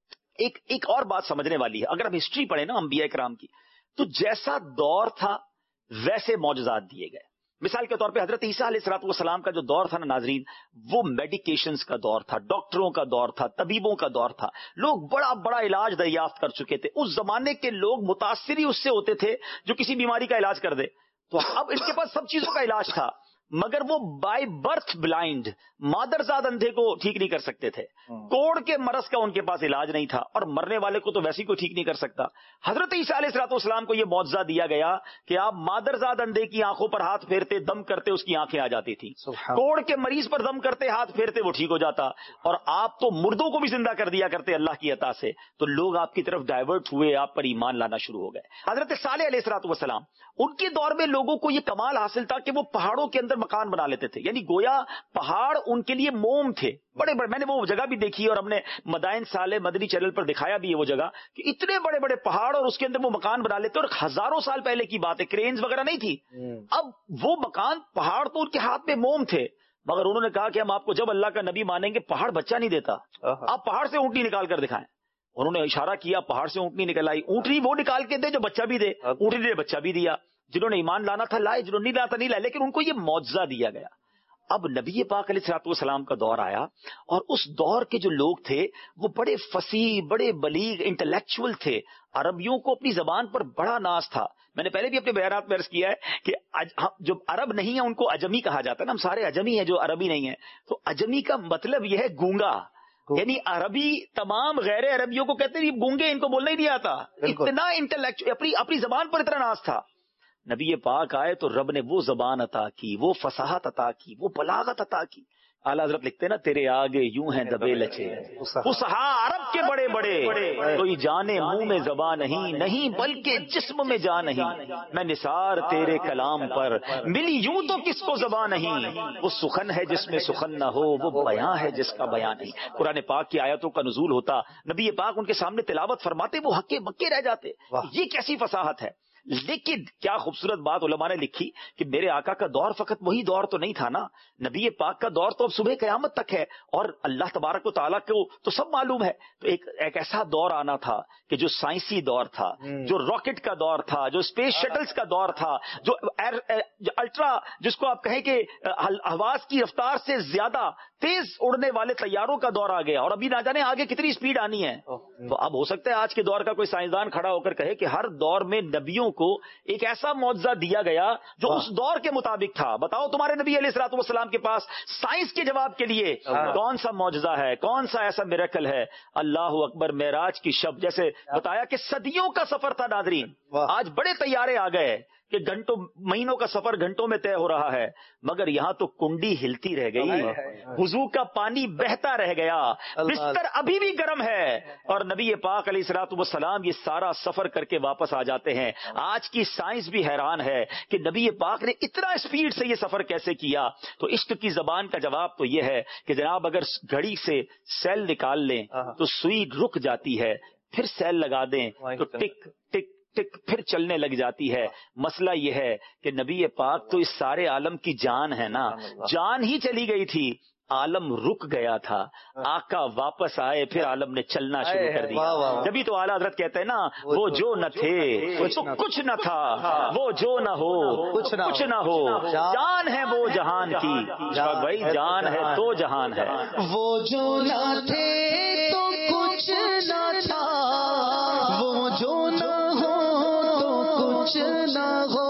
ایک اور بات سمجھنے والی ہے. اگر ہم ہسٹری پڑھیں نا انبیاء کرام کی، تو جیسا دور تھا ویسے معجزات دیے گئے. مثال کے طور پہ حضرت عیسیٰ علیہ الصلوۃ والسلام کا جو دور تھا نا ناظرین، وہ میڈیکیشنز کا دور تھا، ڈاکٹروں کا دور تھا، طبیبوں کا دور تھا. لوگ بڑا بڑا علاج دریافت کر چکے تھے. اس زمانے کے لوگ متاثر ہی اس سے ہوتے تھے جو کسی بیماری کا علاج کر دے. تو اب ان کے پاس سب چیزوں کا علاج تھا، مگر وہ بائی برتھ بلائنڈ، مادرزاد اندھے کو ٹھیک نہیں کر سکتے تھے. کوڑ کے مرض کا ان کے پاس علاج نہیں تھا، اور مرنے والے کو تو ویسے ہی کوئی ٹھیک نہیں کر سکتا. حضرت عیسیٰ علیہ الصلوۃ والسلام کو یہ معجزہ دیا گیا کہ آپ مادرزاد اندھے کی آنکھوں پر ہاتھ پھیرتے، دم کرتے، اس کی آنکھیں آ جاتی تھی. کوڑ کے مریض پر دم کرتے، ہاتھ پھیرتے، وہ ٹھیک ہو جاتا. اور آپ تو مردوں کو بھی زندہ کر دیا کرتے اللہ کی عطا سے. تو لوگ آپ کی طرف ڈائیورٹ ہوئے، آپ پر ایمان لانا شروع ہو گئے. حضرت صالح علیہ الصلوۃ والسلام، ان کے دور میں لوگوں کو یہ کمال حاصل تھا کہ وہ پہاڑوں کے اندر مکان بنا لیتے تھے. یعنی گویا پہاڑ ان کے لیے موم تھے، بڑے بڑے. میں نے وہ جگہ بھی دیکھی اور ہم نے مدائن صالح مدنی چینل پر دکھایا بھی ہے وہ جگہ، کہ اتنے بڑے بڑے پہاڑ اور اس کے اندر وہ مکان بنا لیتے. اور ہزاروں سال پہلے کی بات ہے، کرینز وغیرہ نہیں تھی. اب وہ مکان، پہاڑ تو ان کے ہاتھ میں موم تھے، مگر انہوں نے کہا کہ ہم آپ کو جب اللہ کا نبی مانیں گے. پہاڑ بچہ نہیں دیتا، آپ پہاڑ سے اونٹنی نکال کر دکھائیں. انہوں نے اشارہ کیا، پہاڑ سے اونٹنی نکل آئی. اونٹنی وہ نکال کے دے جو بچہ بھی دے، اونٹنی نے بچہ بھی دیا. جنہوں نے ایمان لانا تھا لائے، جنہوں نے نہیں لانا تھا نہیں لائے. لیکن ان کو یہ معجزہ دیا گیا. اب نبی پاک علیہ الصلوۃ والسلام کا دور آیا، اور اس دور کے جو لوگ تھے وہ بڑے فصیح، بڑے بلیغ، انٹلیکچوئل تھے. عربیوں کو اپنی زبان پر بڑا ناز تھا. میں نے پہلے بھی اپنے بیانات میں عرض کیا ہے کہ جو عرب نہیں ہے ان کو اجمی کہا جاتا ہے نا. ہم سارے اجمی ہیں جو عربی نہیں ہیں. تو اجمی کا مطلب یہ ہے گونگا. یعنی عربی تمام غیر عربیوں کو کہتے ہیں گونگے، ان کو بولنا ہی نہیں آتا. اتنا انٹلیکچوئل، اپنی زبان پر اتنا ناز تھا. نبی پاک آئے تو رب نے وہ زبان عطا کی، وہ فصاحت عطا کی، وہ بلاغت عطا کی. اعلیٰ حضرت لکھتے نا، تیرے آگے یوں ہیں دبے لچے فصحا عرب کے بڑے بڑے، کوئی جانے منہ میں زبان نہیں، نہیں بلکہ جسم میں جان نہیں. میں نثار تیرے کلام پر ملی یوں تو کس کو زبان نہیں. وہ سخن ہے جس میں سخن نہ ہو، وہ بیاں ہے جس کا بیان نہیں. قرآن پاک کی آیتوں کا نزول ہوتا، نبی پاک ان کے سامنے تلاوت فرماتے، وہ ہکے بکے رہ جاتے. یہ کیسی فصاحت ہے. لیکن کیا خوبصورت بات علماء نے لکھی کہ میرے آقا کا دور فقط وہی دور تو نہیں تھا نا. نبی پاک کا دور تو اب صبح قیامت تک ہے، اور اللہ تبارک و تعالیٰ کو تو سب معلوم ہے. تو ایک ایسا دور آنا تھا کہ جو سائنسی دور تھا، جو راکٹ کا دور تھا، جو اسپیس شٹلز کا دور تھا، جو الٹرا جس کو آپ کہیں کہ حواس کی رفتار سے زیادہ تیز اڑنے والے طیاروں کا دور آ گیا. اور ابھی نہ جانے آگے کتنی اسپیڈ آنی ہے. تو اب ہو سکتا ہے آج کے دور کا کوئی سائنسدان کھڑا ہو کر کہے کہ ہر دور میں نبیوں کو ایک ایسا معجزہ دیا گیا جو اس دور کے مطابق تھا. بتاؤ تمہارے نبی علیہ الصلوۃ والسلام کے پاس سائنس کے جواب کے لیے کون سا معجزہ ہے، کون سا ایسا میریکل ہے. اللہ اکبر. معراج کی شب جیسے بتایا کہ صدیوں کا سفر تھا ناظرین. آج بڑے طیارے آ گئے کہ گھنٹوں، مہینوں کا سفر گھنٹوں میں طے ہو رہا ہے، مگر یہاں تو کنڈی ہلتی رہ گئی، وضو کا پانی بہتا رہ گیا، بستر ابھی بھی گرم ہے، اور نبی پاک علیہ الصلوۃ والسلام یہ سارا سفر کر کے واپس آ جاتے ہیں. آج کی سائنس بھی حیران ہے کہ نبی پاک نے اتنا اسپیڈ سے یہ سفر کیسے کیا. تو عشق کی زبان کا جواب تو یہ ہے کہ جناب اگر گھڑی سے سیل نکال لیں تو سوئی رک جاتی ہے، پھر سیل لگا دیں تو ٹک ٹک ٹک پھر چلنے لگ جاتی ہے. مسئلہ یہ ہے کہ نبی پاک تو اس سارے عالم کی جان ہے نا، جان ہی چلی گئی تھی، عالم رک گیا تھا. آقا واپس آئے، پھر عالم نے چلنا شروع کر دیا. جبھی تو اعلیٰ حضرت کہتے ہیں نا، وہ جو نہ تھے تو کچھ نہ تھا، وہ جو نہ ہو کچھ نہ ہو، جان ہے وہ جہان کی. بھائی جان ہے تو جہان ہے. وہ جو نہ تھے تو کچھ نہ تھا، وہ جو نہ ہو تو کچھ نہ ہو،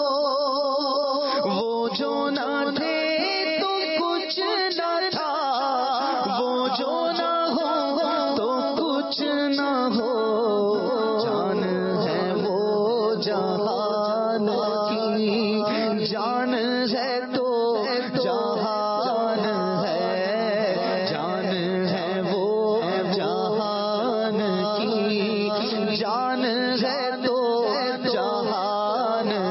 وہ جو نہ تھے تو کچھ نہ تھا، وہ جو نہ ہو تو کچھ نہ ہو. جان ہے وہ جہان کی، جان ہے تو جہان ہے، جان ہے وہ جہان کی، جان ہے تو جہان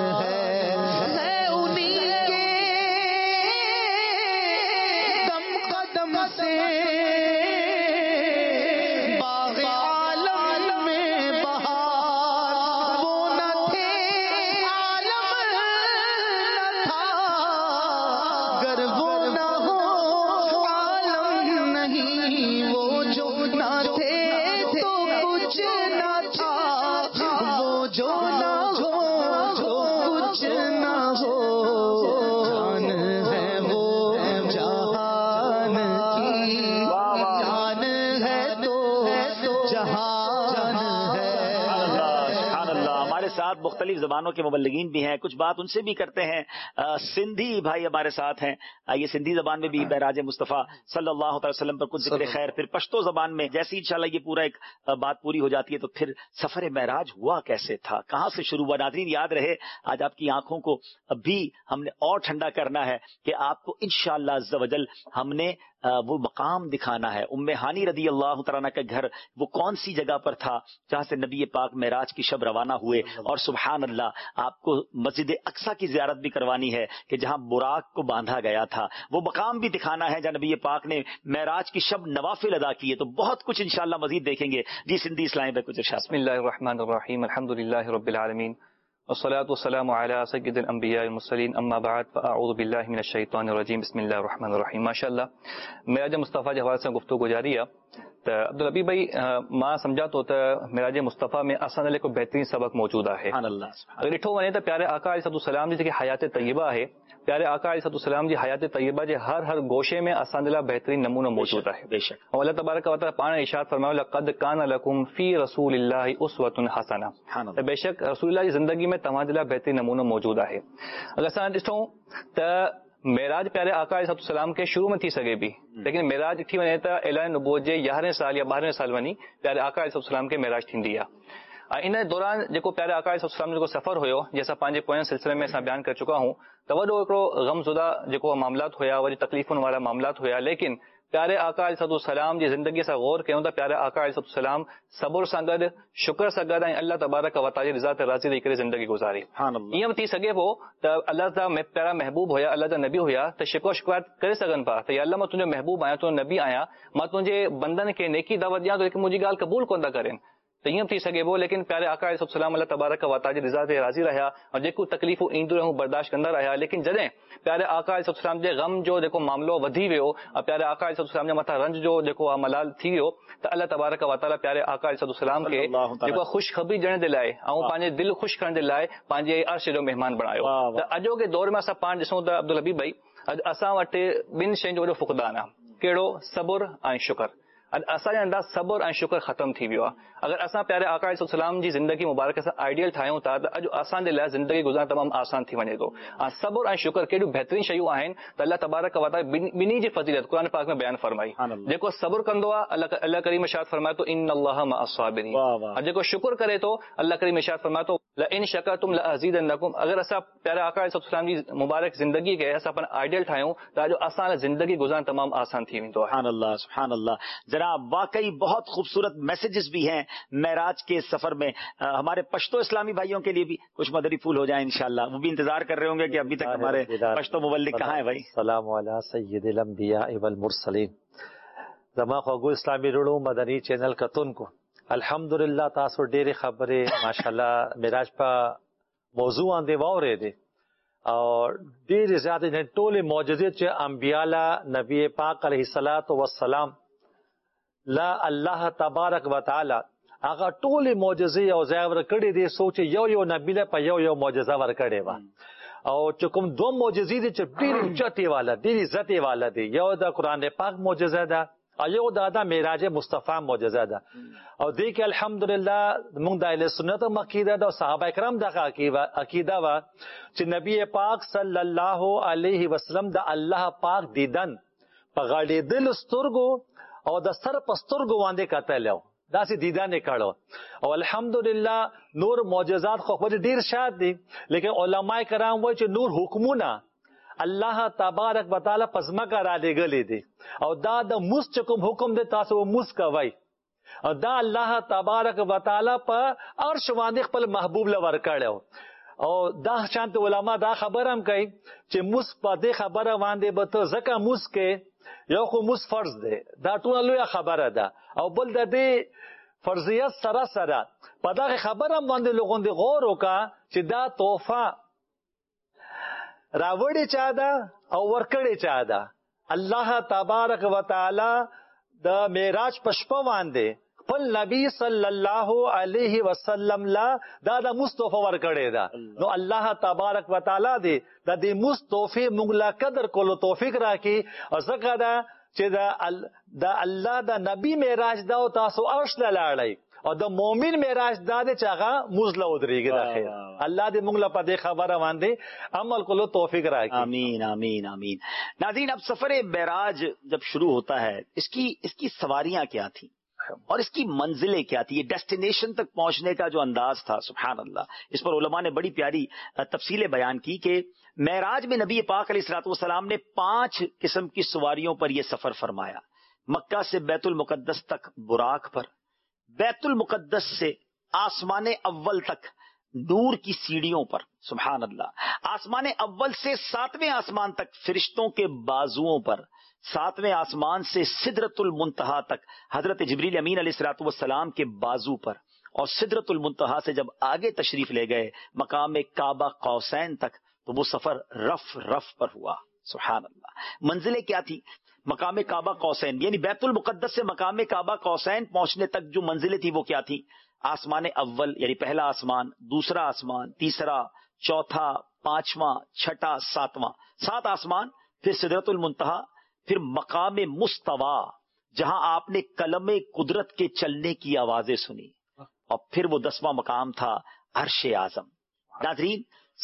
نہیں وہ جو نہ تھے تو کچھ نہ تھا، وہ جو نہ ہو تو کچھ نہ ہو، جان ہے وہ جہان کی، جان ہے تو جہان ہے۔ سبحان اللہ۔ ہمارے ساتھ مختلف زبانوں کے مبلغین بھی ہیں، کچھ بات ان سے بھی کرتے ہیں۔ سندھی بھائی ہمارے ساتھ ہیں، یہ سندھی زبان میں بھی معراج مصطفیٰ صلی اللہ علیہ وسلم پر کچھ ذکر خیر، پھر پشتو زبان میں جیسی انشاءاللہ یہ پورا ایک بات پوری ہو جاتی ہے تو پھر سفر معراج ہوا کیسے تھا، کہاں سے شروع ہوا۔ ناظرین یاد رہے آج آپ کی آنکھوں کو ابھی ہم نے اور ٹھنڈا کرنا ہے کہ آپ کو انشاءاللہ عز و جل ہم نے وہ مقام دکھانا ہے۔ ام ہانی رضی اللہ تعالیٰ کا گھر وہ کون سی جگہ پر تھا جہاں سے نبی پاک معراج کی شب روانہ ہوئے، اور سبحان اللہ آپ کو مسجد اقصی کی زیارت بھی کروانی ہے کہ جہاں براق کو باندھا گیا تھا، وہ مقام بھی دکھانا ہے جہاں نبی پاک نے معراج کی شب نوافل ادا کیے، تو بہت کچھ انشاءاللہ مزید دیکھیں گے۔ جی سندھی اسلامی پہ کچھ ارشاد۔ بسم اللہ الرحمن الرحیم، الحمدللہ رب العالمین، والصلاة والسلام علی سید الانبیاء المرسلین، اما بعد فاعوذ باللہ من الشیطان الرجیم، بسم اللہ الرحمن الرحیم۔ ماشاءاللہ معراج مصطفیٰ کے حوالے سے گفتگو جاری ہے تو عبدالحبیب بھائی ماں سمجھا تو معراج مصطفیٰ میں اصل کو بہترین سبق موجود ہے۔ اگر ڈٹھو ونے تو پیارے آقا علیہ السلام جی حیات طیبہ ہے، پیارے آقا علیہ السلام جی حیات طیبہ جے ہر گوشے میں اصل بہترین نمونہ موجود ہے۔ بے شک، اور اللہ تبارک و تعالیٰ پانے ارشاد فرمایا لقد کان لکم فی رسول اللہ اسوۃ حسنہ، بے شک رسول اللہ کی زندگی میں تمہارے لیے بہترین نمونہ موجود ہے۔ اگر اساں ڈٹھو تو معراج پیارے آقا علیہ السلام کے شروع میں تھی سگے بھی، لیکن معراج تھی ونے تو اعلان نبوت جے 11 سال یا 12 سال ونی پیارے آقا علیہ السلام کے معراج تھیندی ہے۔ ان دوران جو پیارے آقا علیہ السلام جو سفر ہوئے جیسا پانچے پوئن سلسلے میں بیان کر چکا ہوں تو وہ غم زدہ جو معاملات ہویا، وہ تکلیفن والا معاملات ہویا، لیکن پیارے آقا علیہ السلام جی زندگی سے غور کیوں تو پیارے آقا علیہ السلام صبر سے گڈ شکر سے گڈ اللہ تبارک و تعالی رضا تے راضی رہی کرے زندگی گزاری۔ یہ تھی سگے وہ تو اللہ تا پیارا محبوب ہویا، اللہ تا نبی ہویا تو شکر شکایت کرے سگن پا تو یا اللہ میں تجھے محبوب آیا، تو نبی آیا، میں تجھے بندن کے نیکی دعوت دیا تو لیکن مجھے گال قبول کون تھا کریں تو یہ تھی سگے وہ، لیکن پیارے آقا علیہ السلام اللہ تبارک و تعالی رضا تے راضی رہا اور جو تکلیف ایندو رہوں برداشت کرتا رہا، لیکن جدیں پیارے آقا علیہ السلام جے غم جو معاملو ودھی ویو اور پیارے آقا علیہ السلام جے متھا رنج جو ملال تھی ویو تو اللہ تبارک و تعالی پیارے آقا علیہ السلام کے جو خوشخبری ڈیण دے لائے اور پانچے دل خوش کرنے دے لائے پانچے عرش جو مہمان بناयो۔ تو اجو کے دور میں اساں پان ڈسوں تو عبدالحبیب بھائی اساں وٹے بن شین جو فقدان ہے، کیڑو صبر اور شکر۔ اصل انداز صبر اور شکر ختم تھی ویو۔ اگر اساں پیارے آقا علیہ السلام جی زندگی مبارک سے آئیڈیل ٹھایوں تا تو اجو اساں دے لائے زندگی گزارن تمام آسان تھی ونے تو صبر اور شکر کیڑو بہترین شیوں آہن تو اللہ تبارک و تعالی بنی جی فضیلت قرآن پاک میں بیان فرمائی، جیکو صبر کندو اللہ کریم ارشاد فرمایا تو ان اللہ مع الصابرین، اور جیکو شکر کرے تو اللہ کریم ارشاد فرمایا تو لئن شکرتم لازیدنکم۔ اگر اساں پیارے آقا علیہ السلام جی مبارک زندگی کے اساں اپنا آئیڈیل ٹھایوں تو اجو اساں زندگی گزارن تمام آسان تھی ویندو۔ سبحان اللہ سبحان اللہ۔ جناب واقعی بہت خوبصورت میسیجز بھی ہیں معراج کے سفر میں۔ ہمارے پشتو اسلامی بھائیوں کے لیے بھی کچھ مدری پھول ہو جائیں انشاءاللہ، وہ بھی انتظار کر رہے ہوں گے کہ ابھی تک ہمارے پشتو مبلغ کہاں ہیں بھائی۔ سلام علی سید الانبیاء والمرسلین۔ زما خوگو اسلامی رڑو مدنی چینل کتن کو الحمدللہ تاسو ډېرې خبرې ماشاءاللہ معراج په موضوع باندې واورېدې او ډېرې زیاتې نه ټولې معجزې چې انبیا له نبی پاک علیه الصلاۃ والسلام لا الله تبارک و تعالی هغه ټولې معجزې او ځای ورکړې دي، سوچ یو نبی له په یو معجزه ورکړې و او چې کوم دو معجزې دي چې ډېرې چټې والا ډېرې عزتې والا دي، یو د قرآن پاک معجزه ده او یو دا معراج مصطفی معجزه ده او دې کې الحمدلله موږ د اهل سنت عقیده ده او صحابه کرام دغه عقیده وا چې نبی پاک صلی الله علیه وسلم د الله پاک دیدن په غړېدل سترګو او د سر په سترګو باندې کتل داسې دیدن یې کړو او الحمدلله نور معجزات خو ډېر شاد دي، لیکن علما کرام وایي چې نور حکمونه الله تبارک و تعالی پزماکه را لګلې دي او دا د موس چې کوم حکم دی تاسو موس کوئ او دا الله تبارک و تعالی په عرش باندې خپل محبوب له ورکړو او دا شانت علما دا خبر هم کوي چې موس په دې خبره باندې به ته ځکه موس کې یو خو موس فرض دی، دا ټول لویه خبره ده او بل د دې فرضیت سره سره په دغه خبره باندې لغوندې غور وکړه چې دا تحفه راوړې چا ده او ورکړې چا ده، الله تبارک و تعالی دا معراج پشپا وانده خپل نبی صلی الله علیه وسلم لا دا مصطفی ور کړی دا نو الله تبارک وتعالى دې د دې مصطفی موږ لا قدر کولو توفیق راکړي او ځکه دا چې دا الله دا نبی معراج دا او تاسو عرش ته لاړی او د مؤمن معراج دا چې هغه مزله ودرېږي دا خیر الله دې موږ لا په دې خبره باندې عمل کولو توفیق راکړي. آمین آمین آمین. ناظرین اب سفر معراج جب شروع ہوتا ہے اس کی سواریاں کیا تھیں اور اس کی منزلیں کیا تھی, یہ ڈیسٹینیشن تک پہنچنے کا جو انداز تھا سبحان اللہ, اس پر علماء نے بڑی پیاری تفصیلیں بیان کی کہ معراج میں نبی پاک علیہ الصلوۃ والسلام نے 5 قسم کی سواریوں پر یہ سفر فرمایا. مکہ سے بیت المقدس تک براق پر, بیت المقدس سے آسمان اول تک نور کی سیڑھیوں پر سبحان اللہ, آسمان اول سے 7ویں آسمان تک فرشتوں کے بازوؤں پر, 7ویں آسمان سے سدرۃ المنتہا تک حضرت جبریل امین علیہ الصلوۃ والسلام کے بازو پر, اور سدرۃ المنتہا سے جب آگے تشریف لے گئے مقام کعبہ قوسین تک تو وہ سفر رف پر ہوا سبحان اللہ. منزلیں کیا تھی؟ مقام کعبہ قوسین یعنی بیت المقدس سے مقام کعبہ قوسین پہنچنے تک جو منزلیں تھی وہ کیا تھی؟ آسمان اول یعنی پہلا آسمان, دوسرا آسمان, تیسرا, چوتھا, 5واں, 6واں, 7واں, 7 آسمان, پھر سدرۃ المنتہا, پھر مقام مستوی جہاں آپ نے کلم قدرت کے چلنے کی آوازیں سنی, اور پھر وہ 10واں مقام تھا عرش اعظم. ناظرین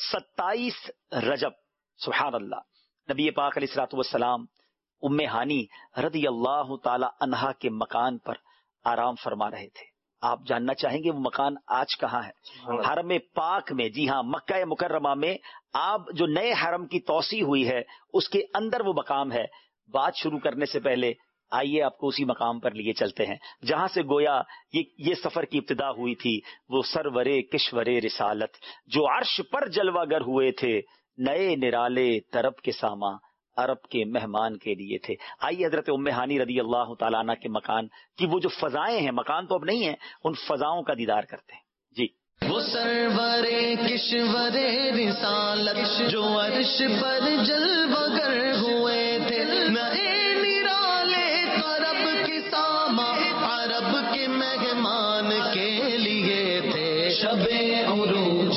27 رجب سبحان اللہ نبی پاک علیہ الصلوۃ والسلام ام ہانی رضی اللہ تعالی عنہا کے مکان پر آرام فرما رہے تھے. آپ جاننا چاہیں گے وہ مکان آج کہاں ہے؟ حرم پاک میں, جی ہاں مکہ مکرمہ میں آپ جو نئے حرم کی توسیع ہوئی ہے اس کے اندر وہ مقام ہے. بات شروع کرنے سے پہلے آئیے آپ کو اسی مقام پر لیے چلتے ہیں جہاں سے گویا یہ سفر کی ابتدا ہوئی تھی. وہ سرورے کشورے رسالت جو عرش پر جلوہ گر ہوئے تھے, نئے نرالے طرب کے ساما عرب کے مہمان کے لیے تھے. آئیے حضرت ام ہانی رضی اللہ تعالیٰ عنہ کے مکان کی وہ جو فضائیں ہیں, مکان تو اب نہیں ہیں, ان فضاؤں کا دیدار کرتے ہیں. جی وہ سرورے کشورے رسالت جو عرش پر جلوہ گر ہوئے تھے, نئے نرالے طرب کے ساما عرب کے مہمان کے لیے تھے. شب عروج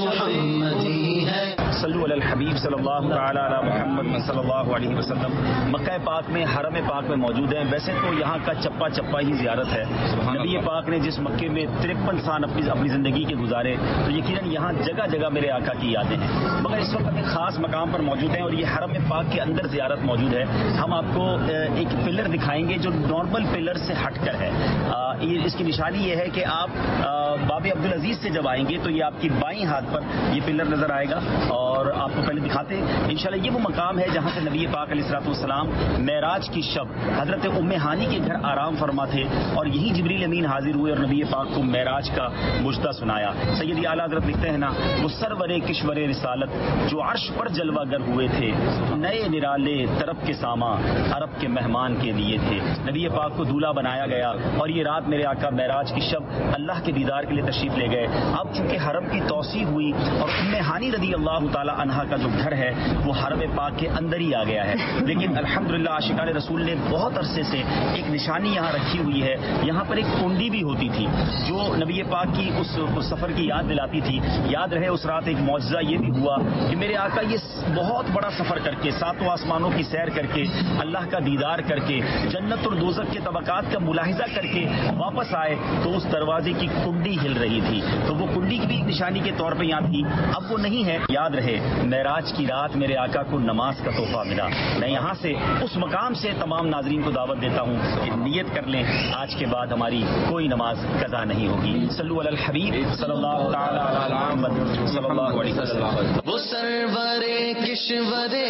محمدی ہے صلو علی الحبیب صلی اللہ تعالی علی محمد صلی اللہ علیہ وسلم. مکہ پاک میں حرم پاک میں موجود ہیں. ویسے تو یہاں کا چپا چپا ہی زیارت ہے. نبی پاک نے جس مکے میں 53 سال اپنی زندگی کے گزارے تو یقیناً یہاں جگہ جگہ میرے آقا کی یادیں ہیں, مگر اس وقت ایک خاص مقام پر موجود ہیں اور یہ حرم پاک کے اندر زیارت موجود ہے. ہم آپ کو ایک پلر دکھائیں گے جو نارمل پلر سے ہٹ کر ہے. اس کی نشانی یہ ہے کہ آپ باب عبدالعزیز سے جب آئیں گے تو یہ آپ کی بائیں ہاتھ پر یہ پلر نظر آئے گا, اور آپ کو پہلے دکھاتے ہیں انشاءاللہ. یہ وہ مقام ہے جہاں سے نبی پاک علیہ الصلوۃ والسلام معراج کی شب حضرت ام ہانی کے گھر آرام فرما تھے, اور یہی جبریل امین حاضر ہوئے اور نبی پاک کو معراج کا مجدہ سنایا. سیدی اعلیٰ حضرت لکھتے ہیں نا, وہ سرورے کشورے رسالت جو عرش پر جلوہ گر ہوئے تھے, نئے نرالے طرب کے ساما عرب کے مہمان کے لیے تھے. نبی پاک کو دولہا بنایا گیا اور یہ رات میرے آقا معراج کی شب اللہ کے دیدار کے لیے تشریف لے گئے. اب چونکہ حرم کی توسیع ہوئی اور ام ہانی رضی اللہ تعالی عنہا کا جو گھر ہے وہ حرم پاک کے اندر ہی آ گیا ہے, لیکن الحمدللہ عاشقان رسول نے بہت عرصے سے ایک نشانی یہاں رکھی ہوئی ہے. یہاں پر ایک کنڈی بھی ہوتی تھی جو نبی پاک کی اس سفر کی یاد دلاتی تھی. یاد رہے اس رات ایک معجزہ یہ بھی ہوا کہ میرے آقا یہ بہت بڑا سفر کر کے 7 آسمانوں کی سیر کر کے اللہ کا دیدار کر کے جنت اور دوزخ کے طبقات کا ملاحظہ کر کے واپس آئے تو اس دروازے کی کنڈی ہل رہی تھی. تو وہ کنڈی کی بھی ایک نشانی کے طور پہ یاد تھی, اب وہ نہیں ہے. یاد رہے معراج کی رات میرے آقا کو نماز کا تحفہ ملا. میں یہاں سے اس مقام سے تمام ناظرین کو دعوت دیتا ہوں کہ نیت کر لیں آج کے بعد ہماری کوئی نماز قضا نہیں ہوگی. صلو علی الحبیب صلی اللہ تعالی علی محمد صلی اللہ علیہ وسلم. وہ سرورے کشورے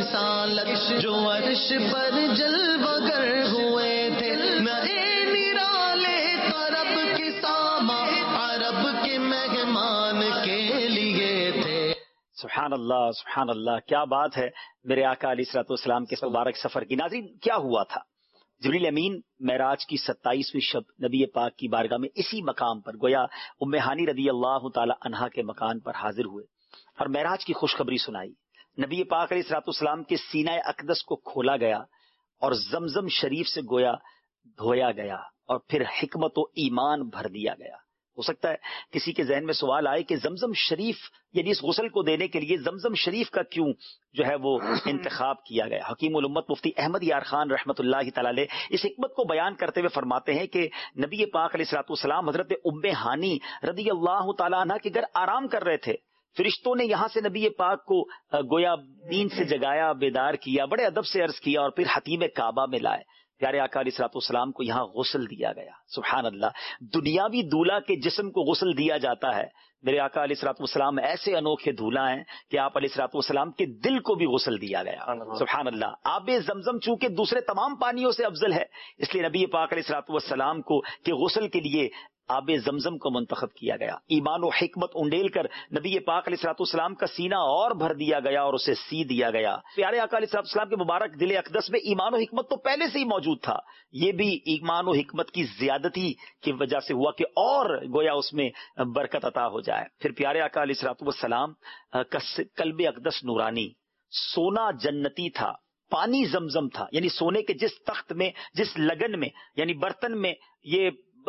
رسالت جو عرش پر جلوہ گر ہوئے تھے, نئے نرالے طرب کے ساما عرب کے مہمان کے لیے تھے. سبحان اللہ سبحان اللہ, کیا بات ہے میرے آقا علیہ الصلوۃ والسلام کے مبارک سفر کی. ناظرین کیا ہوا تھا؟ جبریل امین معراج کی 27ویں شب نبی پاک کی بارگاہ میں اسی مقام پر گویا ام ہانی رضی اللہ تعالی عنہا کے مکان پر حاضر ہوئے اور معراج کی خوشخبری سنائی. نبی پاک علیہ الصلوۃ والسلام کے سینہ اقدس کو کھولا گیا اور زمزم شریف سے گویا دھویا گیا اور پھر حکمت و ایمان بھر دیا گیا. ہو سکتا ہے کسی کے ذہن میں سوال آئے کہ زمزم شریف یعنی اس غسل کو دینے کے لیے زمزم شریف کا کیوں جو ہے وہ انتخاب کیا گیا. حکیم الامت مفتی احمد یار خان رحمۃ اللہ تعالی علیہ اس حکمت کو بیان کرتے ہوئے فرماتے ہیں کہ نبی پاک علیہ الصلوۃ والسلام حضرت ام ہانی رضی اللہ تعالیٰ عنہ کے گھر آرام کر رہے تھے. فرشتوں نے یہاں سے نبی پاک کو گویا نیند سے جگایا، بیدار کیا، بڑے ادب سے عرض کیا اور پھر حتیم کعبہ میں لائے. پیارے آقا علیہ الصلوۃ والسلام کو یہاں غسل دیا گیا. سبحان اللہ، دنیاوی دولہا کے جسم کو غسل دیا جاتا ہے. میرے آقا علیہ الصلوۃ والسلام ایسے انوکھے دولہا ہیں کہ آپ علیہ الصلوۃ والسلام کے دل کو بھی غسل دیا گیا. سبحان اللہ. آب زمزم چونکہ دوسرے تمام پانیوں سے افضل ہے، اس لیے نبی پاک علیہ الصلوۃ والسلام کو کہ غسل کے لیے آب زمزم کو منتخب کیا گیا. ایمان و حکمت انڈیل کر نبی پاک علیہ الصلوۃ والسلام کا سینہ اور بھر دیا گیا اور اسے سی دیا گیا. پیارے آقا علیہ الصلوۃ والسلام کے مبارک دل اقدس میں ایمان و حکمت تو پہلے سے ہی موجود تھا، یہ بھی ایمان و حکمت کی زیادتی کی وجہ سے ہوا کہ اور گویا اس میں برکت عطا ہو جائے. پھر پیارے آقا علیہ الصلوۃ والسلام کا قلب اقدس نورانی، سونا جنتی تھا، پانی زمزم تھا. یعنی سونے کے جس تخت میں، جس لگن میں یعنی برتن میں یہ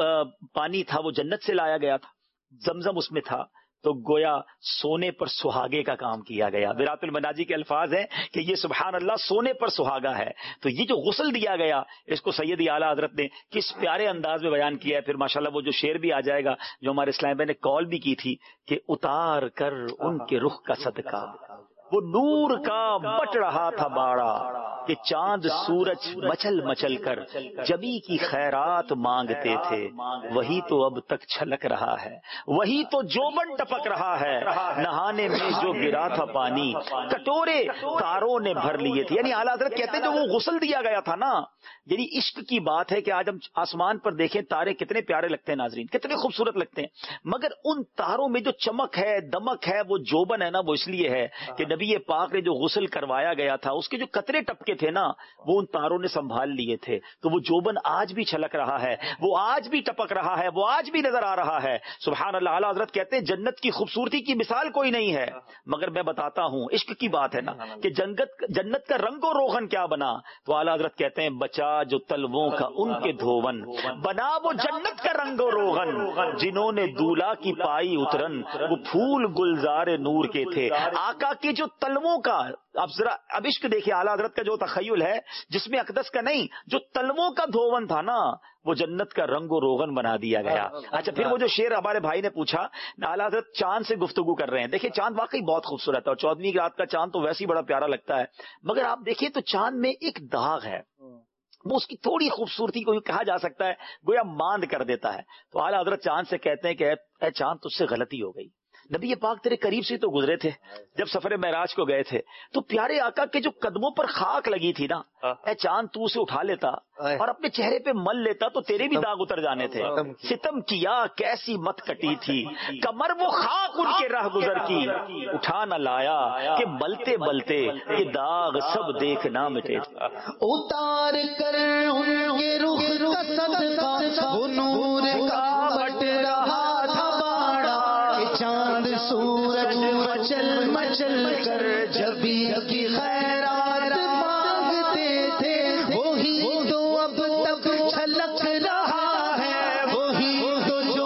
پانی تھا وہ جنت سے لایا گیا تھا، زمزم اس میں تھا. تو گویا سونے پر سہاگے کا کام کیا گیا. برات المناجی کے الفاظ ہیں کہ یہ سبحان اللہ سونے پر سہاگا ہے. تو یہ جو غسل دیا گیا اس کو سید اعلیٰ حضرت نے کس پیارے انداز میں بیان کیا ہے. پھر ماشاءاللہ وہ جو شعر بھی آ جائے گا جو ہمارے اسلام بھائی نے کال بھی کی تھی کہ اتار کر ان کے رخ کا صدقہ وہ نور کا بٹ رہا تھا باڑا کہ چاند سورج مچل مچل کر جبی کی خیرات مانگتے تھے. وہی تو اب تک چھلک رہا ہے، وہی تو جوبن ٹپک رہا ہے، نہانے میں جو گرا تھا پانی کٹورے تاروں نے بھر لیے تھے. یعنی اعلیٰ حضرت کہتے ہیں جو وہ غسل دیا گیا تھا نا، یعنی عشق کی بات ہے کہ آج ہم آسمان پر دیکھیں تارے کتنے پیارے لگتے ہیں ناظرین، کتنے خوبصورت لگتے ہیں، مگر ان تاروں میں جو چمک ہے، دمک ہے، وہ جوبن ہے نا، وہ اس لیے ہے کہ نبی پاک نے جو غسل کروایا گیا تھا اس کے جو قطرے ٹپکے تھے نا وہ ان تاروں نے سنبھال لیے تھے. تو وہ جوبن آج بھی چھلک رہا ہے، وہ آج بھی ٹپک رہا ہے، وہ آج بھی نظر آ رہا ہے. سبحان اللہ. اعلیٰ حضرت کہتے ہیں جنت کی خوبصورتی کی مثال کوئی نہیں ہے، مگر میں بتاتا ہوں عشق کی بات ہے نا کہ جنت کا رنگ و روغن کیا بنا. تو اعلیٰ حضرت کہتے ہیں بچا جو تلووں کا ان کے دھون، بنا وہ جنت کا رنگ و روغن، جنہوں نے دولہا کی پائی اترن وہ پھول گلزار نور کے تھے. آقا کے جو تلووں کا اب عشق دیکھیں اعلیٰ حضرت کا جو تخیل ہے جس میں اقدس کا نہیں، جو تلووں کا دھون تھا نا وہ جنت کا رنگ و روغن بنا دیا گیا. اچھا پھر وہ جو شعر ہمارے بھائی نے پوچھا، اعلیٰ حضرت چاند سے گفتگو کر رہے ہیں. دیکھیں چاند واقعی بہت خوبصورت ہے اور 14ویں رات کا چاند تو ویسے ہی بڑا پیارا لگتا ہے، مگر آپ دیکھیں تو چاند میں ایک داغ ہے، وہ اس کی تھوڑی خوبصورتی کو کہا جا سکتا ہے گویا ماند کر دیتا ہے. تو اعلیٰ حضرت چاند سے کہتے ہیں کہ اے چاند تجھ سے غلطی ہو گئی. نبی پاک تیرے قریب سے تو گزرے تھے جب سفر معراج کو گئے تھے، تو پیارے آقا کے جو قدموں پر خاک لگی تھی نا، اے چاند تو اسے اٹھا لیتا اور اپنے چہرے پہ مل لیتا تو تیرے بھی داغ اتر جانے تھے. ستم کیا کیسی مت کٹی تھی، کمر وہ خاک ان کے راہ گزر کی، اٹھا نہ لایا کہ ملتے ملتے یہ داغ سب دیکھنا مٹے. اتار کر ان کے رخ کا صدقہ وہ نور کا بٹ رہا تھا باڑا، چاند سورج مچل مچل کر جبی کی خیرات مانگتے تھے. وہی تو اب تک چھلک رہا ہے، وہی تو جو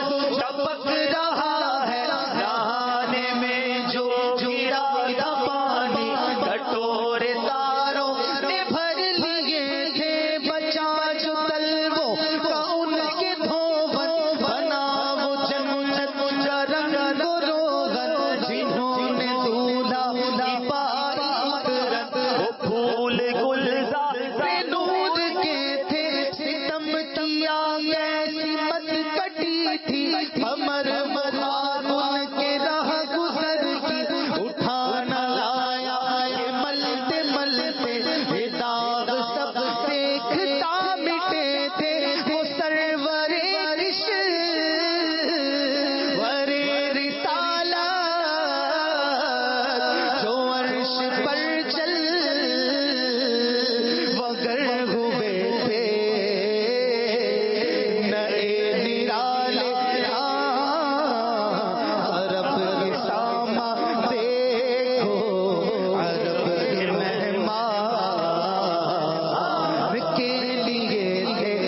ٹپک رہا ہے، نہانے میں جو گرا تھا پانی کٹورے تاروں نے بھر لیے تھے. بچا جو تلووں کا ان کے دھون، بنا وہ جنت کا رنگ و روغن، جنہوں نے دولہا کی پائی اترن وہ پھول گلزار نور کے تھے. ستم کیا کیسی مت کٹی تھی، کمر خاک ان کے راہ گزر کی، اٹھا نہ لایا کہ ملتے ملتے یہ داغ سب دیکھتا مٹے تھے. وہ سرور رسالت جو عرش پر چل وگر ہوئے تھے، نئے نرالے عرب کے ساما دیکھو، عرب کے مہمان کے لیے تھے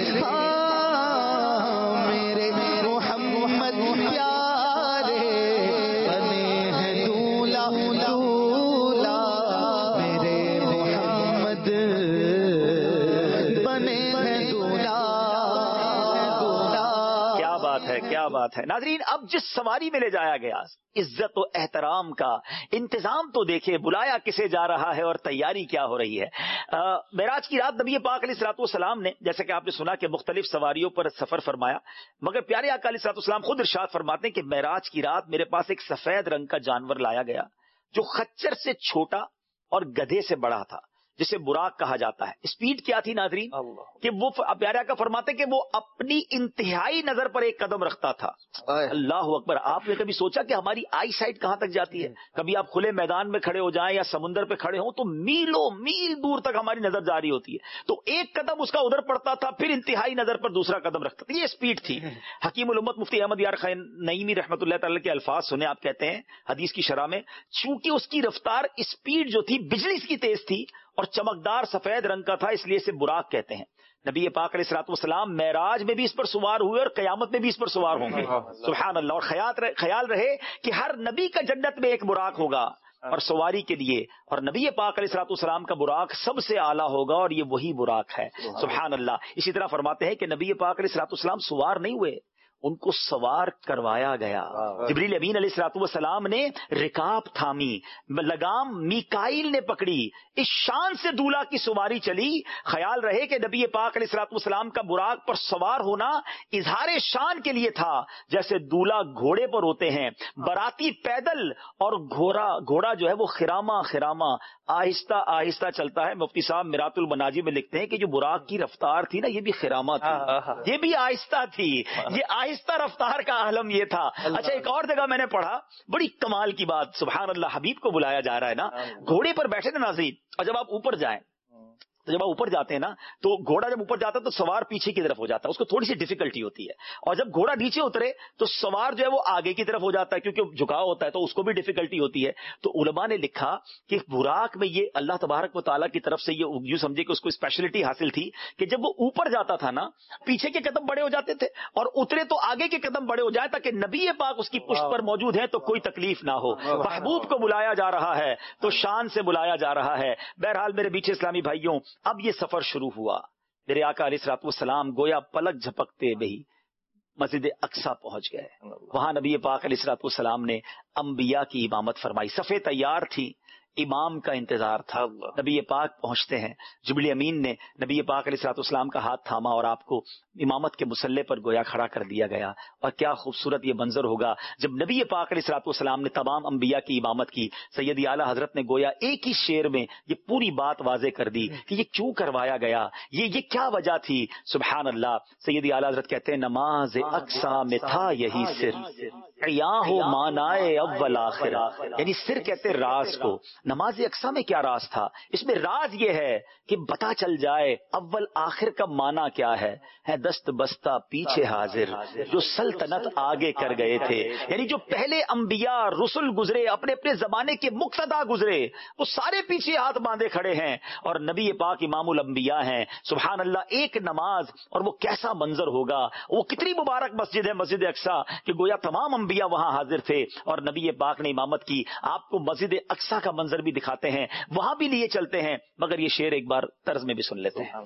بات ہے، کیا بات ہے ناظرین. اب جس سواری میں لے جایا گیا، عزت و احترام کا انتظام تو دیکھے، بلایا کسے جا رہا ہے اور تیاری کیا ہو رہی ہے. معراج کی رات نبی پاک علیہ الصلوۃ والسلام نے، جیسے کہ آپ نے سنا کہ مختلف سواریوں پر سفر فرمایا، مگر پیارے آقا علیہ الصلوۃ والسلام خود ارشاد فرماتے ہیں کہ معراج کی رات میرے پاس ایک سفید رنگ کا جانور لایا گیا جو خچر سے چھوٹا اور گدھے سے بڑا تھا، جسے براق کہا جاتا ہے. اسپیڈ کیا تھی ناظرین کہ وہ پیارے آقا فرماتے کہ وہ اپنی انتہائی نظر پر ایک قدم رکھتا تھا. اللہ اکبر. آپ نے کبھی سوچا کہ ہماری آئی سائٹ کہاں تک جاتی ہے؟ کبھی آپ کھلے میدان میں کھڑے ہو جائیں یا سمندر پہ کھڑے ہوں تو میلوں میل دور تک ہماری نظر جاری ہوتی ہے. تو ایک قدم اس کا ادھر پڑتا تھا، پھر انتہائی نظر پر دوسرا قدم رکھتا تھا. یہ اسپیڈ تھی. حکیم الامت مفتی احمد یار خان نعیمی رحمۃ اللہ تعالی کے الفاظ سنے. آپ کہتے ہیں حدیث کی شرح میں، چونکہ اس کی رفتار اسپیڈ جو تھی بجلی کی تیز تھی اور چمکدار سفید رنگ کا تھا، اس لیے اسے براق کہتے ہیں. نبی پاک علیہ الصلوۃ والسلام معراج میں بھی اس پر سوار ہوئے اور قیامت میں بھی اس پر سوار ہوں گے. سبحان اللہ. اور خیال رہے کہ ہر نبی کا جنت میں ایک براق ہوگا اور سواری کے لیے، اور نبی پاک علیہ الصلوۃ والسلام کا براق سب سے اعلیٰ ہوگا اور یہ وہی براق ہے. سبحان اللہ. اسی طرح فرماتے ہیں کہ نبی پاک علیہ الصلوۃ والسلام سوار نہیں ہوئے، ان کو سوار کروایا گیا. جبریل امین علیہ الصلوۃ والسلام نے رکاب تھامی، لگام میکائیل نے پکڑی. اس شان سے دولہا کی سواری چلی. خیال رہے کہ نبی پاک علیہ الصلوۃ والسلام کا براق پر سوار ہونا اظہار شان کے لیے تھا، جیسے دولہا گھوڑے پر ہوتے ہیں، باراتی پیدل اور گھوڑا جو ہے وہ خراما آہستہ آہستہ چلتا ہے. مفتی صاحب میرات المناجی میں لکھتے ہیں کہ جو براق کی رفتار تھی نا، یہ بھی خراما تھی، یہ بھی آہستہ تھی. یہ آہستہ رفتار کا عالم یہ تھا. اچھا، ایک اور جگہ میں نے پڑھا، بڑی کمال کی بات. سبحان اللہ. حبیب کو بلایا جا رہا ہے نا، گھوڑے پر بیٹھے نا ناظرین، اور جب آپ اوپر جائیں تو جب آپ اوپر جاتے ہیں نا تو گھوڑا جب اوپر جاتا ہے تو سوار پیچھے کی طرف ہو جاتا ہے، اس کو تھوڑی سی ڈیفیکلٹی ہوتی ہے. اور جب گھوڑا نیچے اترے تو سوار جو ہے وہ آگے کی طرف ہو جاتا ہے، کیونکہ جھکاؤ ہوتا ہے تو اس کو بھی ڈیفیکلٹی ہوتی ہے. تو علماء نے لکھا کہ براق میں یہ اللہ تبارک و تعالیٰ کی طرف سے یہ یوں سمجھے کہ اس کو اسپیشلٹی حاصل تھی کہ جب وہ اوپر جاتا تھا نا، پیچھے کے قدم بڑے ہو جاتے تھے، اور اترے تو آگے کے قدم بڑے ہو جائے تاکہ نبی پاک اس کی پشت پر موجود ہے تو کوئی تکلیف نہ ہو. محبوب کو بلایا جا رہا ہے تو شان سے بلایا جا رہا ہے. بہرحال میرے بیچے اسلامی بھائیوں، اب یہ سفر شروع ہوا. میرے آقا علیہ الصلوۃ والسلام گویا پلک جھپکتے ہی مسجد اقصی پہنچ گئے. وہاں نبی پاک علیہ الصلوۃ والسلام نے انبیاء کی امامت فرمائی. صفیں تیار تھی، امام کا انتظار تھا. نبی پاک پہنچتے ہیں، جبریل امین نے نبی پاک علیہ الصلوۃ والسلام کا ہاتھ تھاما اور آپ کو امامت کے مصلی پر گویا کھڑا کر دیا گیا. اور کیا خوبصورت یہ منظر ہوگا جب نبی پاک علیہ الصلوۃ والسلام نے تمام انبیاء کی امامت کی. سیدی اعلیٰ حضرت نے گویا ایک ہی شعر میں یہ پوری بات واضح کر دی کہ یہ کیوں کروایا گیا، یہ کیا وجہ تھی. سبحان اللہ. سیدی اعلیٰ حضرت کہتے ہیں نماز اقصی میں تھا یہی سر، عیاں ہو مانائے اول آخر. یعنی سر کہتے راز کو. نماز اقصی میں کیا راز تھا؟ اس میں راز یہ ہے کہ پتا چل جائے اول آخر کا معنی کیا ہے دست بستہ پیچھے حاضر جو سلطنت آگے کر گئے تھے. یعنی جو پہلے انبیاء رسل گزرے، اپنے اپنے زمانے کے مقتدا گزرے، وہ سارے پیچھے ہاتھ باندھے کھڑے ہیں اور نبی پاک امام الانبیاء ہیں. سبحان اللہ. ایک نماز، اور وہ کیسا منظر ہوگا، وہ کتنی مبارک مسجد ہے مسجد اقصی کہ گویا تمام انبیاء وہاں حاضر تھے اور نبی پاک نے امامت کی. آپ کو مسجد اقصی کا منظر بھی دکھاتے ہیں، وہاں بھی لیے چلتے ہیں، مگر یہ شعر ایک بار طرز میں بھی سن لیتے ہیں.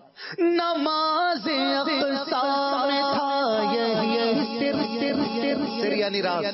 نماز اقصی میں تھا یہی سر یعنی راز.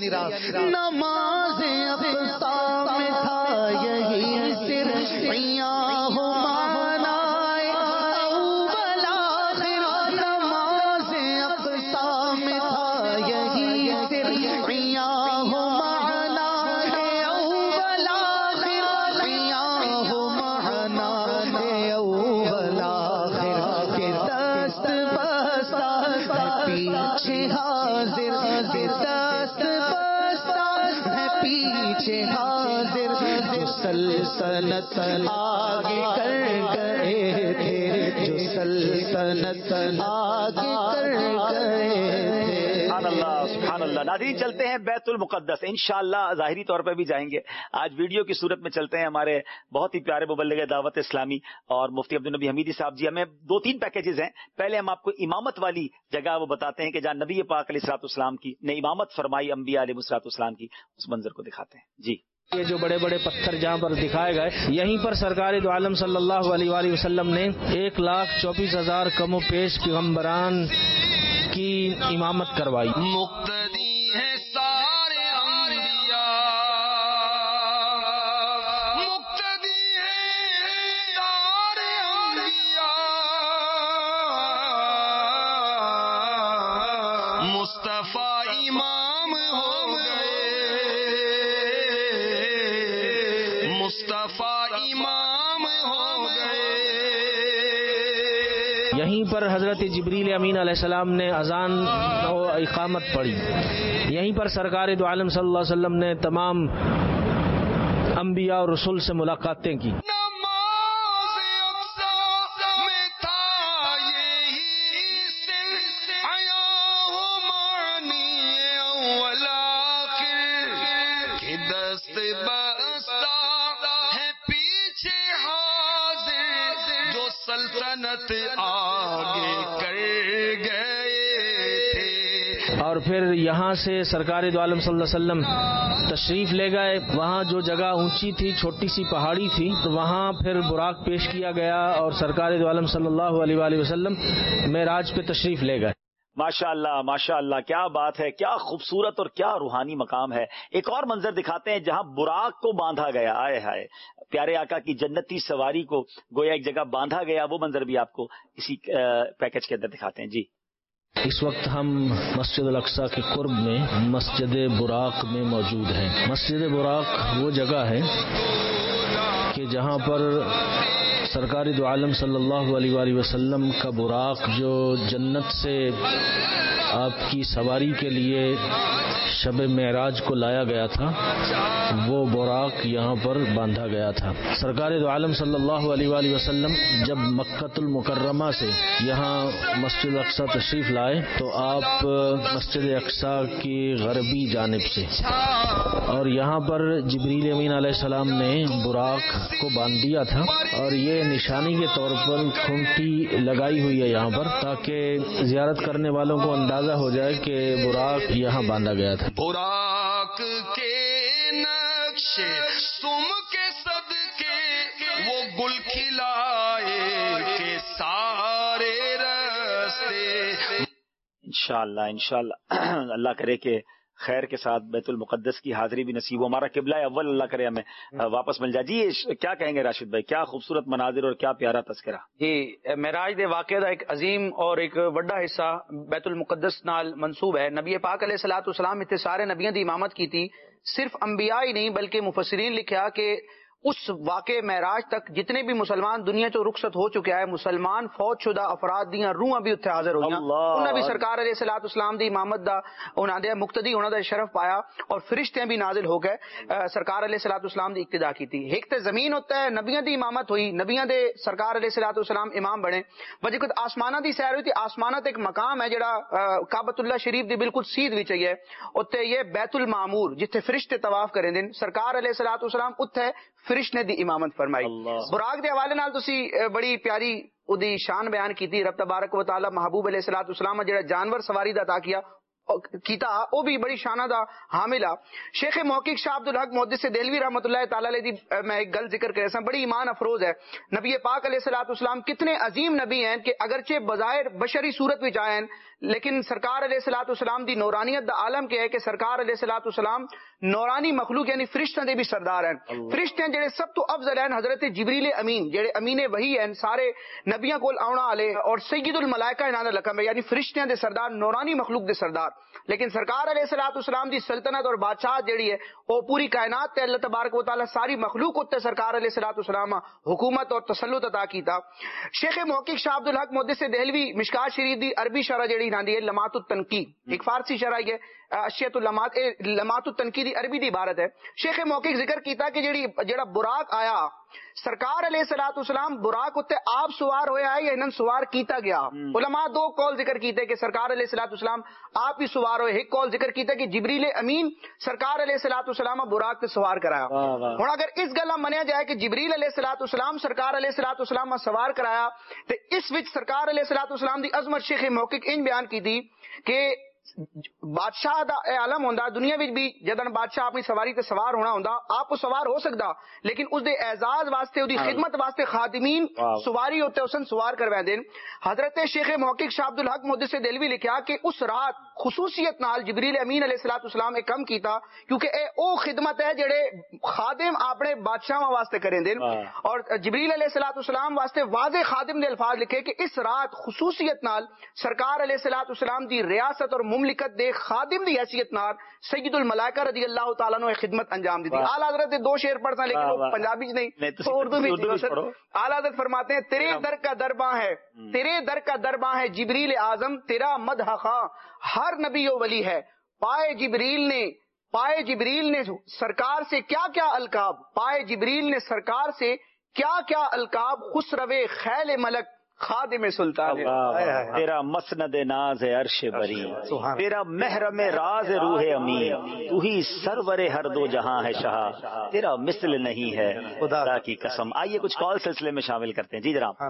نماز اقصی میں تھا یہی سر، عیاں ہو مانائے اول آخر. نماز اقصی میں تھا یہی سر، عیاں ہو مانائے اول آخر. عیاں ہو مانائے اول آخر کے دست بستہ پیچھے حاضر، کے دست بستہ ہے پیچھے حاضر. جو سلطنت آگے کر گئے تھے، جو سلطنت آگے کر گئے تھے. سبحان اللہ سبحان اللہ. ناظرین چلتے ہیں بیت المقدس. انشاءاللہ ظاہری طور پہ بھی جائیں گے، آج ویڈیو کی صورت میں چلتے ہیں. ہمارے بہت ہی پیارے مبلغ دعوت اسلامی اور مفتی عبدالنبی حمیدی صاحب جی، ہمیں 2-3 پیکیجز ہیں. پہلے ہم آپ کو امامت والی جگہ وہ بتاتے ہیں کہ جہاں نبی پاک علیہ الصلوۃ والسلام کی نے امامت فرمائی انبیاء علیہ الصلوۃ والسلام کی، اس منظر کو دکھاتے ہیں. جی، یہ جو بڑے بڑے پتھر جہاں پر دکھائے گئے، یہیں پر سرکار دو عالم صلی اللہ علیہ وآلہ وسلم نے 1,24,000 کم و پیش پیغمبران کی امامت کروائی. مقتدی ہے سارے انبیاء، مقتدی ہے سارے انبیاء، مصطفیٰ امام ہو گئے، مصطفیٰ امام ہو گئے. یہیں پر حضرت جبریل امین علیہ السلام نے اذان و اقامت پڑھی. یہیں پر سرکار دو عالم صلی اللہ علیہ وسلم نے تمام انبیاء اور رسول سے ملاقاتیں کی. نماز اقصا میں تھا یہی سلسلہ، آیا ہو معنی اول آخر کہ دست بستہ ہے پیچھے حاضر، جو سلطنت آگے کر گئے تھے. اور پھر یہاں سے سرکار دو عالم صلی اللہ علیہ وسلم تشریف لے گئے. وہاں جو جگہ اونچی تھی، چھوٹی سی پہاڑی تھی، تو وہاں پھر براق پیش کیا گیا اور سرکار دو عالم صلی اللہ علیہ وآلہ وسلم معراج پہ تشریف لے گئے. ماشاء اللہ ماشاء اللہ، کیا بات ہے، کیا خوبصورت اور کیا روحانی مقام ہے. ایک اور منظر دکھاتے ہیں جہاں براق کو باندھا گیا. آئے ہائے، پیارے آقا کی جنتی سواری کو گویا ایک جگہ باندھا گیا. وہ منظر بھی آپ کو اسی پیکج کے اندر دکھاتے ہیں. جی، اس وقت ہم مسجد الاقصی کے قرب میں مسجد براق میں موجود ہیں. مسجد براق وہ جگہ ہے کہ جہاں پر سرکار دو عالم صلی اللہ علیہ وآلہ وسلم کا براق جو جنت سے آپ کی سواری کے لیے شب معراج کو لایا گیا تھا، وہ براق یہاں پر باندھا گیا تھا. سرکار دو عالم صلی اللہ علیہ وآلہ وسلم جب مکۃ المکرمہ سے یہاں مسجد اقصی تشریف لائے تو آپ مسجد اقصی کی غربی جانب سے، اور یہاں پر جبریل امین علیہ السلام نے براق کو باندھ دیا تھا، اور یہ نشانی کے طور پر کھونٹی لگائی ہوئی ہے یہاں پر، تاکہ زیارت کرنے والوں کو اندازہ ہو جائے کہ براق یہاں باندھا گیا تھا. براق کے نقشے تم کے صدقے وہ گل کھلائے کے سارے راستے. انشاءاللہ انشاءاللہ اللہ کرے کہ خیر کے ساتھ بیت المقدس کی حاضری بھی نصیب ہو. ہمارا قبلہ اول اللہ کرے ہمیں واپس مل جائے. جی کیا کہیں گے راشد بھائی، کیا خوبصورت مناظر اور کیا پیارا تذکرہ. جی، معراج دے واقعے دا ایک عظیم اور ایک بڑا حصہ بیت المقدس نال منسوب ہے. نبی پاک علیہ الصلوۃ والسلام اتنے سارے نبیوں دی امامت کی تھی. صرف انبیاء ہی نہیں بلکہ مفسرین لکھا کہ اس واقع معراج تک جتنے بھی مسلمان دنیا چو رخصت ہو چکے ہیں، مسلمان فوت شدہ افراد دیاں روحاں بھی اتنے حاضر ہوئی، انہاں بھی سرکار علیہ الصلوۃ والسلام دی امامت دا انہاں دے مقتدی انہاں دا شرف پایا، اور فرشتے بھی نازل ہو گئے سرکار علیہ الصلوۃ والسلام دی اقتدا کی تھی. ایک تے زمین ہوتا ہے، نبیاں دی امامت ہوئی، نبیاں دے سرکار علیہ الصلوۃ والسلام امام بنے. وجہ کچھ آسماناں دی سیر ہوئی تھی. آسمانات ایک مقام ہے جڑا کعبۃ اللہ شریف دی بالکل سیدھ وچ ہے، اوتے یہ بیت المعمور جتھے فرشتے طواف کریں دن، سرکار علیہ الصلوۃ والسلام اوتھے فرشتے دی امامت فرمائی. براق دے حوالے نال تسی بڑی پیاری اودی شان بیان کیتی. رب تبارک و تعالی محبوب علیہ الصلوۃ والسلام جڑا جانور سواری دا عطا کیتا وہ بھی بڑی شانہ دا حاملہ. شیخ محقق شاہ عبدالحق محدث دہلوی رحمۃ اللہ تعالی علیہ دی میں ایک گل ذکر کرے سا، بڑی ایمان افروز ہے. نبی پاک علیہ الصلوۃ والسلام کتنے عظیم نبی ہیں کہ اگرچہ بظاہر بشری صورت وچ آئے ہیں، لیکن سرکار علیہ الصلوۃ والسلام دی نورانیت دا عالم کیا ہے کہ سرکار علیہ الصلوۃ والسلام نورانی مخلوق یعنی فرشتوں دے بھی سردار ہیں. فرشتے جڑے سب تو افضل ہیں حضرت جبریل امین جڑے امین وحی ہیں، سارے نبیاں کول آونا والے، اور سید الملائکہ انہاں دا لقب ہے یعنی فرشتیاں دے سردار، نورانی مخلوق دے سردار. لیکن سرکار علیہ الصلوۃ والسلام دی سلطنت اور بادشاہت جڑی ہے وہ پوری کائنات تے اللہ تبارک و تعالی ساری مخلوق تے سرکار علیہ الصلوۃ والسلام حکومت اور تسلط عطا کیتا. شیخ محقق شاہ عبدالحق محدث دہلوی مشکات شریف دی عربی شرح جڑی ناندی ہے لمات التنقید، ایک فارسی شرح ہے اشیت اللمات، لمات التنقید عربی دی عبارت ہے. شیخ محقق ذکر کیتا کہ جڑا براق آیا سرکار علیہ الصلوۃ والسلام براق تے آپ سوار ہویا ہے یا انہاں سوار کیتا گیا. علماء دو قول ذکر کیتے کہ سرکار علیہ الصلوۃ والسلام آپ ہی سوار ہوئے. ایک قول ذکر کیتا کہ جبریل امین سرکار علیہ الصلوۃ والسلام براق تے سوار کرایا. ہن اگر اس گل منیا جائے کہ جبریل علیہ الصلوۃ والسلام سرکار علیہ الصلوۃ والسلام سوار کرایا تے اس وچ سرکار علیہ الصلوۃ والسلام دی عظمت شیخ محقق ان بیان کی تھی کہ بادشاہ دا عالم ہوندا دنیا وچ بھی جدن بادشاہ اپنی سواری تے سوار ہونا ہوندا آپ کو سوار ہو سکدا لیکن اس دے اعزاز واسطے دی خدمت واسطے خادمین سواری ہوتے اسن سوار کروا دین. حضرت شیخ محقق شاہ عبد الحق محدث دہلوی لکھیا کہ اس رات خصوصیت نال جبریل امین علیہ الصلوۃ والسلام نے کم کیتا کیونکہ اے او خدمت ہے جڑے خادم اپنے بادشاہاں واسطے کریں دین. اور جبریل علیہ الصلوۃ والسلام واسطے واضح خادم دے الفاظ لکھے کہ اس رات خصوصیت نال سرکار علیہ الصلوۃ والسلام دی ریاست اور مملکت دے خادم دی حیثیت نال سید الملائکہ رضی اللہ تعالیٰ عنہ خدمت انجام دی تھی. اعلیٰ حضرت دو شعر پڑھتا لیکن وہ پنجابی نہیں تو اردو میں. اعلیٰ حضرت فرماتے ہیں تیرے در کا درباں ہے تیرے در کا درباں ہے جبریل اعظم تیرا مدح خواں ہر نبی و ولی ہے. پائے جبریل نے سرکار سے کیا کیا القاب پائے جبریل نے سرکار سے کیا کیا القاب خسرو خیل ملک خادم سلطان. تیرا مسند ناز ہے عرش بری تیرا محرم راز روح امین تو ہی سرور ہر دو جہاں ہے شاہ تیرا مثل نہیں ہے خدا کی قسم. آئیے کچھ کال سلسلے میں شامل کرتے ہیں. جی جناب.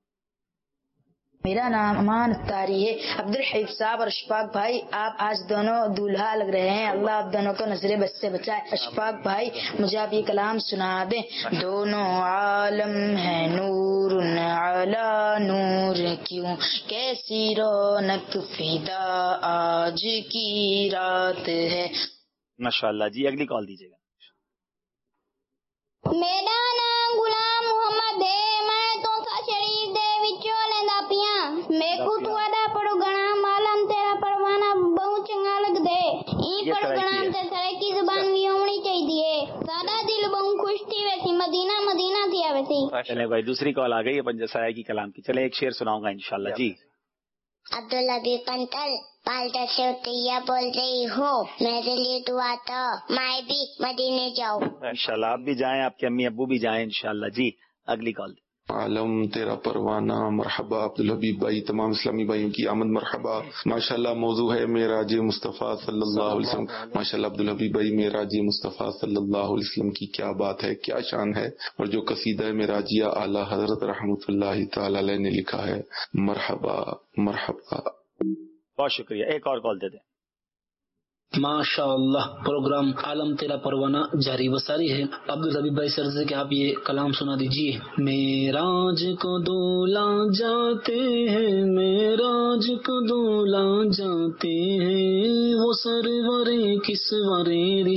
میرا نام امان اختاری ہے. عبد الحفیظ صاحب اور اشفاق بھائی آپ آج دونوں دولہا لگ رہے ہیں. اللہ آپ دونوں کو نظر بد سے بچائے. اشفاق بھائی مجھے آپ یہ کلام سنا دیں. دونوں عالم ہے نور علی نور کیوں کیسی رونق فدا آج کی رات ہے. ماشاءاللہ. جی اگلی کال دیجیے گا. میرا نام غلام محمد ہے. میں تو شریف دے وچوں لیندا پیاں. میں کو تواڈا پروگرام عالم تیرا پروانہ بہت چنگا لگدا ہے. ای پروگرام تے سرائکی زبان وی ہونی چاہیے. ساڈا دل بہت خوش تھی ویسی مدینہ مدینہ تھی آوے سی. چلے بھائی دوسری کال آ گئی ہے پنجہ سایہ کی کلام کی. چلے ایک شعر سناؤں گا انشاءاللہ. جی. عبداللہ پنتل پالتا سے اتیا بول رہی ہوں میرے لیے دعا تو میں بھی مدینے جاؤں. انشاءاللہ آپ بھی جائیں آپ کے امی ابو بھی جائیں انشاءاللہ. جی اگلی کال. عالم تیرا پروانہ مرحبا. عبدالحبیب بھائی تمام اسلامی بھائیوں کی آمد مرحبا. ماشاءاللہ موضوع ہے معراج مصطفیٰ صلی اللہ علیہ وسلم. ماشاءاللہ عبدالحبیب بھائی معراج مصطفیٰ صلی اللہ علیہ وسلم کی کیا بات ہے کیا شان ہے. اور جو قصیدہ معراجیہ اعلیٰ حضرت رحمۃ اللہ تعالی علیہ نے لکھا ہے مرحبا مرحبا. بہت شکریہ. ایک اور کال دے دیں. ماشاء اللہ پروگرام عالم تیرا پروانہ جاری وساری ہے. عبدالحبیب بھائی سر سے کہ آپ یہ کلام سنا دیجیے. معراج کو دولا جاتے ہیں معراج کو دولا جاتے ہیں وہ سرور کسور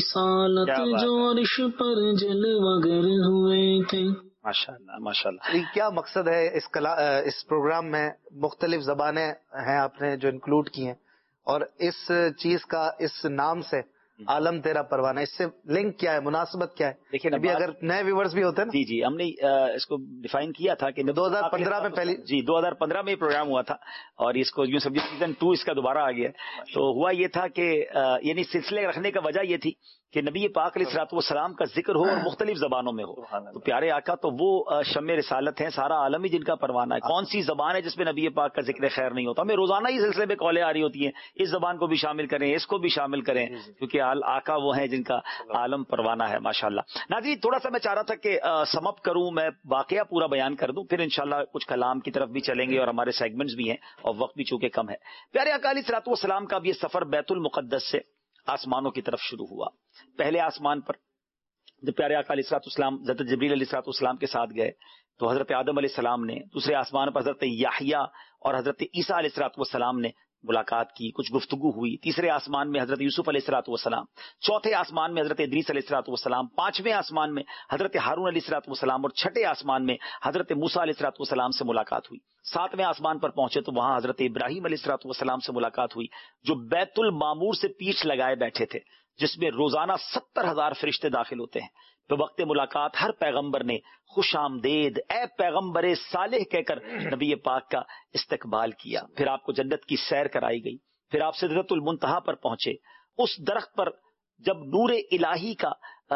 رسالت جو عرش پر جلوگر ہوئے تھے. ماشاءاللہ ماشاءاللہ. کیا مقصد ہے اس پروگرام میں؟ مختلف زبانیں ہیں آپ نے جو انکلوڈ کی ہیں اور اس چیز کا اس نام سے عالم تیرا پروانہ اس سے لنک کیا ہے مناسبت کیا ہے؟ دیکھیں ابھی اگر نئے ویورز بھی ہوتے ہیں. جی جی ہم نے اس کو ڈیفائن کیا تھا کہ 2015 میں پہلی 2015 میں یہ پروگرام ہوا تھا اور اس کو یوں سمجھے سیزن 2 اس کا دوبارہ آ گیا. تو ہوا یہ تھا کہ یعنی سلسلے رکھنے کا وجہ یہ تھی کہ نبی پاک علیہ الصلوۃ والسلام کا ذکر ہو اور مختلف زبانوں میں ہو. تو پیارے آقا تو وہ شمع رسالت ہیں سارا عالم ہی جن کا پروانہ ہے. کون سی زبان ہے جس میں نبی پاک کا ذکر خیر نہیں ہوتا؟ ہمیں روزانہ ہی سلسلے میں کالیں آ رہی ہوتی ہیں اس زبان کو بھی شامل کریں اس کو بھی شامل کریں کیونکہ آقا وہ ہیں جن کا عالم پروانہ ہے. ماشاءاللہ. ناظرین تھوڑا سا میں چاہ رہا تھا کہ سم اپ کروں میں واقعہ پورا بیان کر دوں پھر انشاءاللہ کچھ کلام کی طرف بھی چلیں گے اور ہمارے سیگمنٹس بھی ہیں اور وقت بھی چونکہ کم ہے. پیارے آقا علیہ الصلوۃ والسلام کا بھی یہ سفر بیت المقدس سے آسمانوں کی طرف شروع ہوا. پہلے آسمان پر جب پیارے آقا علیہ الصلوۃ والسلام حضرت جبریل علیہ الصلوۃ والسلام کے ساتھ گئے تو حضرت آدم علیہ السلام نے دوسرے آسمان پر حضرت یحییٰ اور حضرت عیسیٰ علیہ الصلوۃ والسلام نے ملاقات کی کچھ گفتگو ہوئی. تیسرے آسمان میں حضرت یوسف علیہ الصلوۃ والسلام. چوتھے آسمان میں حضرت ادریس علیہ الصلوۃ والسلام. پانچویں آسمان میں حضرت ہارون علیہ الصلوۃ والسلام اور چھٹے آسمان میں حضرت موسیٰ علیہ الصلوۃ والسلام سے ملاقات ہوئی. ساتویں آسمان پر پہنچے تو وہاں حضرت ابراہیم علیہ الصلوۃ والسلام سے ملاقات ہوئی جو بیت المعمور سے پیٹھ لگائے بیٹھے تھے جس میں روزانہ 70,000 فرشتے داخل ہوتے ہیں. تو وقت ملاقات ہر پیغمبر نے خوش آمدید اے پیغمبر صالح کہہ کر نبی پاک کا استقبال کیا. پھر آپ کو جنت کی سیر کرائی گئی. پھر آپ سدرۃ المنتہا پر پہنچے. اس درخت پر جب نور الہی کا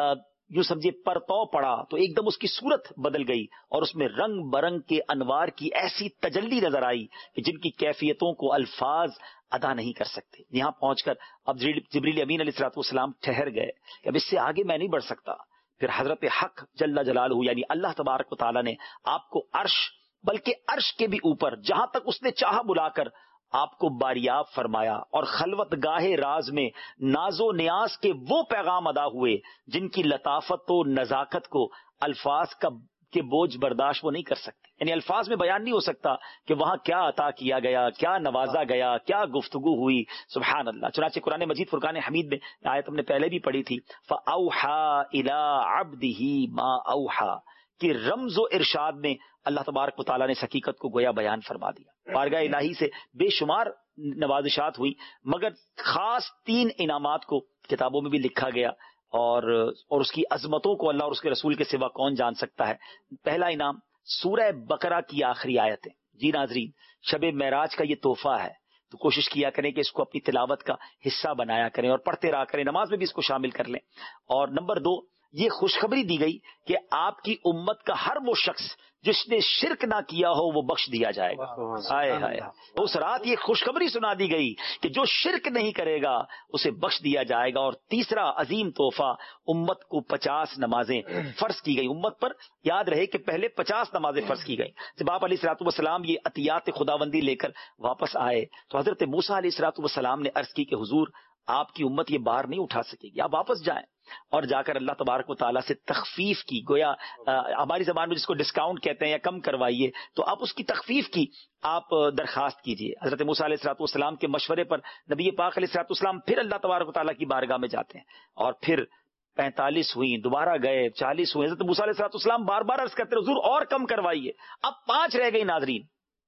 یوں سمجھے پرتو پڑا تو ایک دم اس کی صورت بدل گئی اور اس میں رنگ برنگ کے انوار کی ایسی تجلی نظر آئی کہ جن کی کیفیتوں کو الفاظ ادا نہیں کر سکتے. یہاں پہنچ کر اب جبریل امین علیہ الصلوۃ والسلام ٹھہر گئے کہ اب اس سے آگے میں نہیں بڑھ سکتا. پھر حضرت حق جل جلالہ یعنی اللہ تبارک و تعالیٰ نے آپ کو عرش بلکہ عرش کے بھی اوپر جہاں تک اس نے چاہا بلا کر آپ کو باریاب فرمایا اور خلوت گاہ راز میں ناز و نیاز کے وہ پیغام ادا ہوئے جن کی لطافت و نزاکت کو الفاظ کے بوجھ برداشت وہ نہیں کر سکتے. یعنی الفاظ میں بیان نہیں ہو سکتا کہ وہاں کیا عطا کیا گیا، کیا نوازا گیا، کیا گفتگو ہوئی. سبحان اللہ. چنانچہ قرآن مجید فرقان حمید میں آیت ہم نے پہلے بھی پڑھی تھی، فَأَوْحَى إِلَىٰ عَبْدِهِ مَا أَوْحَى، کہ رمز و ارشاد میں اللہ تبارک و تعالیٰ نے اس حقیقت کو گویا بیان فرما دیا. بارگاہ الہی سے بے شمار نوازشات ہوئی، مگر خاص 3 انعامات کو کتابوں میں بھی لکھا گیا، اور اس کی عظمتوں کو اللہ اور اس کے رسول کے سوا کون جان سکتا ہے. پہلا انعام سورہ بقرہ کی آخری آیتیں. جی ناظرین، شب معراج کا یہ تحفہ ہے، تو کوشش کیا کریں کہ اس کو اپنی تلاوت کا حصہ بنایا کریں اور پڑھتے رہا کریں، نماز میں بھی اس کو شامل کر لیں. اور نمبر 2، یہ خوشخبری دی گئی کہ آپ کی امت کا ہر وہ شخص جس نے شرک نہ کیا ہو وہ بخش دیا جائے گا. ہائے ہائے، اس رات یہ خوشخبری سنا دی گئی کہ جو شرک نہیں کرے گا اسے بخش دیا جائے گا. اور تیسرا عظیم تحفہ، امت کو 50 نمازیں فرض کی گئی. امت پر یاد رہے کہ پہلے 50 نمازیں فرض کی گئی. جب آپ علیہ الصلوۃ والسلام یہ عطیات خداوندی لے کر واپس آئے تو حضرت موسیٰ علیہ الصلوۃ والسلام نے عرض کی کہ حضور، آپ کی امت یہ بار نہیں اٹھا سکے گی، آپ واپس جائیں. اور جا کر اللہ تبارک و تعالیٰ سے تخفیف کی، گویا ہماری زبان میں جس کو ڈسکاؤنٹ کہتے ہیں یا کم کروائیے، تو آپ اس کی تخفیف کی آپ درخواست کیجیے. حضرت موسیٰ علیہ الصلوۃ والسلام کے مشورے پر نبی پاک علیہ الصلوۃ والسلام پھر اللہ تبارک و تعالیٰ کی بارگاہ میں جاتے ہیں، اور پھر 45 ہوئی، دوبارہ گئے 40 ہوئے. حضرت موسیٰ علیہ الصلوۃ والسلام بار بار عرض کرتے حضور اور کم کروائیے. اب 5 رہ گئی. ناظرین،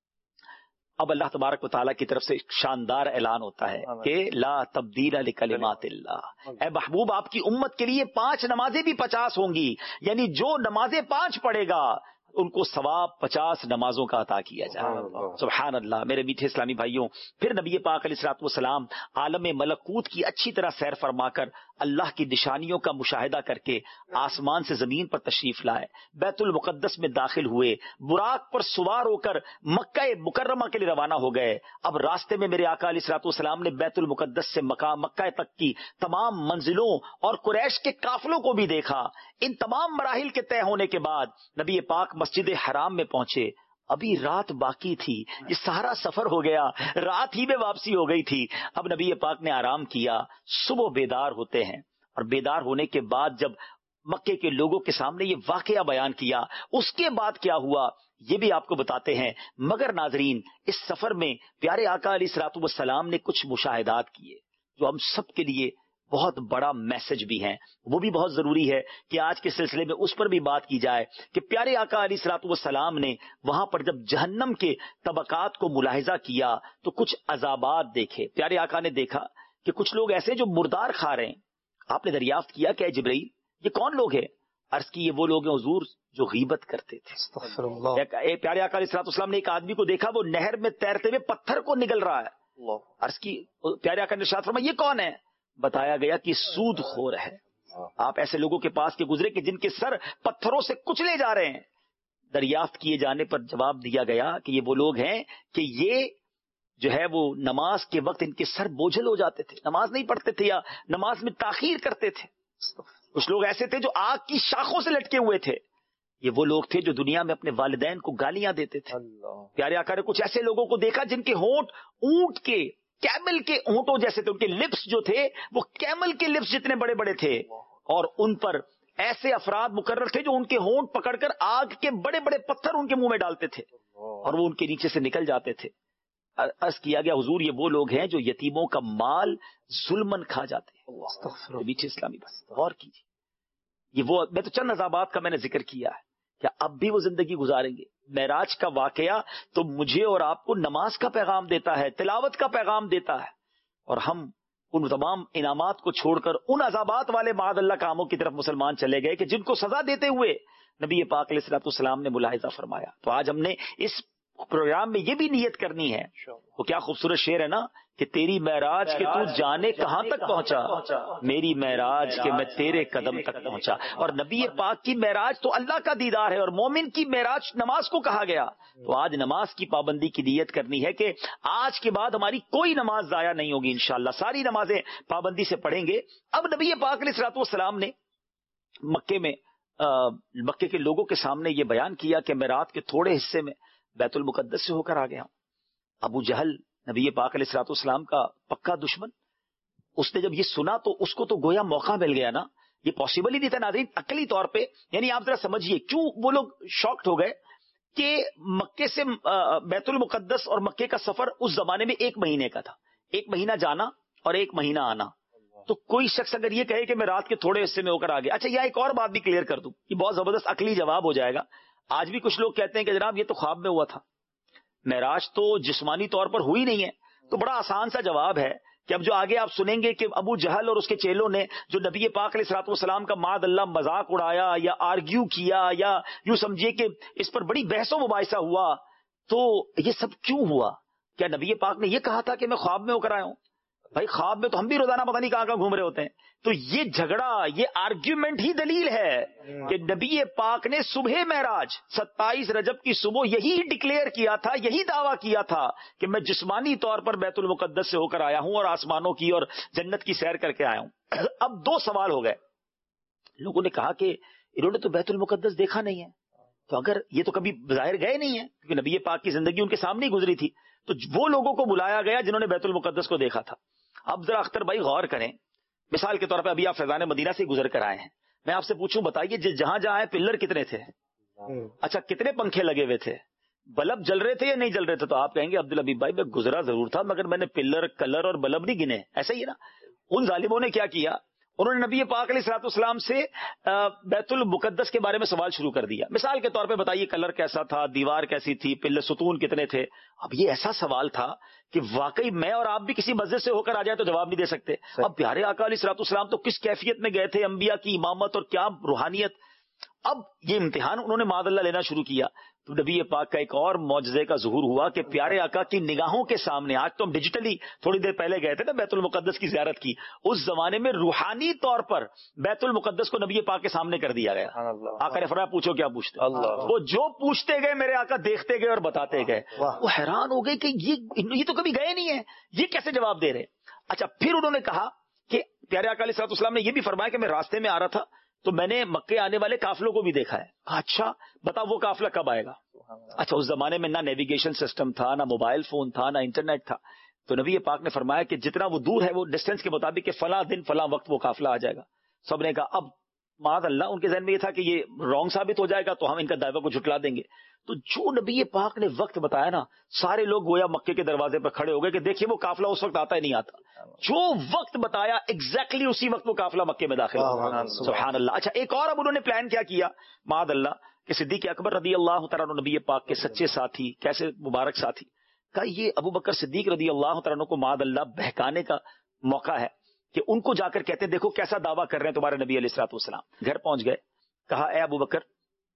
اب اللہ تبارک و تعالیٰ کی طرف سے شاندار اعلان ہوتا ہے کہ لا تبدیل لکلمات اللہ. اے محبوب، آپ کی امت کے لیے 5 نمازیں بھی 50 ہوں گی، یعنی جو نمازیں 5 پڑھے گا ان کو ثواب 50 نمازوں کا عطا کیا جائے. سبحان اللہ. میرے میٹھے اسلامی بھائیوں، پھر نبی پاک علیہ الصلوۃ والسلام عالم ملکوت کی اچھی طرح سیر فرما کر اللہ کی نشانیوں کا مشاہدہ کر کے آسمان سے زمین پر تشریف لائے، بیت المقدس میں داخل ہوئے، براق پر سوار ہو کر مکہ مکرمہ کے لیے روانہ ہو گئے. اب راستے میں میرے آقا علیہ الصلوۃ والسلام نے بیت المقدس سے مکہ تک کی تمام منزلوں اور قریش کے قافلوں کو بھی دیکھا. ان تمام مراحل کے طے ہونے کے بعد نبی پاک مسجد حرام میں پہنچے. ابھی رات باقی تھی، یہ سارا سفر ہو گیا، رات ہی میں واپسی ہو گئی تھی. اب نبی پاک نے آرام کیا. صبح بیدار ہوتے ہیں، اور بیدار ہونے کے بعد جب مکے کے لوگوں کے سامنے یہ واقعہ بیان کیا، اس کے بعد کیا ہوا یہ بھی آپ کو بتاتے ہیں. مگر ناظرین، اس سفر میں پیارے آقا علیہ الصلوۃ والسلام نے کچھ مشاہدات کیے جو ہم سب کے لیے بہت بڑا میسج بھی ہیں. وہ بھی بہت ضروری ہے کہ آج کے سلسلے میں اس پر بھی بات کی جائے کہ پیارے آقا علیہ الصلوۃ والسلام نے وہاں پر جب جہنم کے طبقات کو ملاحظہ کیا تو کچھ عذابات دیکھے. پیارے آقا نے دیکھا کہ کچھ لوگ ایسے جو مردار کھا رہے ہیں. آپ نے دریافت کیا کہ اے جبرائیل، یہ کون لوگ ہیں؟ عرض کی، یہ وہ لوگ ہیں حضور جو غیبت کرتے تھے. پیارے آقا علیہ الصلوۃ والسلام نے ایک آدمی کو دیکھا، وہ نہر میں تیرتے ہوئے پتھر کو نگل رہا ہے. عرض کی، پیارے آقا نے ارشاد فرمایا یہ کون ہے؟ بتایا گیا کہ سود خور ہے. آپ ایسے لوگوں کے پاس کے گزرے کہ جن کے سر پتھروں سے کچلے جا رہے ہیں. دریافت کیے جانے پر جواب دیا گیا کہ یہ وہ لوگ ہیں کہ یہ جو ہے وہ نماز کے وقت ان کے سر بوجھل ہو جاتے تھے، نماز نہیں پڑھتے تھے یا نماز میں تاخیر کرتے تھے. کچھ لوگ ایسے تھے جو آگ کی شاخوں سے لٹکے ہوئے تھے. یہ وہ لوگ تھے جو دنیا میں اپنے والدین کو گالیاں دیتے تھے. پیارے آقا نے کچھ ایسے لوگوں کو دیکھا جن کے ہونٹ اونٹ کے، کیمل کے اونٹوں جیسے تھے. ان کے لپس جو تھے وہ کیمل کے لپس جتنے بڑے بڑے تھے، اور ان پر ایسے افراد مقرر تھے جو ان کے ہونٹ پکڑ کر آگ کے بڑے بڑے پتھر ان کے منہ میں ڈالتے تھے اور وہ ان کے نیچے سے نکل جاتے تھے. عرض کیا گیا حضور یہ وہ لوگ ہیں جو یتیموں کا مال ظلمن کھا جاتے ہیں. میٹھے اسلامی بس غور کیجیے، یہ وہ، میں تو چند عذابات کا میں نے ذکر کیا ہے، کیا اب بھی وہ زندگی گزاریں گے؟ معراج کا واقعہ تو مجھے اور آپ کو نماز کا پیغام دیتا ہے، تلاوت کا پیغام دیتا ہے، اور ہم ان تمام انعامات کو چھوڑ کر ان عذابات والے معاذ اللہ کاموں کی طرف مسلمان چلے گئے کہ جن کو سزا دیتے ہوئے نبی پاک علیہ الصلوۃ والسلام نے ملاحظہ فرمایا. تو آج ہم نے اس پروگرام میں یہ بھی نیت کرنی ہے، وہ کیا خوبصورت شعر ہے نا کہ تیری معراج کے تو جانے کہاں تک پہنچا، میری معراج کے میں تیرے قدم تک پہنچا. اور نبی پاک کی معراج تو اللہ کا دیدار ہے، اور مومن کی معراج نماز کو کہا گیا. تو آج نماز کی پابندی کی نیت کرنی ہے کہ آج کے بعد ہماری کوئی نماز ضائع نہیں ہوگی انشاءاللہ، ساری نمازیں پابندی سے پڑھیں گے. اب نبی پاک علیہ الصلوۃ والسلام نے مکے کے لوگوں کے سامنے یہ بیان کیا کہ میں رات کے تھوڑے حصے میں بیت المقدس سے ہو کر آ گیا ہوں. ابو جہل نبی پاک علیہ الصلوۃ والسلام کا پکا دشمن. اس نے جب یہ سنا تو اس کو تو گویا موقع مل گیا نا, یہ پاسبل ہی نہیں تھا ناظرین عقلی طور پہ. یعنی آپ ذرا سمجھیے کیوں وہ لوگ شاکڈ ہو گئے کہ مکے سے بیت المقدس اور مکے کا سفر اس زمانے میں 1 مہینے کا تھا, 1 مہینہ جانا اور 1 مہینہ آنا. تو کوئی شخص اگر یہ کہے کہ میں رات کے تھوڑے حصے میں ہو کر آ گیا. اچھا یہ ایک اور بات بھی کلیئر کر دوں, یہ بہت زبردست عقلی جواب ہو جائے گا. آج بھی کچھ لوگ کہتے ہیں کہ جناب یہ تو خواب میں ہوا تھا, معراج تو جسمانی طور پر ہوئی نہیں ہے. تو بڑا آسان سا جواب ہے کہ اب جو آگے آپ سنیں گے کہ ابو جہل اور اس کے چیلوں نے جو نبی پاک علیہ الصلوۃ والسلام کا معاذ اللہ مذاق اڑایا یا آرگیو کیا یا یوں سمجھیے کہ اس پر بڑی بحث و مباحثہ ہوا, تو یہ سب کیوں ہوا؟ کیا نبی پاک نے یہ کہا تھا کہ میں خواب میں ہو کر آیا ہوں؟ بھائی خواب میں تو ہم بھی روزانہ پتہ نہیں کہاں گھوم رہے ہوتے ہیں. تو یہ جھگڑا, یہ آرگیومنٹ ہی دلیل ہے کہ نبی پاک نے صبح معراج 27 رجب کی صبح یہی ڈکلیئر کیا تھا, یہی دعویٰ کیا تھا کہ میں جسمانی طور پر بیت المقدس سے ہو کر آیا ہوں اور آسمانوں کی اور جنت کی سیر کر کے آیا ہوں. اب 2 سوال ہو گئے. لوگوں نے کہا کہ انہوں نے تو بیت المقدس دیکھا نہیں ہے, تو اگر یہ تو کبھی بظاہر گئے نہیں ہیں کیونکہ نبی پاک کی زندگی ان کے سامنے ہی گزری تھی, تو وہ لوگوں کو بلایا گیا جنہوں نے بیت المقدس کو دیکھا تھا. اب ذرا اختر بھائی غور کریں, مثال کے طور پہ ابھی آپ فیضان مدینہ سے گزر کر آئے ہیں, میں آپ سے پوچھوں بتائیے جہاں جہاں آئے پلر کتنے تھے؟ اچھا کتنے پنکھے لگے ہوئے تھے؟ بلب جل رہے تھے یا نہیں جل رہے تھے؟ تو آپ کہیں گے عبدالحبیب بھائی میں گزرا ضرور تھا مگر میں نے پلر کلر اور بلب نہیں گنے. ایسا ہی ہے نا. ان ظالموں نے کیا کیا, انہوں نے نبی پاک علیہ الصلوۃ والسلام سے بیت المقدس کے بارے میں سوال شروع کر دیا. مثال کے طور پہ بتائیے کلر کیسا تھا, دیوار کیسی تھی, پلر ستون کتنے تھے. اب یہ ایسا سوال تھا کہ واقعی میں اور آپ بھی کسی مسجد سے ہو کر آ جائیں تو جواب نہیں دے سکتے. اب پیارے آقا علیہ الصلوۃ والسلام تو کس کیفیت میں گئے تھے, انبیاء کی امامت اور کیا روحانیت. اب یہ امتحان انہوں نے معاذ اللہ لینا شروع کیا. تو نبی پاک کا ایک اور معجزے کا ظہور ہوا کہ پیارے آقا کی نگاہوں کے سامنے, آج تو ہم ڈیجیٹلی تھوڑی دیر پہلے گئے تھے نا بیت المقدس کی زیارت کی, اس زمانے میں روحانی طور پر بیت المقدس کو نبی پاک کے سامنے کر دیا گیا. آقا نے فرمایا پوچھو کیا پوچھتے. وہ جو پوچھتے گئے میرے آقا دیکھتے گئے اور بتاتے گئے. وہ حیران ہو گئے کہ یہ تو کبھی گئے نہیں ہیں, یہ کیسے جواب دے رہے. اچھا پھر انہوں نے کہا کہ پیارے آقا علیہ الصلوۃ والسلام نے یہ بھی فرمایا کہ میں راستے میں آ رہا تھا تو میں نے مکے آنے والے قافلوں کو بھی دیکھا ہے. اچھا بتا وہ قافلہ کب آئے گا؟ اچھا اس زمانے میں نہ نیویگیشن سسٹم تھا, نہ موبائل فون تھا, نہ انٹرنیٹ تھا. تو نبی پاک نے فرمایا کہ جتنا وہ دور ہے وہ ڈسٹینس کے مطابق کہ فلاں دن فلاں وقت وہ قافلہ آ جائے گا. سب نے کہا اب معاذ اللہ ان کے ذہن میں یہ تھا کہ یہ رانگ ثابت ہو جائے گا تو ہم ان کا دعویٰ کو جھٹلا دیں گے. تو جو نبی پاک نے وقت بتایا نا, سارے لوگ گویا مکے کے دروازے پر کھڑے ہو گئے کہ دیکھیے وہ قافلہ اس وقت آتا ہی نہیں آتا. جو وقت بتایا ایگزیکٹلی اسی وقت وہ قافلہ مکے میں داخل ہوا. سبحان اللہ. اچھا ایک اور اب انہوں نے پلان کیا کیا معاذ اللہ کہ صدیق اکبر رضی اللہ تعالیٰ عنہ نبی پاک کے سچے ساتھی, کیسے مبارک ساتھی, کہ یہ ابو بکر صدیق رضی اللہ تعالیٰ عنہ کو معاذ اللہ بہکانے کا موقع ہے کہ ان کو جا کر کہتے ہیں دیکھو کیسا دعویٰ کر رہے ہیں تمہارے نبی علیہ الصلوۃ والسلام. گھر پہنچ گئے, کہا اے ابو بکر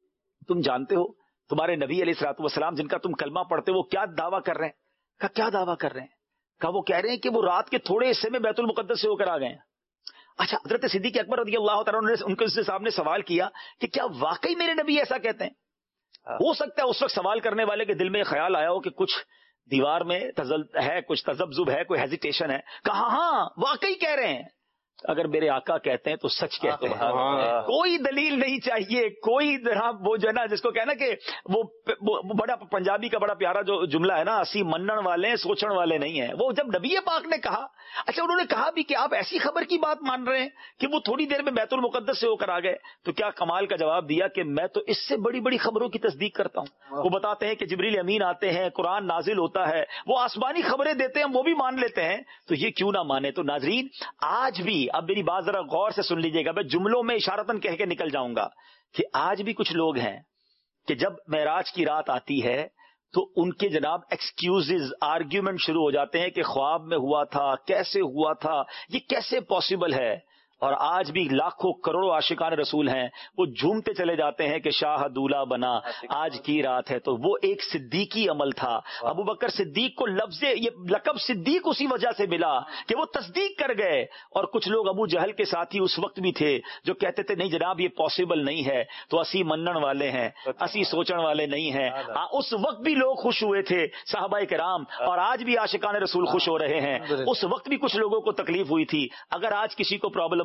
تم جانتے ہو تمہارے نبی علیہ الصلوۃ والسلام جن کا تم کلمہ پڑھتے وہ کیا دعویٰ کر رہے ہیں؟ کہا کیا دعویٰ کر رہے ہیں؟ کہا وہ کہہ رہے ہیں کہ وہ رات کے تھوڑے حصے میں بیت المقدس سے ہو کر آ گئے ہیں. اچھا حضرت صدیق اکبر رضی اللہ تعالیٰ عنہ نے ان کے سامنے سوال کیا کہ کیا واقعی میرے نبی ایسا کہتے ہیں؟ ہو سکتا ہے اس وقت سوال کرنے والے کے دل میں خیال آیا ہو کہ کچھ دیوار میں ہے, کچھ تذبذب ہے, کوئی ہیزیٹیشن ہے. کہا ہاں واقعی کہہ رہے ہیں. اگر میرے آقا کہتے ہیں تو سچ کہتے ہیں, کوئی دلیل نہیں چاہیے, کوئی وہ جو ہے نا جس کو کہنا کہ وہ بڑا پنجابی کا بڑا پیارا جو جملہ ہے نا, اسی منن والے سوچن والے نہیں ہیں. وہ جب نبی پاک نے کہا, اچھا انہوں نے کہا بھی کہ آپ ایسی خبر کی بات مان رہے ہیں کہ وہ تھوڑی دیر میں بیت المقدس سے ہو کر آ گئے, تو کیا کمال کا جواب دیا کہ میں تو اس سے بڑی بڑی خبروں کی تصدیق کرتا ہوں. وہ بتاتے ہیں کہ جبریل امین آتے ہیں, قرآن نازل ہوتا ہے, وہ آسمانی خبریں دیتے ہیں, وہ بھی مان لیتے ہیں, تو یہ کیوں نہ مانے. تو ناظرین آج بھی, اب میری بات ذرا غور سے سن لیجئے گا, میں جملوں میں اشارتاً کہہ کے نکل جاؤں گا کہ آج بھی کچھ لوگ ہیں کہ جب معراج کی رات آتی ہے تو ان کے جناب ایکسکیوزز, آرگیومنٹ شروع ہو جاتے ہیں کہ خواب میں ہوا تھا, کیسے ہوا تھا, یہ کیسے پاسبل ہے. اور آج بھی لاکھوں کروڑوں عاشقان رسول ہیں, وہ جھومتے چلے جاتے ہیں کہ شاہ دولہ بنا آج کی رات ہے. تو وہ ایک صدیقی عمل تھا. ابو بکر صدیق کو یہ لقب صدیق اسی وجہ سے ملا کہ وہ تصدیق کر گئے. اور کچھ لوگ ابو جہل کے ساتھی اس وقت بھی تھے جو کہتے تھے نہیں جناب یہ پاسبل نہیں ہے, تو اسی منن والے ہیں, اسی سوچن والے نہیں ہیں. اس وقت بھی لوگ خوش ہوئے تھے صحابہ کرام, اور آج بھی عاشقان رسول خوش ہو رہے ہیں. اس وقت بھی کچھ لوگوں کو تکلیف ہوئی تھی. اگر آج کسی کو پرابلم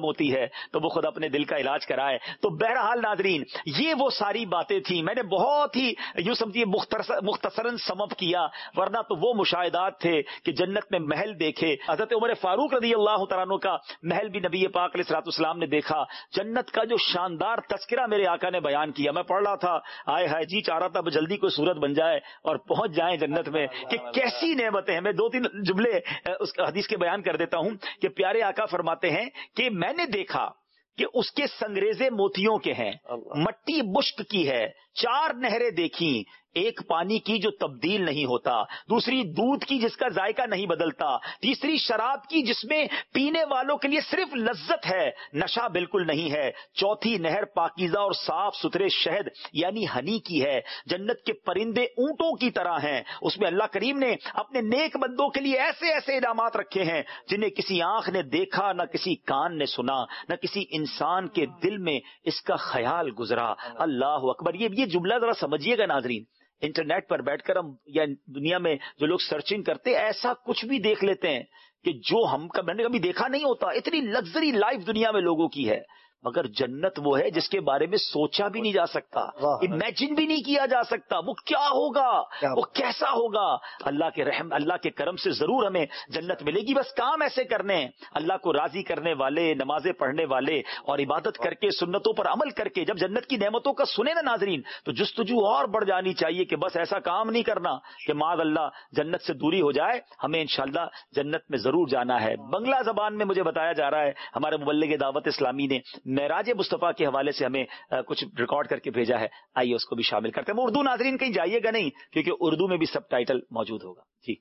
معلوم ہوتی ہے تو وہ خود اپنے دل کا علاج کرائے. تو بہرحال ناظرین یہ وہ ساری باتیں تھیں. میں نے بہت ہی یوں سمجھیے مختصراً سم اپ کیا, ورنہ تو وہ مشاہدات تھے کہ جنت میں محل دیکھے. حضرت عمر فاروق رضی اللہ تعالیٰ عنہ کا محل بھی نبی پاک علیہ الصلوۃ والسلام نے دیکھا. جنت کا جو شاندار تذکرہ میرے آقا نے بیان کیا, میں پڑھ رہا تھا, آئے ہائے جی چاہ رہا تھا جلدی کوئی صورت بن جائے اور پہنچ جائیں جنت میں کہ کیسی نعمتیں ہیں. میں 2-3 جملے اس حدیث کے بیان کر دیتا ہوں کہ پیارے آقا فرماتے ہیں کہ میں نے دیکھا کہ اس کے سنگریزے موتیوں کے ہیں, مٹی مشک کی ہے, 4 نہریں دیکھیں, ایک پانی کی جو تبدیل نہیں ہوتا, دوسری دودھ کی جس کا ذائقہ نہیں بدلتا, تیسری شراب کی جس میں پینے والوں کے لیے صرف لذت ہے, نشہ بالکل نہیں ہے, چوتھی نہر پاکیزہ اور صاف ستھرے شہد یعنی ہنی کی ہے. جنت کے پرندے اونٹوں کی طرح ہیں. اس میں اللہ کریم نے اپنے نیک بندوں کے لیے ایسے ایسے انعامات رکھے ہیں جنہیں کسی آنکھ نے دیکھا, نہ کسی کان نے سنا, نہ کسی انسان کے دل میں اس کا خیال گزرا. اللہ اکبر. یہ جملہ ذرا سمجھیے گا ناظرین. انٹرنیٹ پر بیٹھ کر ہم یا دنیا میں جو لوگ سرچنگ کرتے ایسا کچھ بھی دیکھ لیتے ہیں کہ جو میں نے کبھی دیکھا نہیں ہوتا. اتنی لگژری لائف دنیا میں لوگوں کی ہے, مگر جنت وہ ہے جس کے بارے میں سوچا بھی نہیں جا سکتا, امیجن بھی نہیں کیا جا سکتا. وہ کیا ہوگا, وہ کیسا ہوگا. اللہ کے رحم, اللہ کے کرم سے ضرور ہمیں جنت ملے گی. بس کام ایسے کرنے ہیں, اللہ کو راضی کرنے والے, نمازیں پڑھنے والے اور عبادت کر کے سنتوں پر عمل کر کے جب جنت کی نعمتوں کا سنے نا ناظرین تو جستجو اور بڑھ جانی چاہیے کہ بس ایسا کام نہیں کرنا کہ معاذ اللہ جنت سے دوری ہو جائے. ہمیں انشاءاللہ جنت میں ضرور جانا ہے. بنگلہ زبان میں مجھے بتایا جا رہا ہے ہمارے مبلغ دعوت اسلامی نے معراج مصطفیٰ کے حوالے سے ہمیں کچھ ریکارڈ کر کے بھیجا ہے. آئیے اس کو بھی شامل کرتے ہیں. اردو ناظرین کہیں جائیے گا نہیں کیونکہ اردو میں بھی سب ٹائٹل موجود ہوگا. جی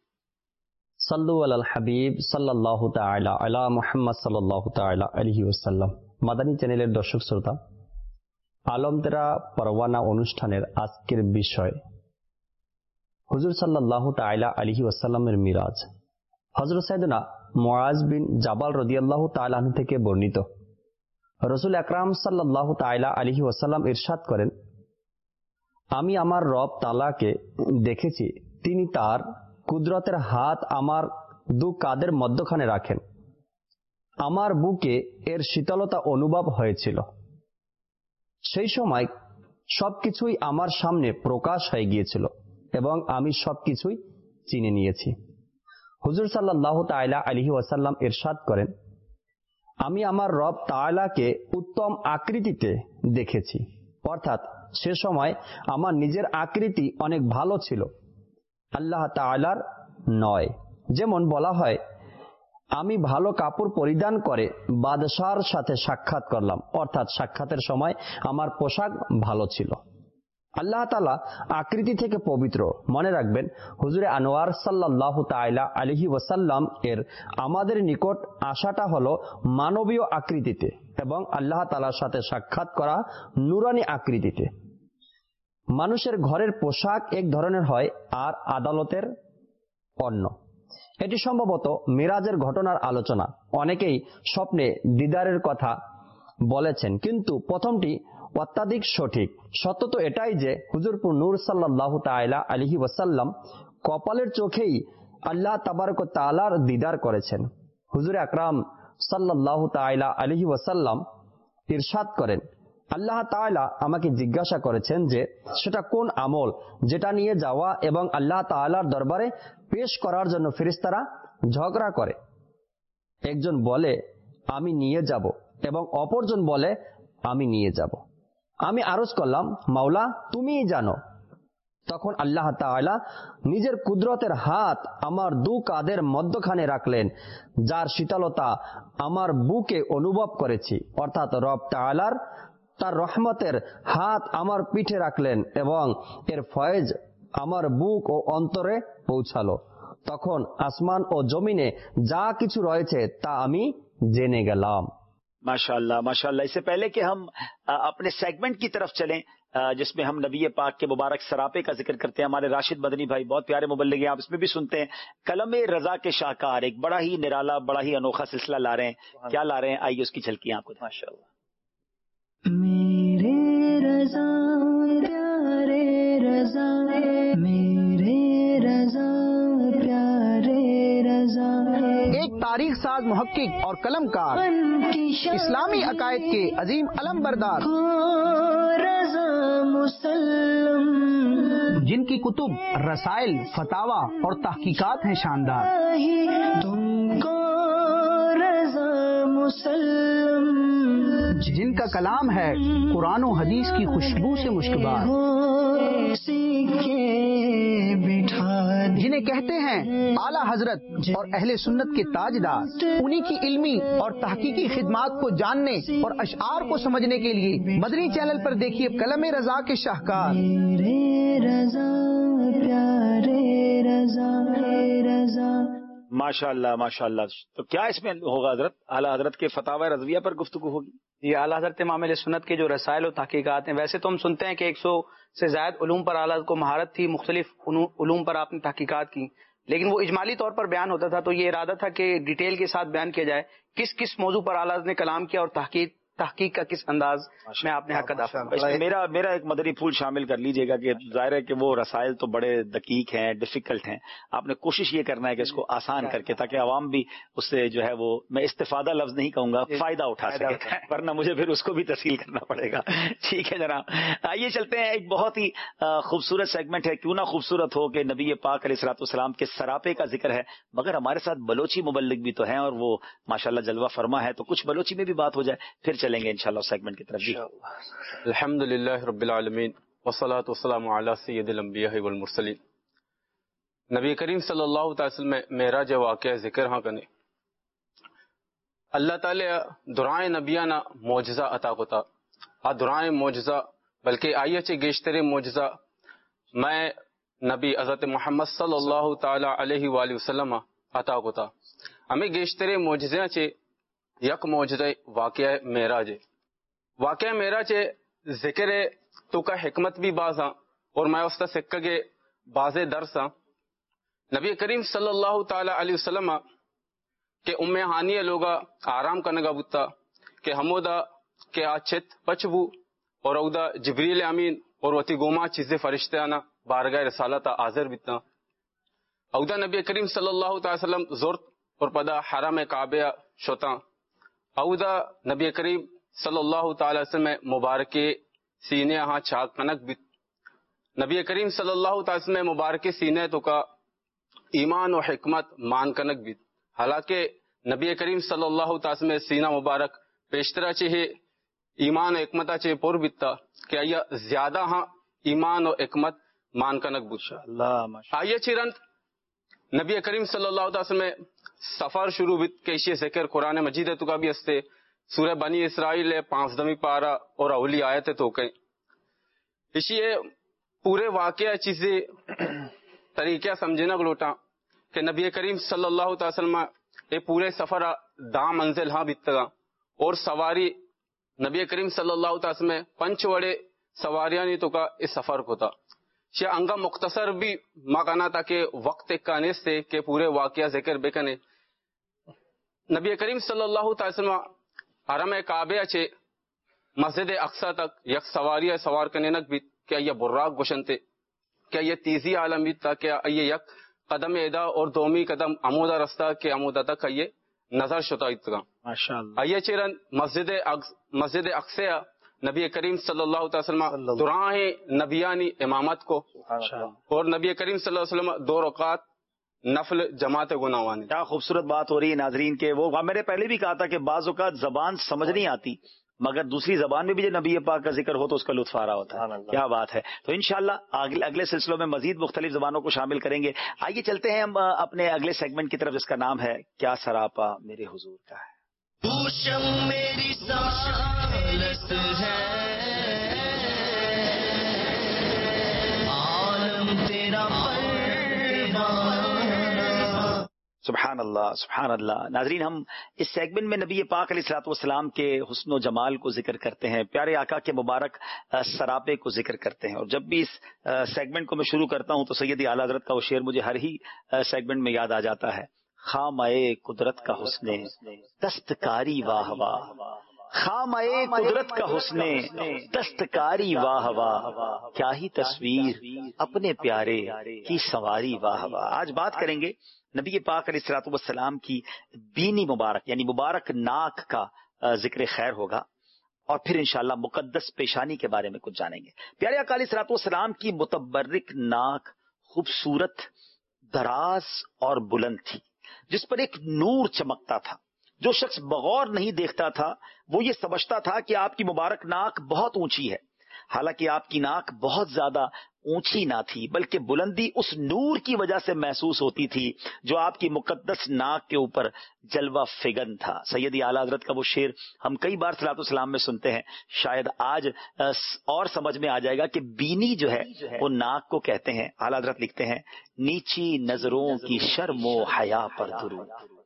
صلو علی الحبیب صلی اللہ تعالی علی محمد صلی اللہ تعالی علیہ ওয়াসাল্লাম. মাদানী চ্যানেলের দর্শক শ্রোতা, আলম তেরা পরওয়ানা অনুষ্ঠানের আজকের বিষয় হুজুর সাল্লাল্লাহু তাআলা আলাইহি ওয়াসাল্লামের মিরাজ. হযরত সাইয়েদনা মুআজ বিন জাবাল রাদিয়াল্লাহু তাআলা আনহু থেকে বর্ণিত, রসুল আকরাম সাল্লাল্লাহু তাআলা আলাইহি ওয়াসাল্লাম ইরশাদ করেন, আমি আমার রব তাআলাকে দেখেছি, তিনি তার কুদরতের হাত আমার দু কাঁধের মধ্যখানে রাখেন. আমার বুকে এর শীতলতা অনুভব হয়েছিল. সেই সময় সবকিছুই আমার সামনে প্রকাশ হয়ে গিয়েছিল এবং আমি সবকিছুই চিনে নিয়েছি. হুজুর সাল্লাল্লাহু তাআলা আলাইহি ওয়াসাল্লাম ইরশাদ করেন, আমি আমার রব তাআলাকে উত্তম আকৃতিতে দেখেছি, অর্থাৎ সে সময় আমার নিজের আকৃতি অনেক ভালো ছিল, আল্লাহ তাআলার নয়. যেমন বলা হয়, আমি ভালো কাপড় পরিধান করে বাদশার সাথে সাক্ষাৎ করলাম, অর্থাৎ সাক্ষাতের সময় আমার পোশাক ভালো ছিল. আল্লাহ তাআলা আকৃতি থেকে পবিত্র. মনে রাখবেন, হুজুরে আনোয়ার সাল্লাল্লাহু তাআলা আলাইহি ওয়াসাল্লাম এর আমাদের নিকট আসাটা হলো মানবীয় আকৃতিতে এবং আল্লাহ তাআলার সাথে সাক্ষাৎ করা নূরানি আকৃতিতে. মানুষের ঘরের পোশাক এক ধরনের হয় আর আদালতের অন্য. এটি সম্ভবত মিরাজের ঘটনার আলোচনা. অনেকেই স্বপ্নে দিদারের কথা বলেছেন, কিন্তু প্রথমটি অত্যাধিক সঠিক. সত্য তো এটাই যে হুজুরপুর নূর সাল্লাল্লাহু তাআলা আলাইহি ওয়াসাল্লাম কপালের চোখেই আল্লাহ তাবারক ওয়া তাআলার দিদার করেছেন. হুজুর আকরাম সাল্লাল্লাহু তাআলা আলাইহি ওয়াসাল্লাম ইরশাদ করেন, আল্লাহ তাআলা আমাকে জিজ্ঞাসা করেছেন যে সেটা কোন আমল যেটা নিয়ে যাওয়া এবং আল্লাহ তাআলার দরবারে পেশ করার জন্য ফেরেশতারা ঝগড়া করে. একজন বলে আমি নিয়ে যাব এবং অপরজন বলে আমি নিয়ে যাব. আমি আরজ করলাম, মাওলা তুমিই জানো. তখন আল্লাহ তাআলা নিজের কুদরতের হাত আমার দু কাঁধের মধ্যখানে রাখলেন, যার শীতলতা আমার বুকে অনুভব করেছি, অর্থাৎ রব তাআলার তার রহমতের হাত আমার পিঠে রাখলেন এবং এর ফয়েজ আমার বুক ও অন্তরে পৌঁছালো. তখন আসমান ও জমিনে যা কিছু রয়েছে তা আমি জেনে গেলাম. माशाअल्लाह माशाअल्लाह. इससे पहले कि हम अपने सेगमेंट की तरफ चलें जिसमें हम नबी पाक के मुबारक सरापे का जिक्र करते हैं, हमारे राशिद मदनी भाई बहुत प्यारे मुबल्लिग हैं, आप इसमें भी सुनते हैं. कलम रजा के शाहकार एक बड़ा ही निराला, बड़ा ही अनोखा सिलसिला ला रहे हैं. क्या ला रहे हैं, आइए उसकी झलकियां आपको. माशाअल्लाह. मेरे रजा प्यारे रजा, मेरे रजा प्यारे रजा. एक تاریخ ساز محقق اور قلم کار، اسلامی عقائد کے عظیم علم بردار، جن کی کتب، رسائل، فتاوا اور تحقیقات ہیں شاندار، جن کا کلام ہے قرآن و حدیث کی خوشبو سے مشکبار، جنہیں کہتے ہیں اعلیٰ حضرت اور اہل سنت کے تاجدار، انہی کی علمی اور تحقیقی خدمات کو جاننے اور اشعار کو سمجھنے کے لیے مدنی چینل پر دیکھیے قلم رضا کے شاہکار۔ ماشاء اللہ ماشاء اللہ۔ تو کیا اس میں ہوگا حضرت؟ اعلیٰ حضرت کے فتاوی رضویہ پر گفتگو ہوگی؟ یہ اعلیٰ حضرت امام اہل سنت کے جو رسائل و تحقیقات ہیں، ویسے تو ہم سنتے ہیں کہ 100 سے زائد علوم پر اعلیٰ کو مہارت تھی، مختلف علوم پر آپ نے تحقیقات کی، لیکن وہ اجمالی طور پر بیان ہوتا تھا، تو یہ ارادہ تھا کہ ڈیٹیل کے ساتھ بیان کیا جائے کس کس موضوع پر اعلیٰ نے کلام کیا اور تحقیق کا کس انداز میں آپ نے حق ادا فرمایا۔ میرا ایک مدنی پھول شامل کر لیجئے گا کہ ظاہر ہے کہ وہ رسائل تو بڑے دقیق ہیں، ڈیفیکلٹ ہیں، آپ نے کوشش یہ کرنا ہے کہ اس کو آسان کر کے، تاکہ عوام بھی اس سے جو ہے وہ، میں استفادہ لفظ نہیں کہوں گا، فائدہ اٹھا سکے، ورنہ مجھے پھر اس کو بھی تفصیل کرنا پڑے گا۔ ٹھیک ہے جناب، آئیے چلتے ہیں۔ ایک بہت ہی خوبصورت سیگمنٹ ہے، کیوں نہ خوبصورت ہو، کہ نبی پاک علیہ الصلوۃ والسلام کے سراپے کا ذکر ہے، مگر ہمارے ساتھ بلوچی مبلغ بھی تو ہیں اور وہ ماشاءاللہ جلوہ فرما ہے، تو کچھ بلوچی میں بھی بات ہو جائے، پھر چلیں گے انشاءاللہ سیگمنٹ کی طرف۔ جی الحمدللہ رب العالمین والصلاة والسلام علی سید الانبیاء والمرسلین۔ نبی کریم صلی اللہ تعالی وسلم معراج واقعہ ذکر ہاں کنے اللہ تعالی دعائیں نبیانہ معجزہ عطا کتا، دعائیں معجزہ بلکہ آئیے چے گیشتر معجزہ میں نبی حضرت محمد صلی اللہ تعالی علیہ وآلہ وسلم عطا کتا۔ ہمیں گیشتر معجزہ چے یک معجزہ واقعہ معراج، واقعہ معراج ذکر تو کا حکمت بھی باز ہاں، اور میں اس کا سکہ کے باز درس ہاں۔ نبی کریم صلی اللہ تعالی علیہ وسلم کہ ام ہانی لوگا آرام کرنے کا بتا کہ ہمودا کہ آچت پچبو اور اودا جبریل امین اور وتی گوما چیزیں فرشتے آنا بارگاہ رسالت حاضر بتنا، اودا نبی کریم صلی اللہ تعالی وسلم زورت اور پدا حرم کعبہ شوتا، اودا نبی کریم صلی اللہ تعالی وسلم مبارک سینے ہاں چھاک کنک بت، نبی کریم صلی اللہ تعالی وسلم مبارک سینے تو کا ایمان و حکمت مان کنک بت، حالانکہ نبی کریم صلی اللہ تعالی وسلم سینہ مبارک پیشترا چاہے ایمان و حکمت چاہے پر بتا کہ آیا زیادہ ہاں ایمان و حکمت مان کنک بت۔ آئیے چرند نبی کریم صلی اللہ تعالی وسلم سفر شروع بت کہ اسی ذکر قرآن مجید تو کا بھی استے سورہ بنی اسرائیل 5 پارہ اور اولی آیت تو کہیں اسی پورے واقعہ چیزیں طریقہ سمجھنا گلوٹا کہ نبی کریم صلی اللہ تعالی وسلم یہ پورے سفر دا منزل ہاں بیتگا اور سواری نبی کریم صلی اللہ تعالی وسلم 5 وڑے سواریاں نہیں تو کا اس سفر کو تھا شاہ انگا مختصر بھی ماں کہنا تھا کہ وقت ایک کانے سے کہ پورے واقعہ ذکر بکنے نبی کریم صلی اللہ تعالی وسلم حرم کعبہ چے مسجد اقصی تک یک سواریہ سوار کرنے نک بھی کیا یہ براق گوشنتے، کیا یہ تیزی عالم بھی تھا، کیا یہ یک قدم ادا اور دومی قدم عمودہ رستہ کے عمودہ تک یہ نظر شتا اتگا ماشاءاللہ۔ آئیے چیرن مسجد اقصی نبی کریم صلی اللہ علیہ وسلم دعائیں نبیانی امامت کو اور نبی کریم صلی اللہ علیہ وسلم 2 رکعت نفل جماعت گناوانی۔ کیا خوبصورت بات ہو رہی ہے ناظرین کے، وہ میں نے پہلے بھی کہا تھا کہ بعض اوقات زبان سمجھ نہیں آتی مگر دوسری زبان میں بھی جو نبی پاک کا ذکر ہو تو اس کا لطف آ رہا ہوتا ہے، کیا بات ہے۔ تو انشاءاللہ اگلے سلسلوں میں مزید مختلف زبانوں کو شامل کریں گے۔ آئیے چلتے ہیں ہم اپنے اگلے سیگمنٹ کی طرف، جس کا نام ہے کیا سراپا میرے حضور کا ہے۔ سبحان اللہ سبحان اللہ۔ ناظرین، ہم اس سیگمنٹ میں نبی پاک علیہ الصلوۃ والسلام کے حسن و جمال کو ذکر کرتے ہیں، پیارے آقا کے مبارک سراپے کو ذکر کرتے ہیں، اور جب بھی اس سیگمنٹ کو میں شروع کرتا ہوں تو سیدی اعلیٰ حضرت کا وہ شعر مجھے ہر ہی سیگمنٹ میں یاد آ جاتا ہے، خامئے قدرت کا حسن دستکاری واہ واہ، خامئے قدرت کا حسن دستکاری واہ واہ، کیا ہی تصویر اپنے پیارے کی سواری واہ واہ۔ آج بات کریں گے نبی پاک علیہ الصلوۃ والسلام کی بینی مبارک یعنی مبارک ناک کا ذکر خیر ہوگا، اور پھر انشاءاللہ مقدس پیشانی کے بارے میں کچھ جانیں گے۔ پیارے آقا علیہ الصلوۃ والسلام کی متبرک ناک خوبصورت، دراز اور بلند تھی، جس پر ایک نور چمکتا تھا۔ جو شخص بغور نہیں دیکھتا تھا وہ یہ سمجھتا تھا کہ آپ کی مبارک ناک بہت اونچی ہے، حالانکہ آپ کی ناک بہت زیادہ اونچی نہ تھی، بلکہ بلندی اس نور کی وجہ سے محسوس ہوتی تھی جو آپ کی مقدس ناک کے اوپر جلوہ فگن تھا۔ سیدی اعلیٰ حضرت کا وہ شعر ہم کئی بار صلاۃ والسلام میں سنتے ہیں، شاید آج اور سمجھ میں آ جائے گا کہ بینی جو ہے وہ ناک کو کہتے ہیں۔ اعلیٰ حضرت لکھتے ہیں، نیچی نظروں کی شرم و حیا پر درود،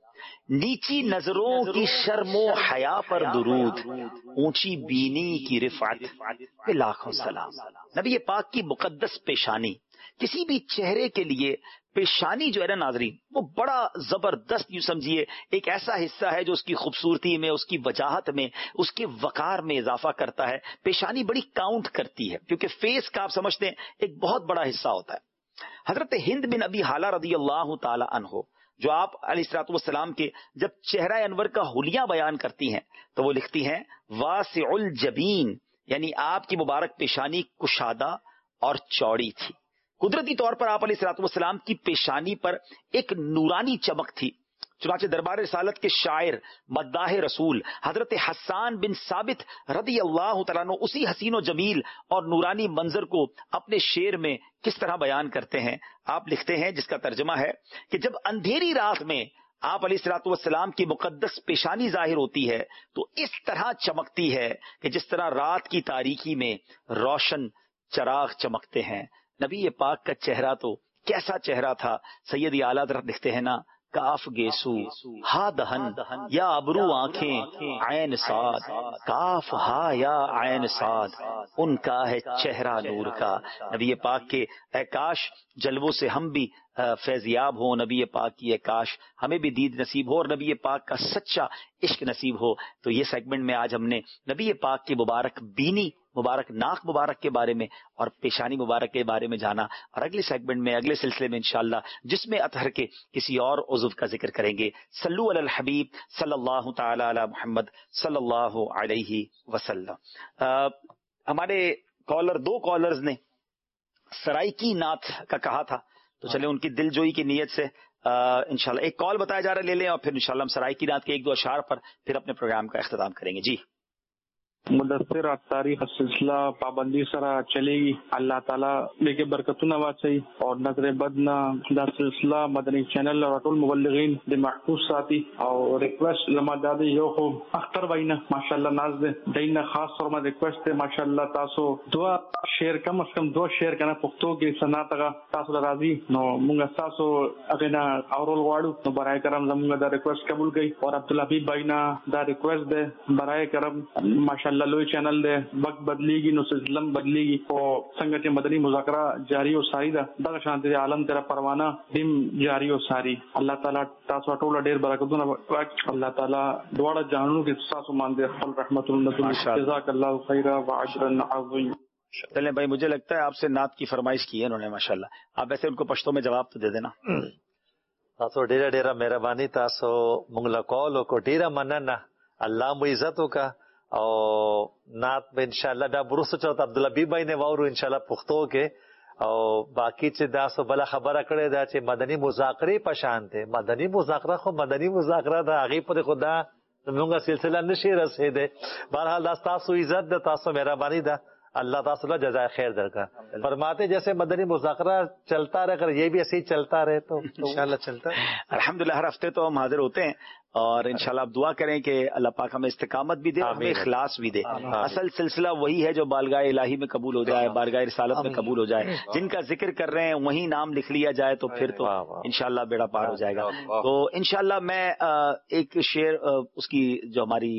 نیچی نظروں کی شرم و حیا پر درود، اونچی بینی کی رفعت پہ لاکھوں سلام۔ نبی پاک کی مقدس پیشانی، کسی بھی چہرے کے لیے پیشانی جو ہے نا ناظرین، وہ بڑا زبردست، یوں سمجھیے ایک ایسا حصہ ہے جو اس کی خوبصورتی میں، اس کی وجاہت میں، اس کے وقار میں اضافہ کرتا ہے۔ پیشانی بڑی کاؤنٹ کرتی ہے، کیونکہ فیس کا آپ سمجھتے ہیں ایک بہت بڑا حصہ ہوتا ہے۔ حضرت ہند بن ابی حالہ رضی اللہ تعالی عنہ، جو آپ علیہ الصلوۃ والسلام کے جب چہرہ انور کا حلیہ بیان کرتی ہیں تو وہ لکھتی ہیں، واسع الجبین، یعنی آپ کی مبارک پیشانی کشادہ اور چوڑی تھی۔ قدرتی طور پر آپ علیہ الصلوۃ والسلام کی پیشانی پر ایک نورانی چمک تھی، چنانچہ دربار رسالت کے شاعر مداح رسول حضرت حسان بن ثابت رضی اللہ تعالیٰ عنہ اسی حسین و جمیل اور نورانی منظر کو اپنے شعر میں کس طرح بیان کرتے ہیں۔ آپ لکھتے ہیں، جس کا ترجمہ ہے کہ جب اندھیری رات میں آپ علیہ الصلوۃ والسلام کی مقدس پیشانی ظاہر ہوتی ہے تو اس طرح چمکتی ہے کہ جس طرح رات کی تاریکی میں روشن چراغ چمکتے ہیں۔ نبی پاک کا چہرہ تو کیسا چہرہ تھا۔ سیدی اعلیٰ حضرت لکھتے ہیں نا، کاف گیسو ہا دہن یا ابرو آنکھیں عین سعد، کاف ہا یا عین سعد، ان کا ہے چہرہ نور کا۔ نبی پاک کے اے کاش جلووں سے ہم بھی فیضیاب ہوں، نبی پاک کی اے کاش ہمیں بھی دید نصیب ہو اور نبی پاک کا سچا عشق نصیب ہو۔ تو یہ سیگمنٹ میں آج ہم نے نبی پاک کی مبارک بینی، مبارک ناک مبارک کے بارے میں اور پیشانی مبارک کے بارے میں جانا، اور اگلے سیگمنٹ میں، اگلے سلسلے میں انشاءاللہ جس میں اطہر کے کسی اور عضو کا ذکر کریں گے۔ صلو علی الحبیب صلی اللہ تعالی علی محمد صلی اللہ علیہ وسلم۔ ہمارے دو کالرز نے سرائکی نعت کا کہا تھا، تو چلے ان کی دل جوئی کی نیت سے انشاءاللہ ایک کال بتایا جا رہا ہے، لے لیں، اور پھر انشاءاللہ ہم سرائکی نعت کے ایک دو اشعار پر پھر اپنے پروگرام کا اختتام کریں گے۔ جی مدثر تاریخ سلسلہ پابندی سرا چلے گی، اللہ تعالیٰ لیکے برکتنا واچی اور نظر بدنا دا سلسلہ مدنی چینل اور اٹول مبلغین دے محفوظ ساتھی، اور ریکویسٹ لما دادی یو خو اختر وینا ماشاءاللہ ناز دے دینا خاص طور میں ریکویسٹ دے ماشاءاللہ تاسو دعا شیئر کم از کم دو شیئر کنا پختو کی سناتگا تاسو راضی نو مونگا تاسو اگنا اورول واڑو نو برائے کرم زمونگا دا ریکویسٹ قبول گئی، اور عبدالحبیب بھائینا دا ریکویسٹ دے برائے کرم ماشاءاللہ لوی چینل دے وقت بدلی گی نو سلسلم بدلی گی، او سنگت مدنی مذاکرہ جاری و ساری دا دا شانتی دے عالم تیرا پروانہ دیم جاری و ساری۔ اللہ تعالیٰ تاسو ټول ډیر برکتونه واچ، اللہ تعالیٰ دواړه جهانونو کې تاسو باندې خپل رحمت الله جزاک اللہ خیر و اجر عظیم۔ چلیں بھائی، مجھے لگتا ہے آپ سے نعت کی فرمائش کی ہے انہوں نے ماشاءاللہ، آپ ایسے ان کو پشتو میں جواب تو دے دینا۔ تاسو ډیره ډیره مهرباني، تاسو مونږ له کال وکړو، ډیره مننه، الله مو عزت وکړه، او نعت به انشاءالله دا بروسو چوت عبدالحبیب بھائی نے واورو انشاءالله پښتو کې، او باقی چې دا سو بل خبره کړې دا چې مدني مذاکرې په شان ته، مدني مذاکره خو مدني مذاکره دا هغه پر خدا موږ سلسله نشي رسیدې، بہرحال دا تاسو عزت ده، تاسو مهرباني ده، اللہ تعالیٰ جزائے خیر درکا۔ فرماتے جیسے مدنی مذاکرہ چلتا رہے، اگر یہ بھی ایسے ہی چلتا رہے تو انشاءاللہ چلتا ہے۔ الحمدللہ ہر ہفتے تو ہم حاضر ہوتے ہیں، اور انشاءاللہ آپ دعا کریں کہ اللہ پاک ہمیں استقامت بھی دے، ہمیں اخلاص بھی دے۔ اصل سلسلہ وہی ہے جو بارگاہ الہی میں قبول ہو جائے، بارگاہ رسالت میں قبول ہو جائے، جن کا ذکر کر رہے ہیں وہیں نام لکھ لیا جائے تو پھر تو انشاءاللہ بیڑا پار ہو جائے گا۔ تو انشاءاللہ میں ایک شعر اس کی جو ہماری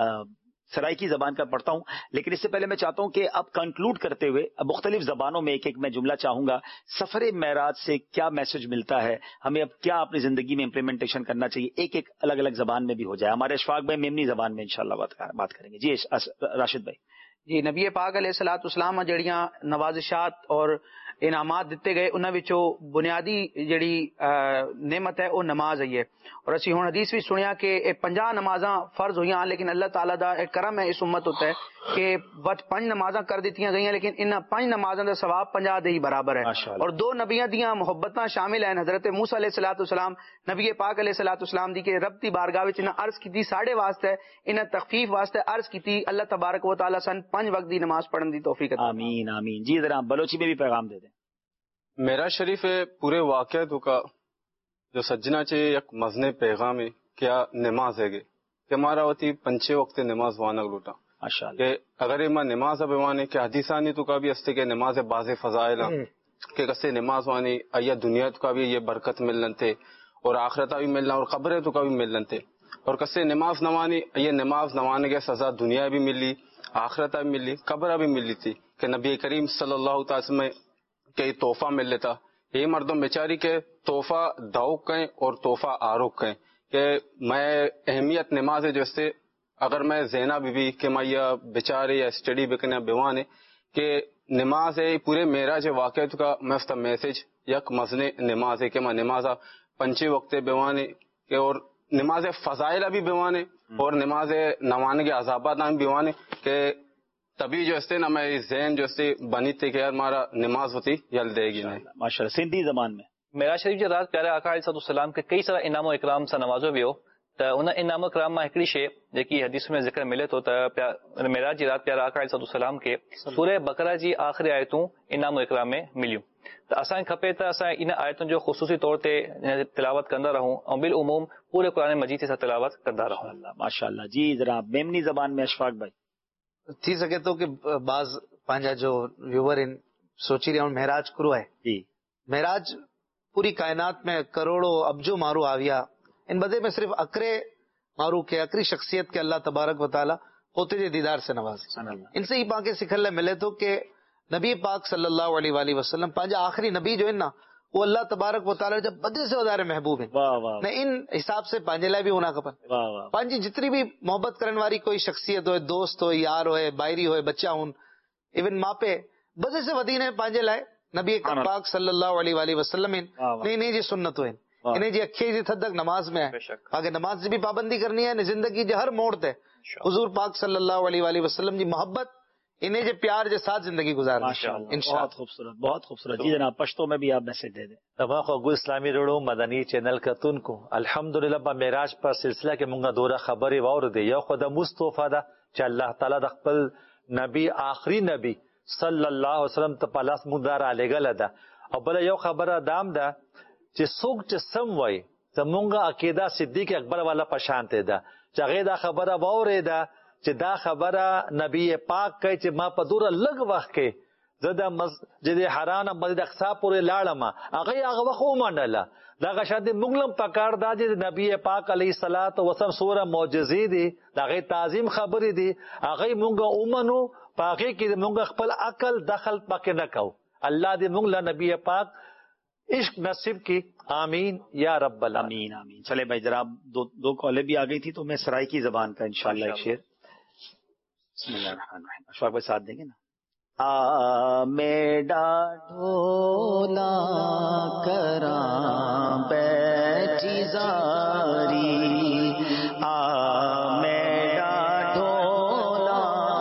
سرائکی زبان کا پڑھتا ہوں، لیکن اس سے پہلے میں چاہتا ہوں کہ اب کنکلوڈ کرتے ہوئے مختلف زبانوں میں ایک میں جملہ چاہوں گا، سفر معراج سے کیا میسج ملتا ہے ہمیں، اب کیا اپنی زندگی میں امپلیمنٹیشن کرنا چاہیے، ایک الگ الگ زبان میں بھی ہو جائے۔ ہمارے اشفاق بھائی میمنی زبان میں انشاءاللہ بات کریں گے۔ جی راشد بھائی۔ جی نبی پاک علیہ الصلوۃ والسلام جڑیاں نوازشات اور انعامات ਦਿੱਤੇ ਗਏ ਉਹਨਾਂ ਵਿੱਚੋਂ ਬੁਨਿਆਦੀ ਜਿਹੜੀ ਨਿਮਤ ਹੈ ਉਹ ਨਮਾਜ਼ ਹੈ। اور ਅਸੀਂ ਹੁਣ حدیث بھی ਸੁਣਿਆ کہ 50 نمازاں فرض ہوئی ہیں، لیکن اللہ تعالیٰ دا ایک کرم ہے اس امت ہوتا ہے کہ بس 5 نمازاں کر دیتیاں گئی ہیں، لیکن ان 5 نمازاں دا ثواب 50 دے ہی برابر ہے۔ اور 2 نبیاں دیاں محبتاں شامل ہیں، حضرت موسیٰ علیہ السلام نبی پاک علیہ السلام دی کہ رب دی بارگاہ وچ انہاں عرض کیتی ساڈے واسطے انہاں تخفیف واسطے عرض کیتی اللہ تبارک و تعالیٰ سن 5 وقت دی نماز پڑھن دی توفیق عطا۔ آمین آمین۔ جی ذرا بلوچی میں بھی پیغام دے دیں۔ میرا شریف پورے واقعہ کا جو سجنا چاہیے یک مزنے پیغام ہے کیا نماز ہے گے کہ ہمارا ہوتی 5 وقت نماز وانا لوٹا کہ اگر ما نماز ابوانے کہ حدیثانی تو کا بھی ہستے کہ نماز باز فضائل کہ کسے نماز وانی ایا دنیا تو کا بھی یہ برکت ملن تھے اور آخرتا بھی ملنا اور قبریں تو کا بھی ملن تھے، اور کسے نماز نوانی یہ نماز نوانے کے سزا دنیا بھی ملی آخرتا بھی ملی قبرہ بھی ملی تھی کہ نبی کریم صلی اللہ تعالی وسلم کہ تحفہ مل لیتا یہ مردم بیچاری کے تحفہ داؤ کہیں اور تحفہ آروک کہیں کہ میں اہمیت نماز ہے جیسے اگر میں زینہ بی کہ میں یہ بیچارے یا اسٹڈی بکنے بیوانے کہ نماز ہے پورے معراج واقعات کا میں اس کا میسج یک مزنے نماز ہے کہ میں نمازہ 5 وقت بیوانے کہ اور نماز فضائل بھی بیوانے اور نماز نوانے کے عذابات بھی بیوانے کہ تبھی جو ہے نا میں ذہن جو ہے بنی تھی کہ یار ہمارا نماز ہوتی یل دے گی نہیں ماشاء اللہ۔ سندھی زبان میں معراج شریف جو رات پیارے آقا علیہ السلام کے کئی سارا انعام و اکرام سا نوازو بھی ہو تو ان انعام و اکرام میں ایکڑی شے جی حدیث میں ذکر ملے تو معراج جی رات پیارے آقا علیہ السلام کے سورہ بقرہ جی آخری آیتوں انعام و اکرام میں ملیوں تو اساں کھپے تو اساں ان آیتوں جو خصوصی طور تے تلاوت کندا رہوں اور بالعموم پورے قرآن مجید سے تلاوت کردا رہوں۔ ماشاء اللہ۔ جی ذرا میمنی زبان میں اشفاق بھائی تھی سکے تو کہ بعض پانجا جو ویور ان سوچی رہے مہراج کرو ہے جی مہراج پوری کائنات میں کروڑوں ابجو مارو آویا ان بدے میں صرف اکرے مارو کے اکری شخصیت کے اللہ تبارک و تعالی ہوتے جے دیدار سے نواز ان سے ہی پاکے سکھلے ملے تو کہ نبی پاک صلی اللہ علیہ وآلہ وسلم پانجا آخری نبی جو ہے نا وہ اللہ تبارک و تعالی جب بدے سے ودارے محبوب ہیں نہ ان حساب سے پانجے لائے بھی ہونا کپن پانجی جتنی بھی محبت کرن والی کوئی شخصیت ہوئے دوست ہوئے یار ہوئے بائری ہوئے بچہ ہوں ایون ماں پہ بدے سے ودین ہے پانجے لائے نبی پاک صلی اللہ علیہ وآلہ وسلم نہیں جی سنت ہوئے انہیں جی اکھے جی تھد تک نماز میں ہے آگے نماز سے بھی پابندی کرنی ہے زندگی جی ہر موڑ تے حضور پاک صلی اللہ علیہ وآلہ وسلم جی محبت انہیں جو پیار کے ساتھ زندگی گزارنا بہت خوبصورت بہت خوبصورت۔ جی جناب پشتو میں بھی آپ میسج دے دیں۔ تمام خواگو اسلامی روڑو مدنی چینل کتون کو الحمدللہ با معراج پر سلسلہ کے منگا دورہ خبری وور دے یو خدا مصطفیٰ دا چا اللہ تعالیٰ دا خپل نبی آخری نبی صلی اللہ علیہ وسلم تا پلاس مدار آلے گل دا او بلا یو خبر دام دا چی سوک چی سم وی تا منگا عقیدہ صدیق اکبر والا پشانتے دا چا غیر دا خبر وور دا چې دا خبره نبی پاک کوي چې ما په دوره لږ وخت کې زه د مسجد حرام مسجد اقصی پورې لاړم هغه وخت ومنله دغه شاته موږ هم پکار دا چې نبی پاک علیه الصلاۃ والسلام سوره معجزې دي دغه تعظیم خبرې دي هغه موږ ومنو پاکي کې موږ خپل عقل دخل پکې نه کو الله دې موږ له نبی پاک عشق نصیب کی آمین یا رب العالمین آمین۔ چلے بھائی ذرا دو کالیں بھی آ گئی تھی تو میں سرائکی زبان کا انشاءاللہ ایک شعر بسم اللہ الرحمن الرحیم اشفاق بھائی ساتھ دیں گے نا۔ میڈا ڈھولا کراں بیٹھی زاری میڈا ڈھولا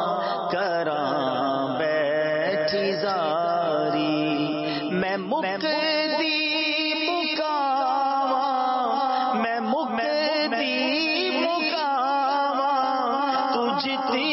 کراں بیٹھی زاری میں مکتی مکاواں میں مکتی مکاواں تجھتی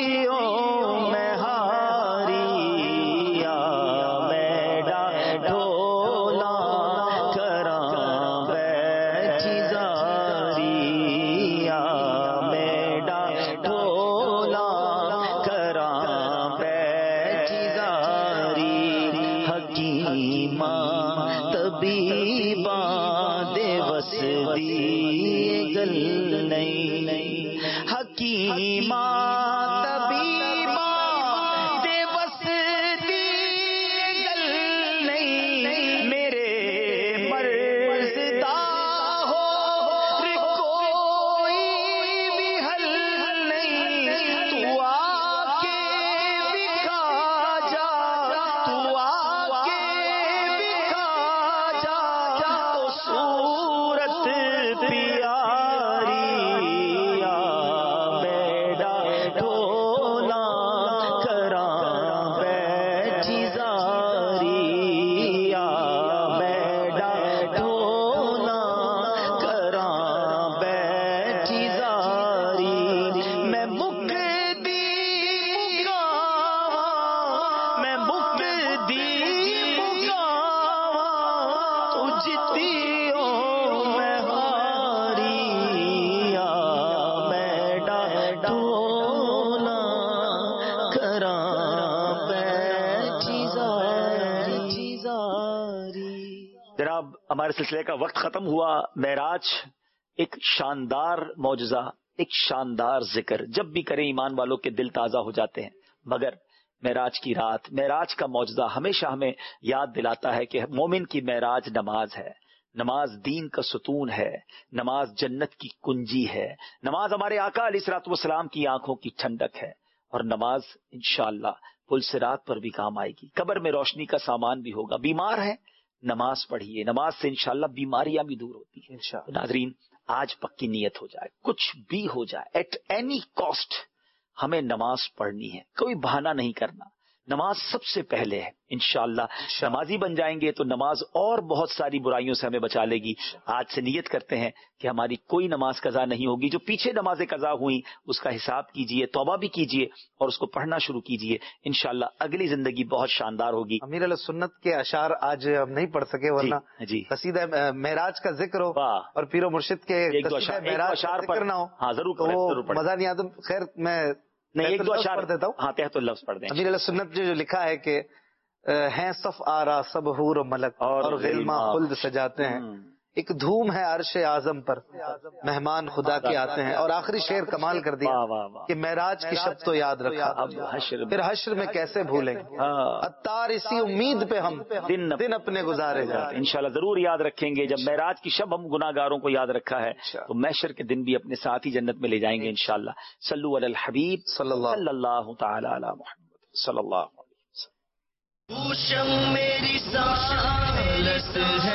کرام بیٹھی زاری. جناب ہمارے سلسلے کا وقت ختم ہوا. معراج ایک شاندار معجزہ، ایک شاندار ذکر، جب بھی کریں ایمان والوں کے دل تازہ ہو جاتے ہیں. مگر معراج کی رات، معراج کا معجزہ ہمیشہ ہمیں یاد دلاتا ہے کہ مومن کی معراج نماز ہے. نماز دین کا ستون ہے، نماز جنت کی کنجی ہے، نماز ہمارے آقا علیہ الصلوۃ والسلام کی آنکھوں کی ٹھنڈک ہے، اور نماز انشاءاللہ پل صراط پر بھی کام آئے گی، قبر میں روشنی کا سامان بھی ہوگا. بیمار ہے نماز پڑھیے، نماز سے انشاءاللہ بیماریاں بھی دور ہوتی ہیں. ناظرین آج پکی نیت ہو جائے، کچھ بھی ہو جائے، ایٹ اینی کاسٹ ہمیں نماز پڑھنی ہے، کوئی بہانہ نہیں کرنا. نماز سب سے پہلے ہے. انشاءاللہ نمازی بن جائیں گے تو نماز اور بہت ساری برائیوں سے ہمیں بچا لے گی. آج سے نیت کرتے ہیں کہ ہماری کوئی نماز قضا نہیں ہوگی. جو پیچھے نمازیں قضا ہوئیں اس کا حساب کیجئے، توبہ بھی کیجئے اور اس کو پڑھنا شروع کیجئے. انشاءاللہ اگلی زندگی بہت شاندار ہوگی. امیر علیہ سنت کے اشعار آج ہم نہیں پڑھ سکے، ورنہ قصیدہ معراج کا ذکر ہو اور پیر و مرشد کے قصیدہ معراج کا ذکر نہ ہو. ہاں ضرور مزہ نہیں آتا. خیر میں نہیں ایک دو اشعار پڑھ دیتا ہوں. ہاں تحت اللفظ پڑھ دیں. امیر علیہ سنت جو لکھا ہے کہ ہیں صف آرا سب حور و ملک اور غلما خلد سجاتے ہیں، ایک دھوم ہے عرش اعظم پر مہمان خدا کے آتے ہیں. اور آخری شعر کمال کر دیا کہ معراج کی شب تو یاد رکھا، پھر حشر میں کیسے بھولیں گے. عطار اسی امید پہ ہم دن اپنے گزارے جاتے. انشاءاللہ ضرور یاد رکھیں گے. جب معراج کی شب ہم گناہگاروں کو یاد رکھا ہے تو محشر کے دن بھی اپنے ساتھ ہی جنت میں لے جائیں گے انشاءاللہ. صلو علی الحبیب صلی اللہ تعالی علی محمد صلی اللہ علیہ وسلم. میری سالس ہے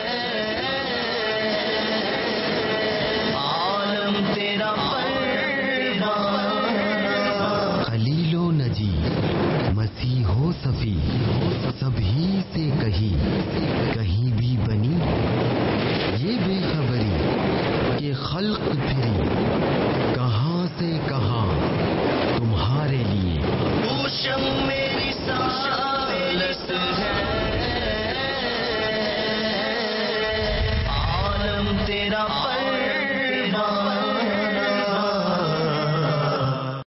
خلیل و نجی مسیح و صفی سبھی سے کہیں بھی بنی یہ بے خبری کہ خلق پھری کہاں سے کہاں تمہارے لیے. میری سالس ہے عالم تیرا